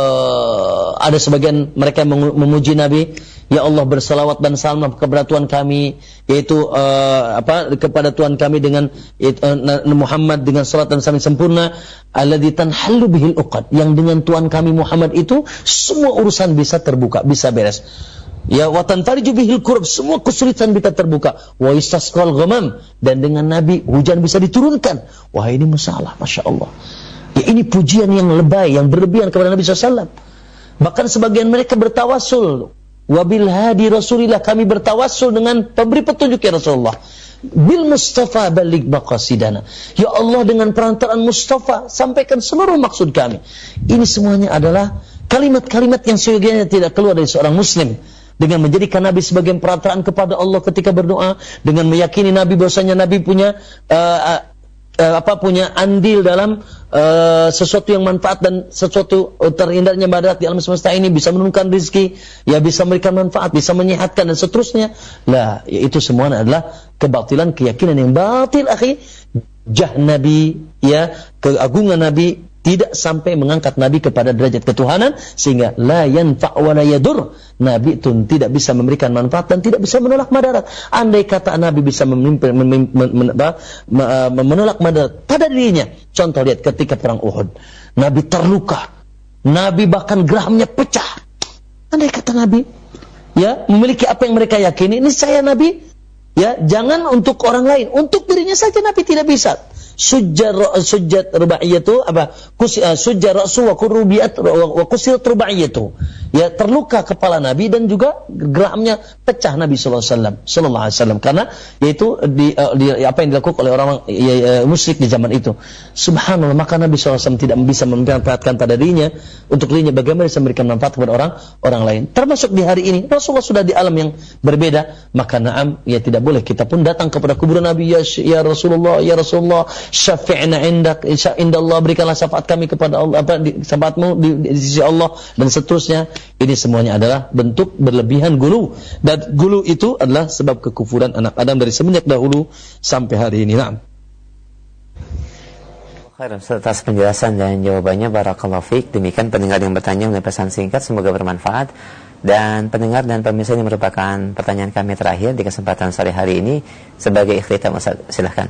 uh, ada sebagian mereka yang memuji Nabi, ya Allah bersalawat dan salam kepada Tuhan kami, yaitu uh, apa kepada Tuhan kami dengan uh, Muhammad dengan salat dan salam sempurna, alladzi tanhallu bihil uqad, yang dengan Tuhan kami Muhammad itu semua urusan bisa terbuka, bisa beres. Ya, wa tanfariju bihil kurb, semua kesulitan bisa terbuka. Wa istasqal ghamam, dan dengan Nabi hujan bisa diturunkan. Wah, ini masalah, Masya Allah. Ya, ini pujian yang lebay, yang berlebihan kepada Nabi sallallahu alaihi wasallam. Bahkan sebagian mereka bertawasul, wabil hadi Rasulillah, kami bertawassul dengan pemberi petunjuk ya Rasulullah. Bil Mustafa balik maqasidana, ya Allah dengan perantaraan Mustafa sampaikan seluruh maksud kami. Ini semuanya adalah kalimat-kalimat yang sesungguhnya tidak keluar dari seorang muslim. Dengan menjadikan Nabi sebagai perantaraan kepada Allah ketika berdoa, dengan meyakini Nabi bahwasanya Nabi punya uh, uh, apa punya andil dalam Uh, sesuatu yang manfaat dan sesuatu terhindarnya badat di alam semesta ini, bisa menurunkan rezeki, ya, bisa memberikan manfaat, bisa menyehatkan dan seterusnya. Lah, ya, itu semua adalah kebatilan, keyakinan yang batil, akhi. Jah Nabi, ya, keagungan Nabi tidak sampai mengangkat Nabi kepada derajat ketuhanan, sehingga la yanfa' wa la yadur. Nabi itu tidak bisa memberikan manfaat dan tidak bisa menolak madarat. Andai kata Nabi bisa memimpin, memimpin, men, apa, menolak madarat pada dirinya. Contoh lihat ketika perang Uhud, Nabi terluka, Nabi bahkan gerahamnya pecah. Andai kata Nabi ya memiliki apa yang mereka yakini, ini saya Nabi ya jangan untuk orang lain, untuk dirinya saja Nabi tidak bisa. Sujjar sujjat rubaiyatu apa kus sujjar rasu wa kurubiyat wa kusirat rubaiyatu, ya terluka kepala Nabi dan juga gerahamnya pecah Nabi sallallahu alaihi wasallam sallallahu alaihi wasallam karena yaitu di, di apa yang dilakukan oleh orang ya, ya, musyrik di zaman itu. Subhanallah, maka Nabi sallallahu alaihi wasallam tidak bisa memanfaatkan pada dirinya, untuk dirinya bagaimana bisa memberikan manfaat kepada orang orang lain. Termasuk di hari ini Rasulullah sudah di alam yang berbeda, maka na'am ya tidak boleh kita pun datang kepada kuburan Nabi, ya, ya Rasulullah ya Rasulullah syafi'na indak inda Allah, berikanlah syafaat kami kepada Allah, apa di, syafaatmu di, di sisi Allah dan seterusnya. Ini semuanya adalah bentuk berlebihan gulu, dan gulu itu adalah sebab kekufuran anak Adam dari semenjak dahulu sampai hari ini. Nah, khairan atas penjelasan dan jawabannya, barakallahu fiik. Demikian pendengar yang bertanya melalui pesan singkat, semoga bermanfaat. Dan pendengar dan pemirsa ini merupakan pertanyaan kami terakhir di kesempatan sore hari ini. Sebagai ikhtitam, Ustaz, silahkan.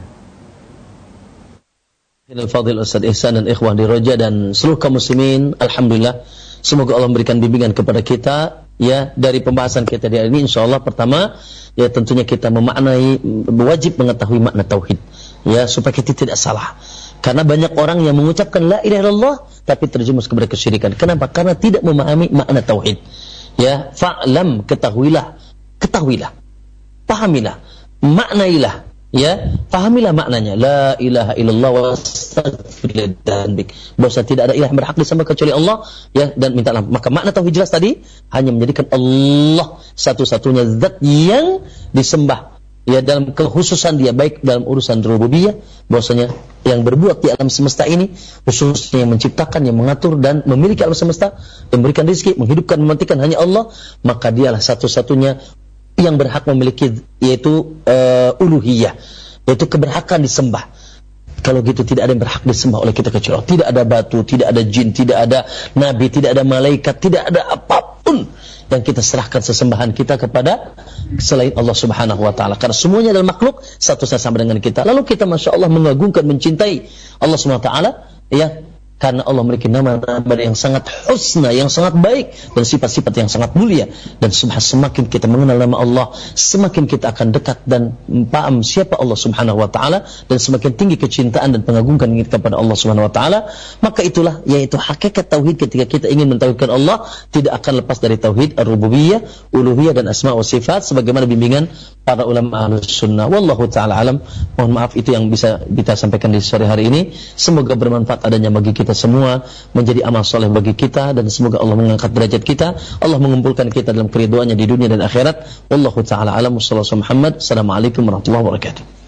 Al-Fadhil Ustaz Ihsan dan ikhwah di Roja dan seluruh kaum muslimin, alhamdulillah, semoga Allah memberikan bimbingan kepada kita ya dari pembahasan kita di hari ini. Insyaallah pertama ya tentunya kita memaknai, wajib mengetahui makna tauhid ya supaya kita tidak salah. Karena banyak orang yang mengucapkan la ilaha illallah tapi terjerumus kepada kesyirikan. Kenapa? Karena tidak memahami makna tauhid. Ya, fa'lam, ketahuilah, ketahuilah, pahamilah, maknailah, ya, pahamilah maknanya. La ilaha illallah wa astaghfirullah dzambik. Bahwa tidak ada ilah yang berhak disembah kecuali Allah, ya, dan mintalah. Maka makna tauhid jelas tadi hanya menjadikan Allah satu-satunya zat yang disembah. Ya, dalam kekhususan dia, baik dalam urusan rububiyah, bahwasanya yang berbuat di alam semesta ini, khususnya yang menciptakan, yang mengatur dan memiliki alam semesta, yang memberikan rezeki, menghidupkan, mematikan hanya Allah, maka dialah satu-satunya yang berhak memiliki, yaitu uh, uluhiyah, yaitu keberhakan disembah. Kalau gitu tidak ada yang berhak disembah oleh kita kecuali Allah. Tidak ada batu, tidak ada jin, tidak ada nabi, tidak ada malaikat, tidak ada apapun yang kita serahkan sesembahan kita kepada selain Allah Subhanahu wa taala. Karena semuanya adalah makhluk satu sama dengan kita. Lalu kita Masya Allah mengagungkan, mencintai Allah Subhanahu wa taala, ya, karena Allah memiliki nama-nama yang sangat husna, yang sangat baik, dan sifat-sifat yang sangat mulia. Dan semakin kita mengenal nama Allah, semakin kita akan dekat dan paham siapa Allah Subhanahu wa taala, dan semakin tinggi kecintaan dan pengagungan kita kepada Allah Subhanahu wa taala. Maka itulah yaitu hakikat tauhid. Ketika kita ingin mentauhidkan Allah, tidak akan lepas dari tauhid ar-rububiyah, uluhiyah dan asma wa sifat sebagaimana bimbingan para ulama Ahlus Sunnah. Wallahu taala alam. Mohon maaf, itu yang bisa kita sampaikan di sore hari ini. Semoga bermanfaat adanya bagi kita semua, menjadi amal soleh bagi kita, dan semoga Allah mengangkat derajat kita, Allah mengumpulkan kita dalam keridhaannya di dunia dan akhirat. Wallahu taala alam. Wassalamualaikum warahmatullahi wabarakatuh.